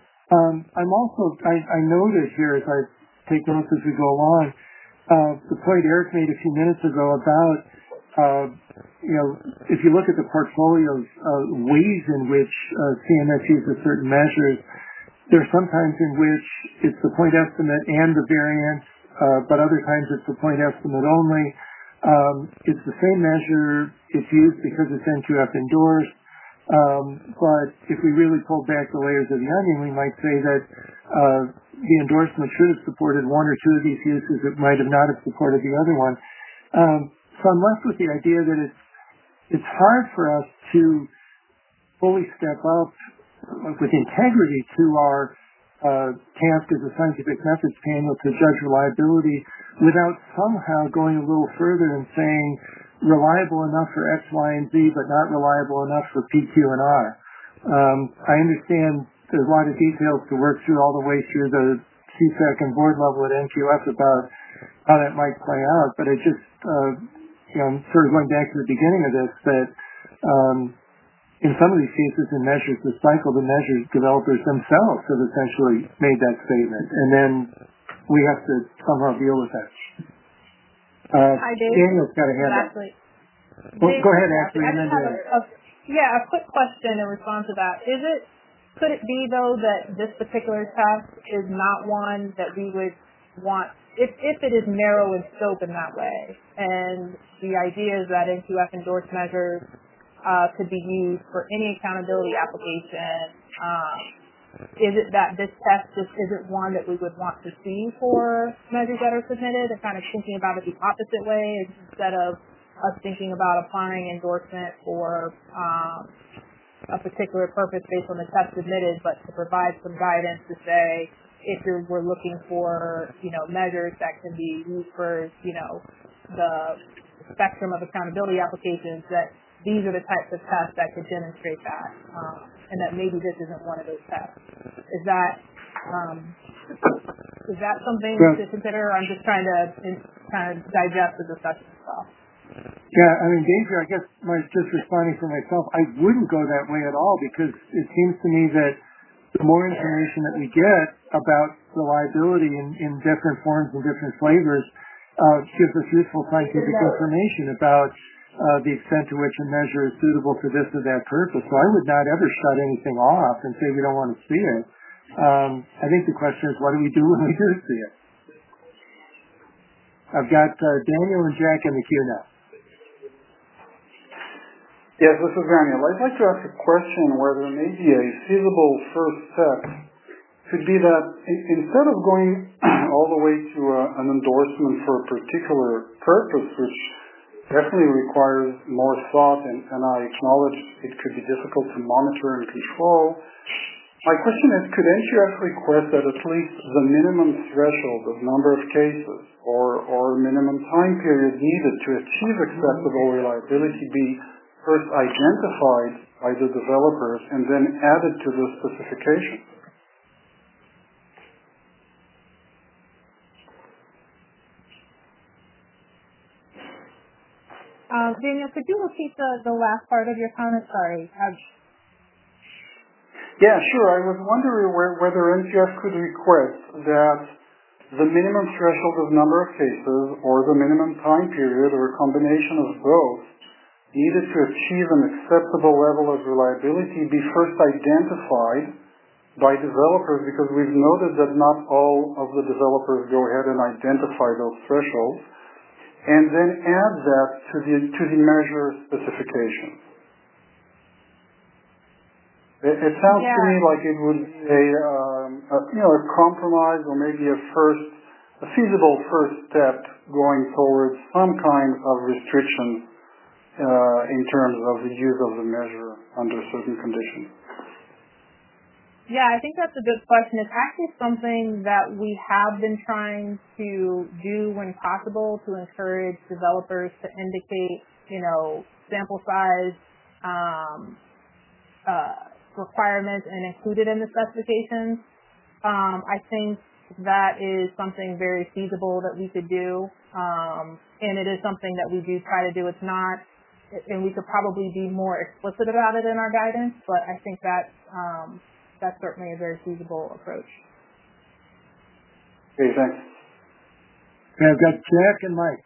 I noted here as I take notes as we go along, the point Eric made a few minutes ago about, if you look at the portfolio's ways in which CMS uses certain measures, there are some times in which it's the point estimate and the variance, but other times it's the point estimate only. It's the same measure, it's used because it's NQF endorsed, but if we really pull back the layers of the onion, we might say that the endorsement should have supported one or two of these uses, it might have not have supported the other one. So I'm left with the idea that it's hard for us to fully step up with integrity to our task as a scientific methods panel to judge reliability without somehow going a little further and saying reliable enough for X, Y, and Z, but not reliable enough for P, Q, and R. I understand there's a lot of details to work through all the way through the CSAC and board level at NQF about how that might play out, but I just, I'm sort of going back to the beginning of this, that in some of these cases and measures the cycle, the measures developers themselves have essentially made that statement, and then we have to somehow deal with that. Hi, Dave. Daniel's got a hand up. Well, go ahead, Ashley. I just have a quick question in response to that. Could it be, though, that this particular test is not one that we would want, if it is narrow in scope in that way, and the idea is that NQF endorsed measures could be used for any accountability application, is it that this test just isn't one that we would want to see for measures that are submitted, and kind of thinking about it the opposite way, instead of us thinking about applying endorsement for a particular purpose based on the test submitted, but to provide some guidance to say, if we're looking for, measures that can be used for, the spectrum of accountability applications, that these are the types of tests that could demonstrate that, and that maybe this isn't one of those tests. Is that something to consider? I'm just trying to kind of digest the discussion as well. Yeah, Dave, I guess just responding for myself, I wouldn't go that way at all, because it seems to me that the more information that we get about reliability in different forms and different flavors gives us useful scientific information about the extent to which a measure is suitable for this or that purpose. So I would not ever shut anything off and say we don't want to see it. I think the question is, what do we do when we do see it? I've got Daniel and Jack in the queue now. Yes, this is Daniel. I'd like to ask a question whether maybe a feasible first step could be that instead of going all the way to an endorsement for a particular purpose, which definitely requires more thought, and I acknowledge it could be difficult to monitor and control, my question is, could NQF request that at least the minimum threshold of number of cases or minimum time period needed to achieve acceptable reliability be first identified by the developers and then added to the specification? Daniel, could you repeat the last part of your comment? Sorry. Yeah, sure. I was wondering whether NQF could request that the minimum threshold of number of cases or the minimum time period or a combination of both needed to achieve an acceptable level of reliability be first identified by developers, because we've noted that not all of the developers go ahead and identify those thresholds, and then add that to the measure specification. It sounds to me like it would be a compromise, or maybe a feasible first step going towards some kind of restriction in terms of the use of the measure under certain conditions. Yeah, I think that's a good question. It's actually something that we have been trying to do when possible to encourage developers to indicate, sample size requirements and include it in the specifications. I think that is something very feasible that we could do, and it is something that we do try to do. It's not, and we could probably be more explicit about it in our guidance, but I think that's certainly a very feasible approach. Okay, thanks. Okay, I've got Jack and Mike.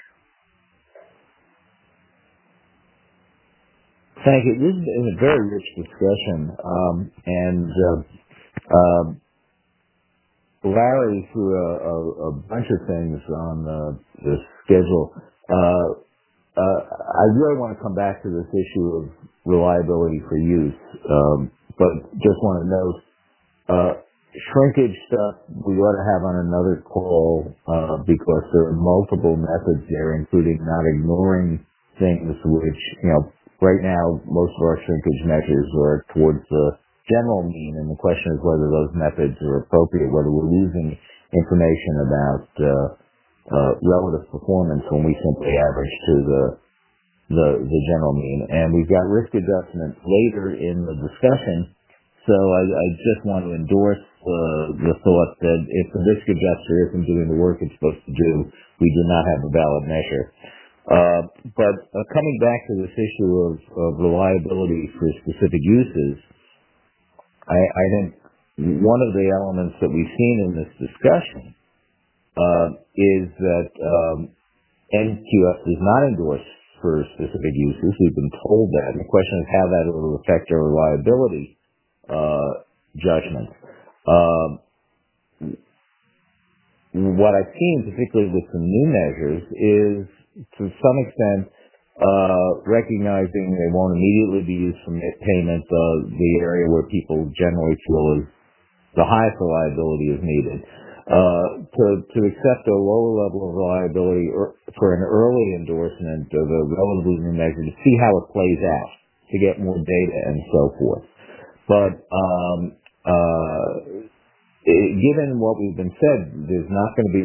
Thank you. This has been a very rich discussion, Larry threw a bunch of things on the schedule. I really want to come back to this issue of reliability for use, but just want to note shrinkage stuff we ought to have on another call because there are multiple methods there, including not ignoring things which, right now most of our shrinkage measures are towards the general mean, and the question is whether those methods are appropriate, whether we're losing information about relative performance when we simply average to the general mean. And we've got risk adjustment later in the discussion, so I just want to endorse the thought that if the risk adjuster isn't doing the work it's supposed to do, we do not have a valid measure. But coming back to this issue of reliability for specific uses, I think one of the elements that we've seen in this discussion is that NQF does not endorse for specific uses. We've been told that. And the question is how that will affect our reliability judgment. What I've seen, particularly with some new measures, is to some extent recognizing they won't immediately be used for payment, the area where people generally feel is the highest reliability is needed. To accept a lower level of reliability for an early endorsement of a relatively new measure to see how it plays out, to get more data and so forth. But given what we've been said, there's not going to be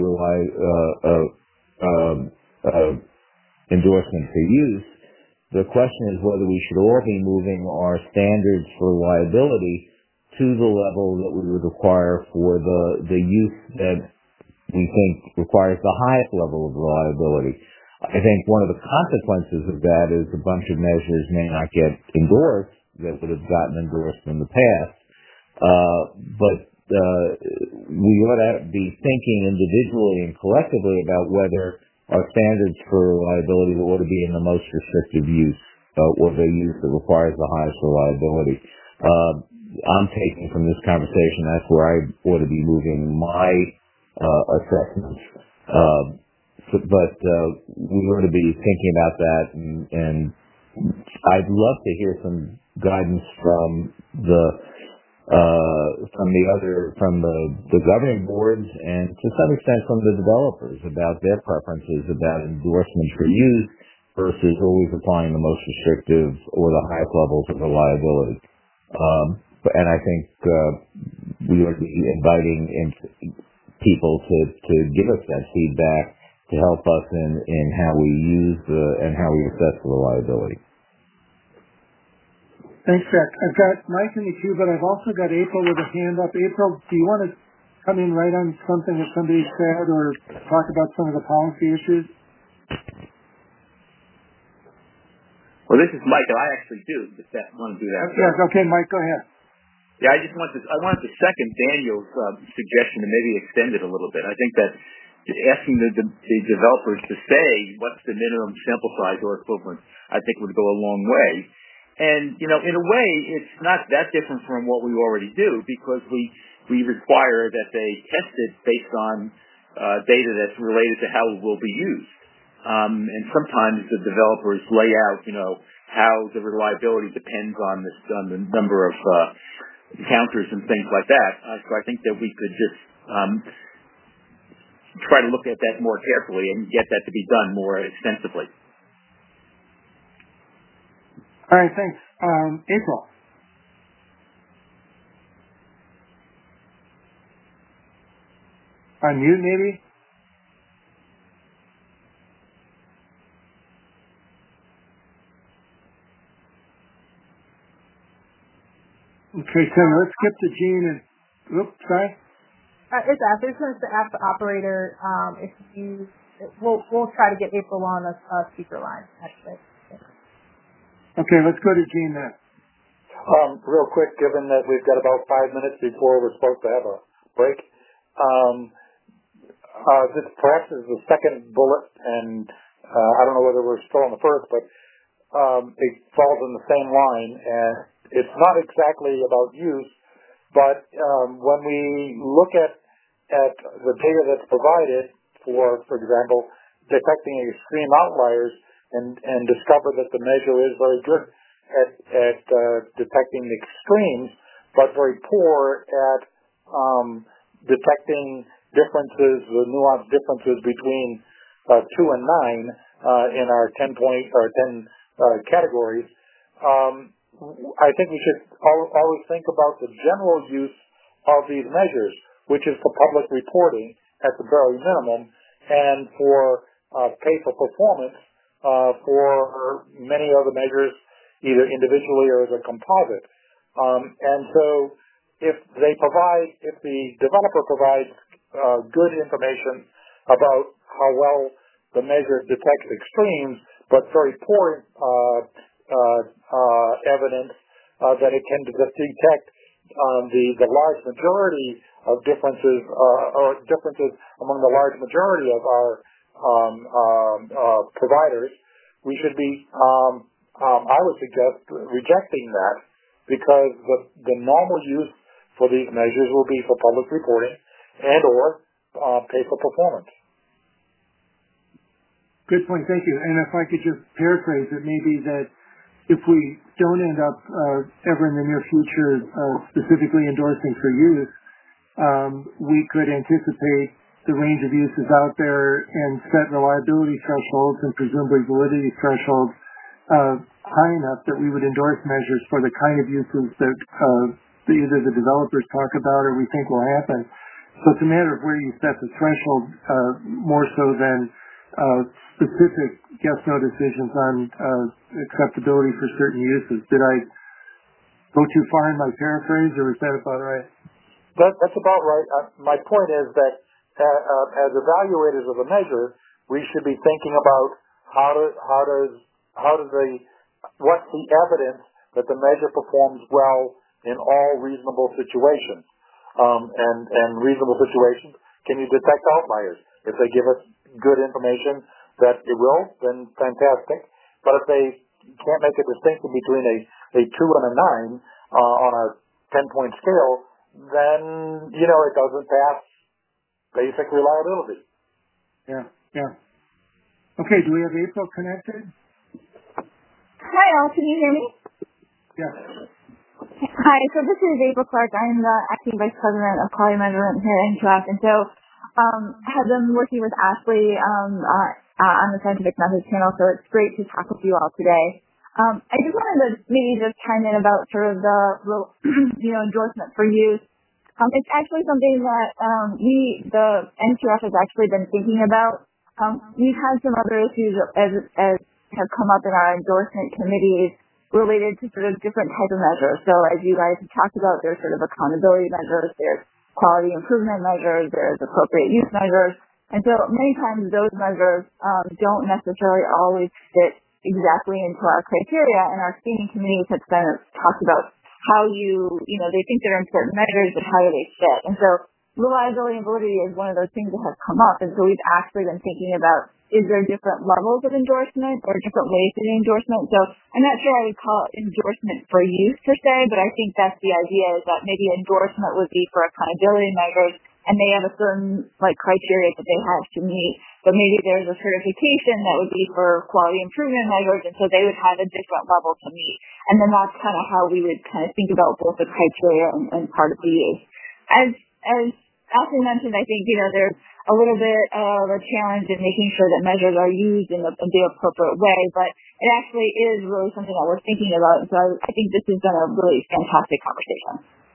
endorsement for use. The question is whether we should all be moving our standards for reliability to the level that we would require for the use that we think requires the highest level of reliability. I think one of the consequences of that is a bunch of measures may not get endorsed that would have gotten endorsed in the past. But we ought to be thinking individually and collectively about whether our standards for reliability ought to be in the most restrictive use or the use that requires the highest reliability. I'm taking from this conversation that's where I ought to be moving my assessments. But we ought to be thinking about that, and I'd love to hear some guidance from the governing boards and to some extent from the developers about their preferences about endorsement for use versus always applying the most restrictive or the highest levels of reliability. And I think we ought to be inviting people to give us that feedback to help us in how we use and how we assess the reliability. Thanks, Jack. I've got Mike in the queue, but I've also got April with a hand up. April, do you want to come in right on something that somebody said or talk about some of the policy issues? Well, this is Mike, and I actually do want to do that. Yes, okay, Mike, go ahead. Yeah, I wanted to second Daniel's suggestion to maybe extend it a little bit. I think that asking the developers to say what's the minimum sample size or equivalent, I think would go a long way. And, in a way, it's not that different from what we already do because we require that they test it based on data that's related to how it will be used. And sometimes the developers lay out, how the reliability depends on the number of counters and things like that. So I think that we could just try to look at that more carefully and get that to be done more extensively. All right, thanks. April. Unmute, maybe? Okay, Tim, let's skip to Gene and... Oops, sorry? It's after. It's the app operator. We'll try to get April on a speaker line. Actually. Okay, let's go to Gene then. Real quick, given that we've got about 5 minutes before we're supposed to have a break, this perhaps is the second bullet, and I don't know whether we're still on the first, but it falls in the same line, and it's not exactly about use, but when we look at the data that's provided for example, detecting extreme outliers and discover that the measure is very good at detecting the extremes, but very poor at detecting differences, the nuanced differences between 2 and 9 in our 10 categories. I think we should always think about the general use of these measures, which is for public reporting at the very minimum, and for pay for performance for many other measures, either individually or as a composite. And so if the developer provides good information about how well the measure detects extremes, but very poor evidence that it can detect the large majority of differences or differences among the large majority of our providers, we should be, I would suggest, rejecting that, because the normal use for these measures will be for public reporting and or pay for performance. Good point, thank you. And if I could just paraphrase it, maybe that if we don't end up ever in the near future specifically endorsing for use, we could anticipate the range of uses out there and set reliability thresholds and presumably validity thresholds high enough that we would endorse measures for the kind of uses that either the developers talk about or we think will happen. So it's a matter of where you set the threshold more so than specific yes-no decisions on acceptability for certain uses. Did I go too far in my paraphrase, or is that about right? That's about right. My point is that as evaluators of a measure, we should be thinking about what's the evidence that the measure performs well in all reasonable situations. And reasonable situations, can you detect outliers? If they give us good information that it will, then fantastic. But if they can't make a distinction between a 2 and a 9 on a 10-point scale, then, it doesn't pass basic reliability. Yeah. Okay, do we have April connected? Hi, all. Can you hear me? Yeah. Hi, so this is April Clark. I'm the Acting Vice President of Quality Measurement here at NQF. And so I have been working with Ashley on the Scientific Methods panel, so it's great to talk with you all today. I just wanted to maybe just chime in about sort of the endorsement for use. It's actually something that the NQF has actually been thinking about. We've had some other issues as have come up in our endorsement committees related to sort of different types of measures. So as you guys have talked about, there's sort of accountability measures, there's quality improvement measures, there's appropriate use measures. And so many times those measures don't necessarily always fit exactly into our criteria, and our screening committees have kind of talked about how they think they're important measures, but how do they fit? And so reliability and validity is one of those things that have come up, and so we've actually been thinking about, is there different levels of endorsement or different ways to do endorsement? So I'm not sure I would call it endorsement for use per se, but I think that's the idea, is that maybe endorsement would be for accountability measures, and they have a certain criteria that they have to meet, but maybe there's a certification that would be for quality improvement measures, and so they would have a different level to meet. And then that's kind of how we would kind of think about both the criteria and part of the use. As Ashley mentioned, I think, there's a little bit of a challenge in making sure that measures are used in the appropriate way, but it actually is really something that we're thinking about, and so I think this has been a really fantastic conversation.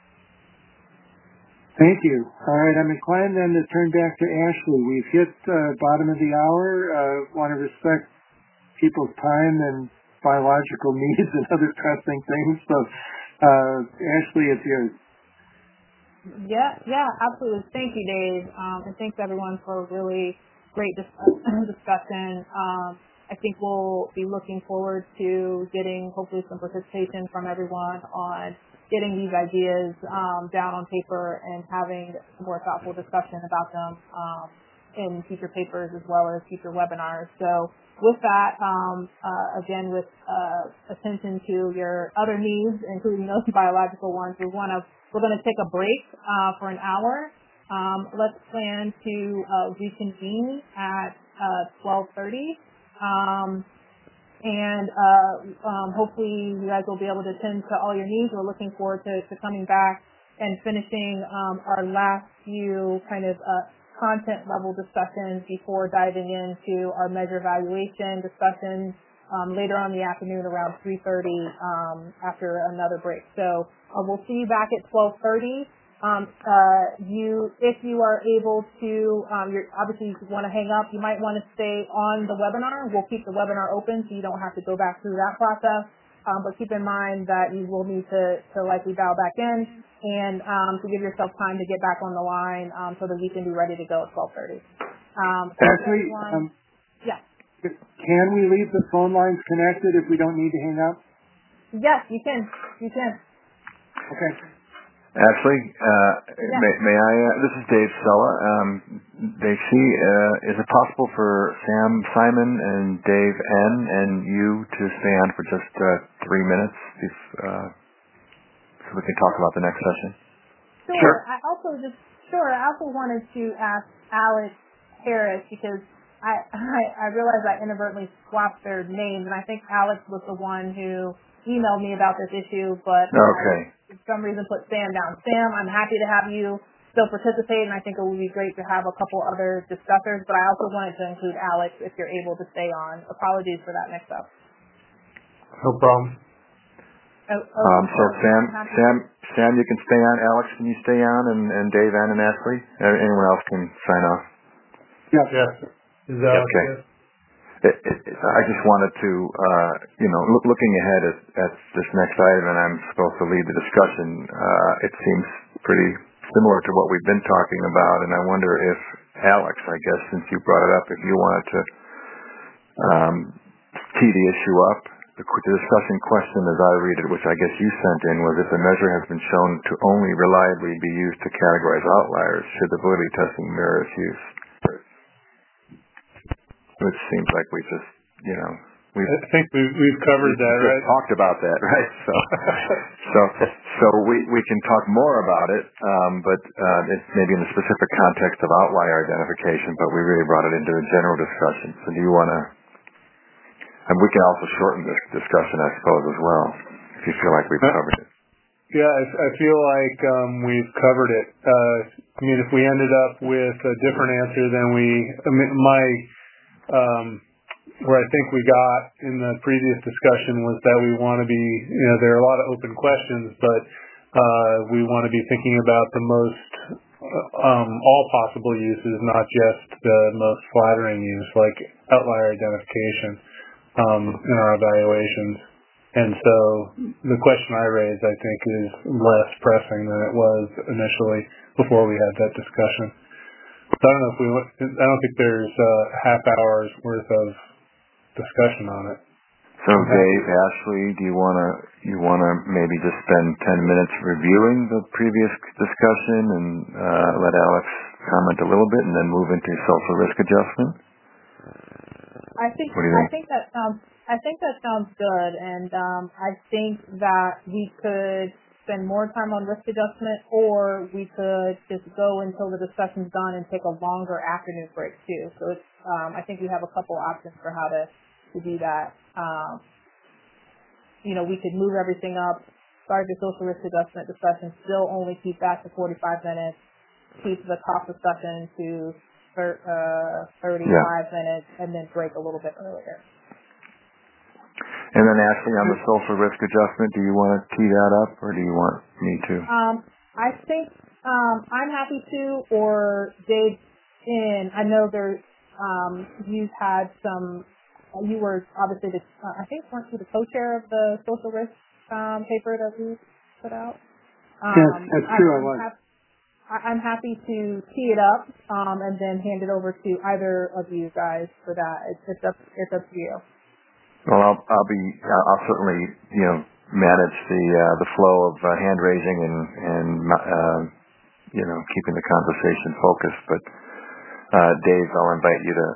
Thank you. All right, I'm inclined then to turn back to Ashley. We've hit the bottom of the hour. Want to respect people's time and biological needs and other pressing things, so Ashley, it's yours. Yeah, absolutely. Thank you, Dave, and thanks everyone for a really great discussion. I think we'll be looking forward to getting hopefully some participation from everyone on getting these ideas down on paper and having a more thoughtful discussion about them in future papers as well as future webinars. So with that, again, with attention to your other needs, including those biological ones, we're going to take a break for an hour. Let's plan to reconvene at 12:30. Hopefully you guys will be able to attend to all your needs. We're looking forward to coming back and finishing our last few kind of content level discussions before diving into our measure evaluation discussions later on in the afternoon around 3:30 after another break. So we'll see you back at 12:30. If you are able to, obviously you want to hang up, you might want to stay on the webinar. We'll keep the webinar open so you don't have to go back through that process. But keep in mind that you will need to likely dial back in and to give yourself time to get back on the line so that we can be ready to go at 12:30. Actually, yeah. Can we leave the phone lines connected if we don't need to hang up? Yes, you can. You can. Okay. Ashley, may I? This is Dave Sella. Is it possible for Sam Simon and Dave N and you to stay on for just 3 minutes so we can talk about the next session? Sure. I also wanted to ask Alex Harris because I realized I inadvertently swapped their names, and I think Alex was the one who emailed me about this issue, but okay. For some reason put Sam down. Sam, I'm happy to have you still participate, and I think it would be great to have a couple other discussers, but I also wanted to include Alex if you're able to stay on. Apologies for that mix-up. No problem. So Sam, you can stay on. Alex, can you stay on? And Dave, Ann, and Ashley? Anyone else can sign off? Yes. Is that okay? I just wanted to, looking ahead at this next item, and I'm supposed to lead the discussion, it seems pretty similar to what we've been talking about, and I wonder if, Alex, I guess, since you brought it up, if you wanted to tee the issue up. The discussion question, as I read it, which I guess you sent in, was if the measure has been shown to only reliably be used to categorize outliers, should the validity testing mirror its use? Which seems like we just, I think we've covered that, right? Talked about that, right? So we can talk more about it, but it's maybe in the specific context of outlier identification. But we really brought it into a general discussion. So do you want to? And we can also shorten this discussion, I suppose, as well, if you feel like we've covered it. Yeah, I feel like we've covered it. If we ended up with a different answer than where I think we got in the previous discussion was that we want to be, there are a lot of open questions, but we want to be thinking about the most, all possible uses, not just the most flattering use, like outlier identification in our evaluations. And so the question I raised, I think, is less pressing than it was initially before we had that discussion. So I don't think there's a half hour's worth of discussion on it. So Dave, Ashley, do you wanna maybe just spend 10 minutes reviewing the previous discussion and let Alex comment a little bit, and then move into social risk adjustment? I think that sounds good, and I think that we could spend more time on risk adjustment, or we could just go until the discussion's done and take a longer afternoon break too. So it's, I think we have a couple options for how to do that. We could move everything up, start the social risk adjustment discussion, still only keep that to 45 minutes, keep the cost discussion to 35 minutes, and then break a little bit earlier. And then Ashley, on the social risk adjustment, do you want to tee that up, or do you want me to? I think I'm happy to, or Dave I know you've had some, you were obviously I think weren't you the co-chair of the social risk paper that we put out? Yes, that's true, I was. I'm happy to tee it up and then hand it over to either of you guys for that. It's up to you. Well, I'll certainly manage the flow of hand raising and keeping the conversation focused. But Dave, I'll invite you to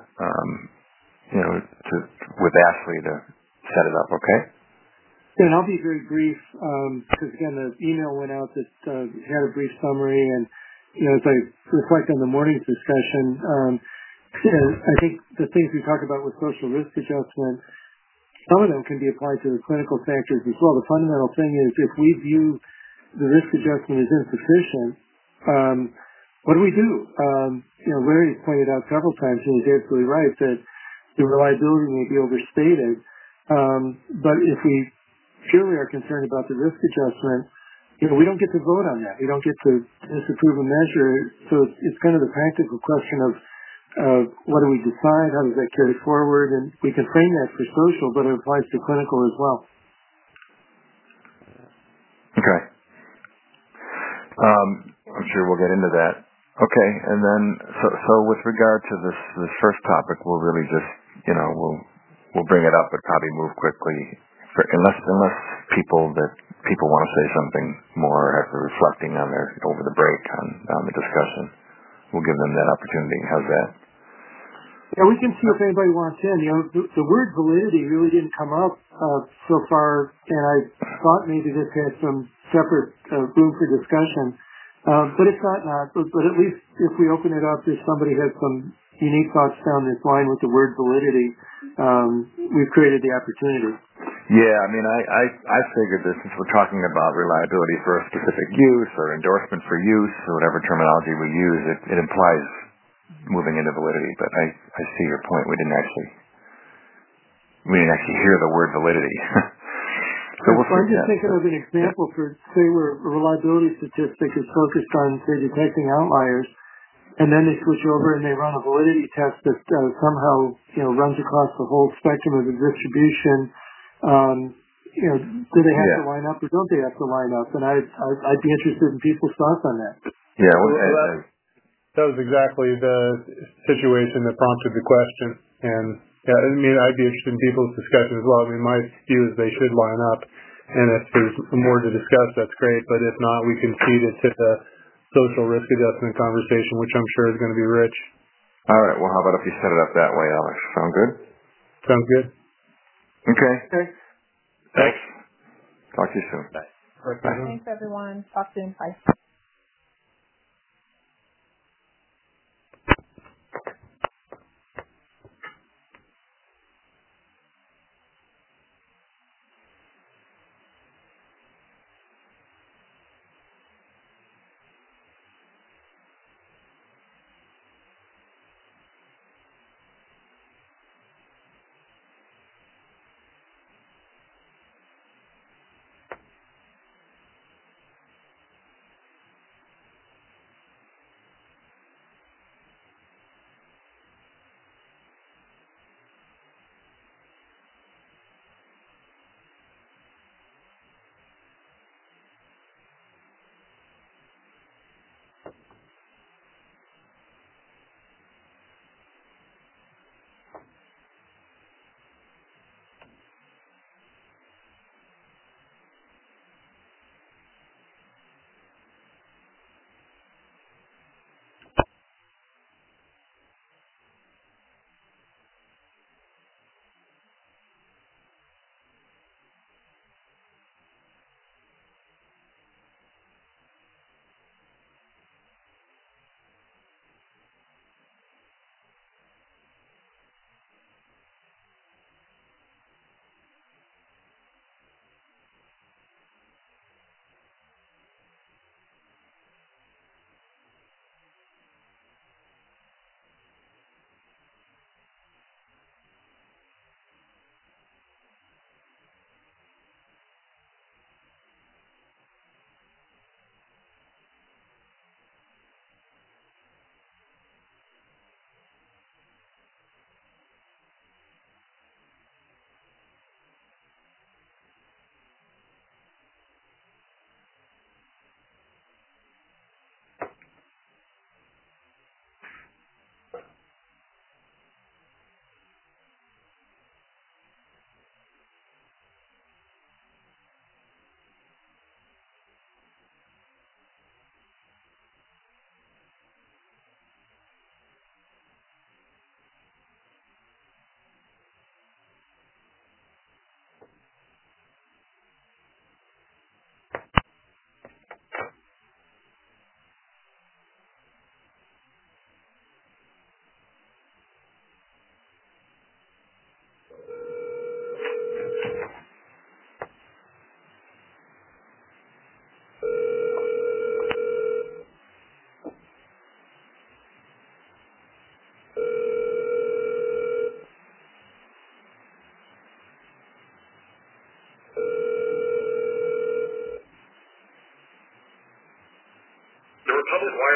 with Ashley to set it up. Okay. And I'll be very brief because again the email went out that had a brief summary, and as I reflect on the morning's discussion, I think the things we talk about with social risk adjustment, some of them can be applied to the clinical factors as well. The fundamental thing is if we view the risk adjustment as insufficient, what do we do? Larry pointed out several times, and he's absolutely right, that the reliability may be overstated, but if we purely are concerned about the risk adjustment, we don't get to vote on that. We don't get to disapprove a measure. So it's kind of the practical question of what do we decide? How does that carry forward? And we can frame that for social, but it applies to clinical as well. Okay. I'm sure we'll get into that. Okay, and then so with regard to this first topic, we'll really just we'll bring it up, but probably move quickly. Unless people want to say something more after reflecting on over the break on the discussion, we'll give them that opportunity. How's that? Yeah, we can see if anybody wants in. The word validity really didn't come up so far, and I thought maybe this had some separate room for discussion, but it's not. But at least if we open it up, if somebody has some unique thoughts down this line with the word validity, we've created the opportunity. Yeah, I figured that since we're talking about reliability for a specific use or endorsement for use or whatever terminology we use, it implies moving into validity. But I see your point. We didn't actually hear the word validity. So I'm just thinking of an example for, say, where a reliability statistic is focused on, say, detecting outliers, and then they switch over and they run a validity test that somehow runs across the whole spectrum of the distribution. Do they have to line up or don't they have to line up? And I'd be interested in people's thoughts on that. Yeah, that was exactly the situation that prompted the question. And I'd be interested in people's discussion as well. My view is they should line up, and if there's more to discuss, that's great. But if not, we can feed it to the social risk adjustment conversation, which I'm sure is going to be rich. All right. Well, how about if you set it up that way, Alex? Sound good? Sounds good. Okay. Thanks. Talk to you soon. Bye. Thanks, everyone. Talk soon. Bye.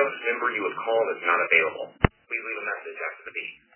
number you have called is not available. Please leave a message after the beep.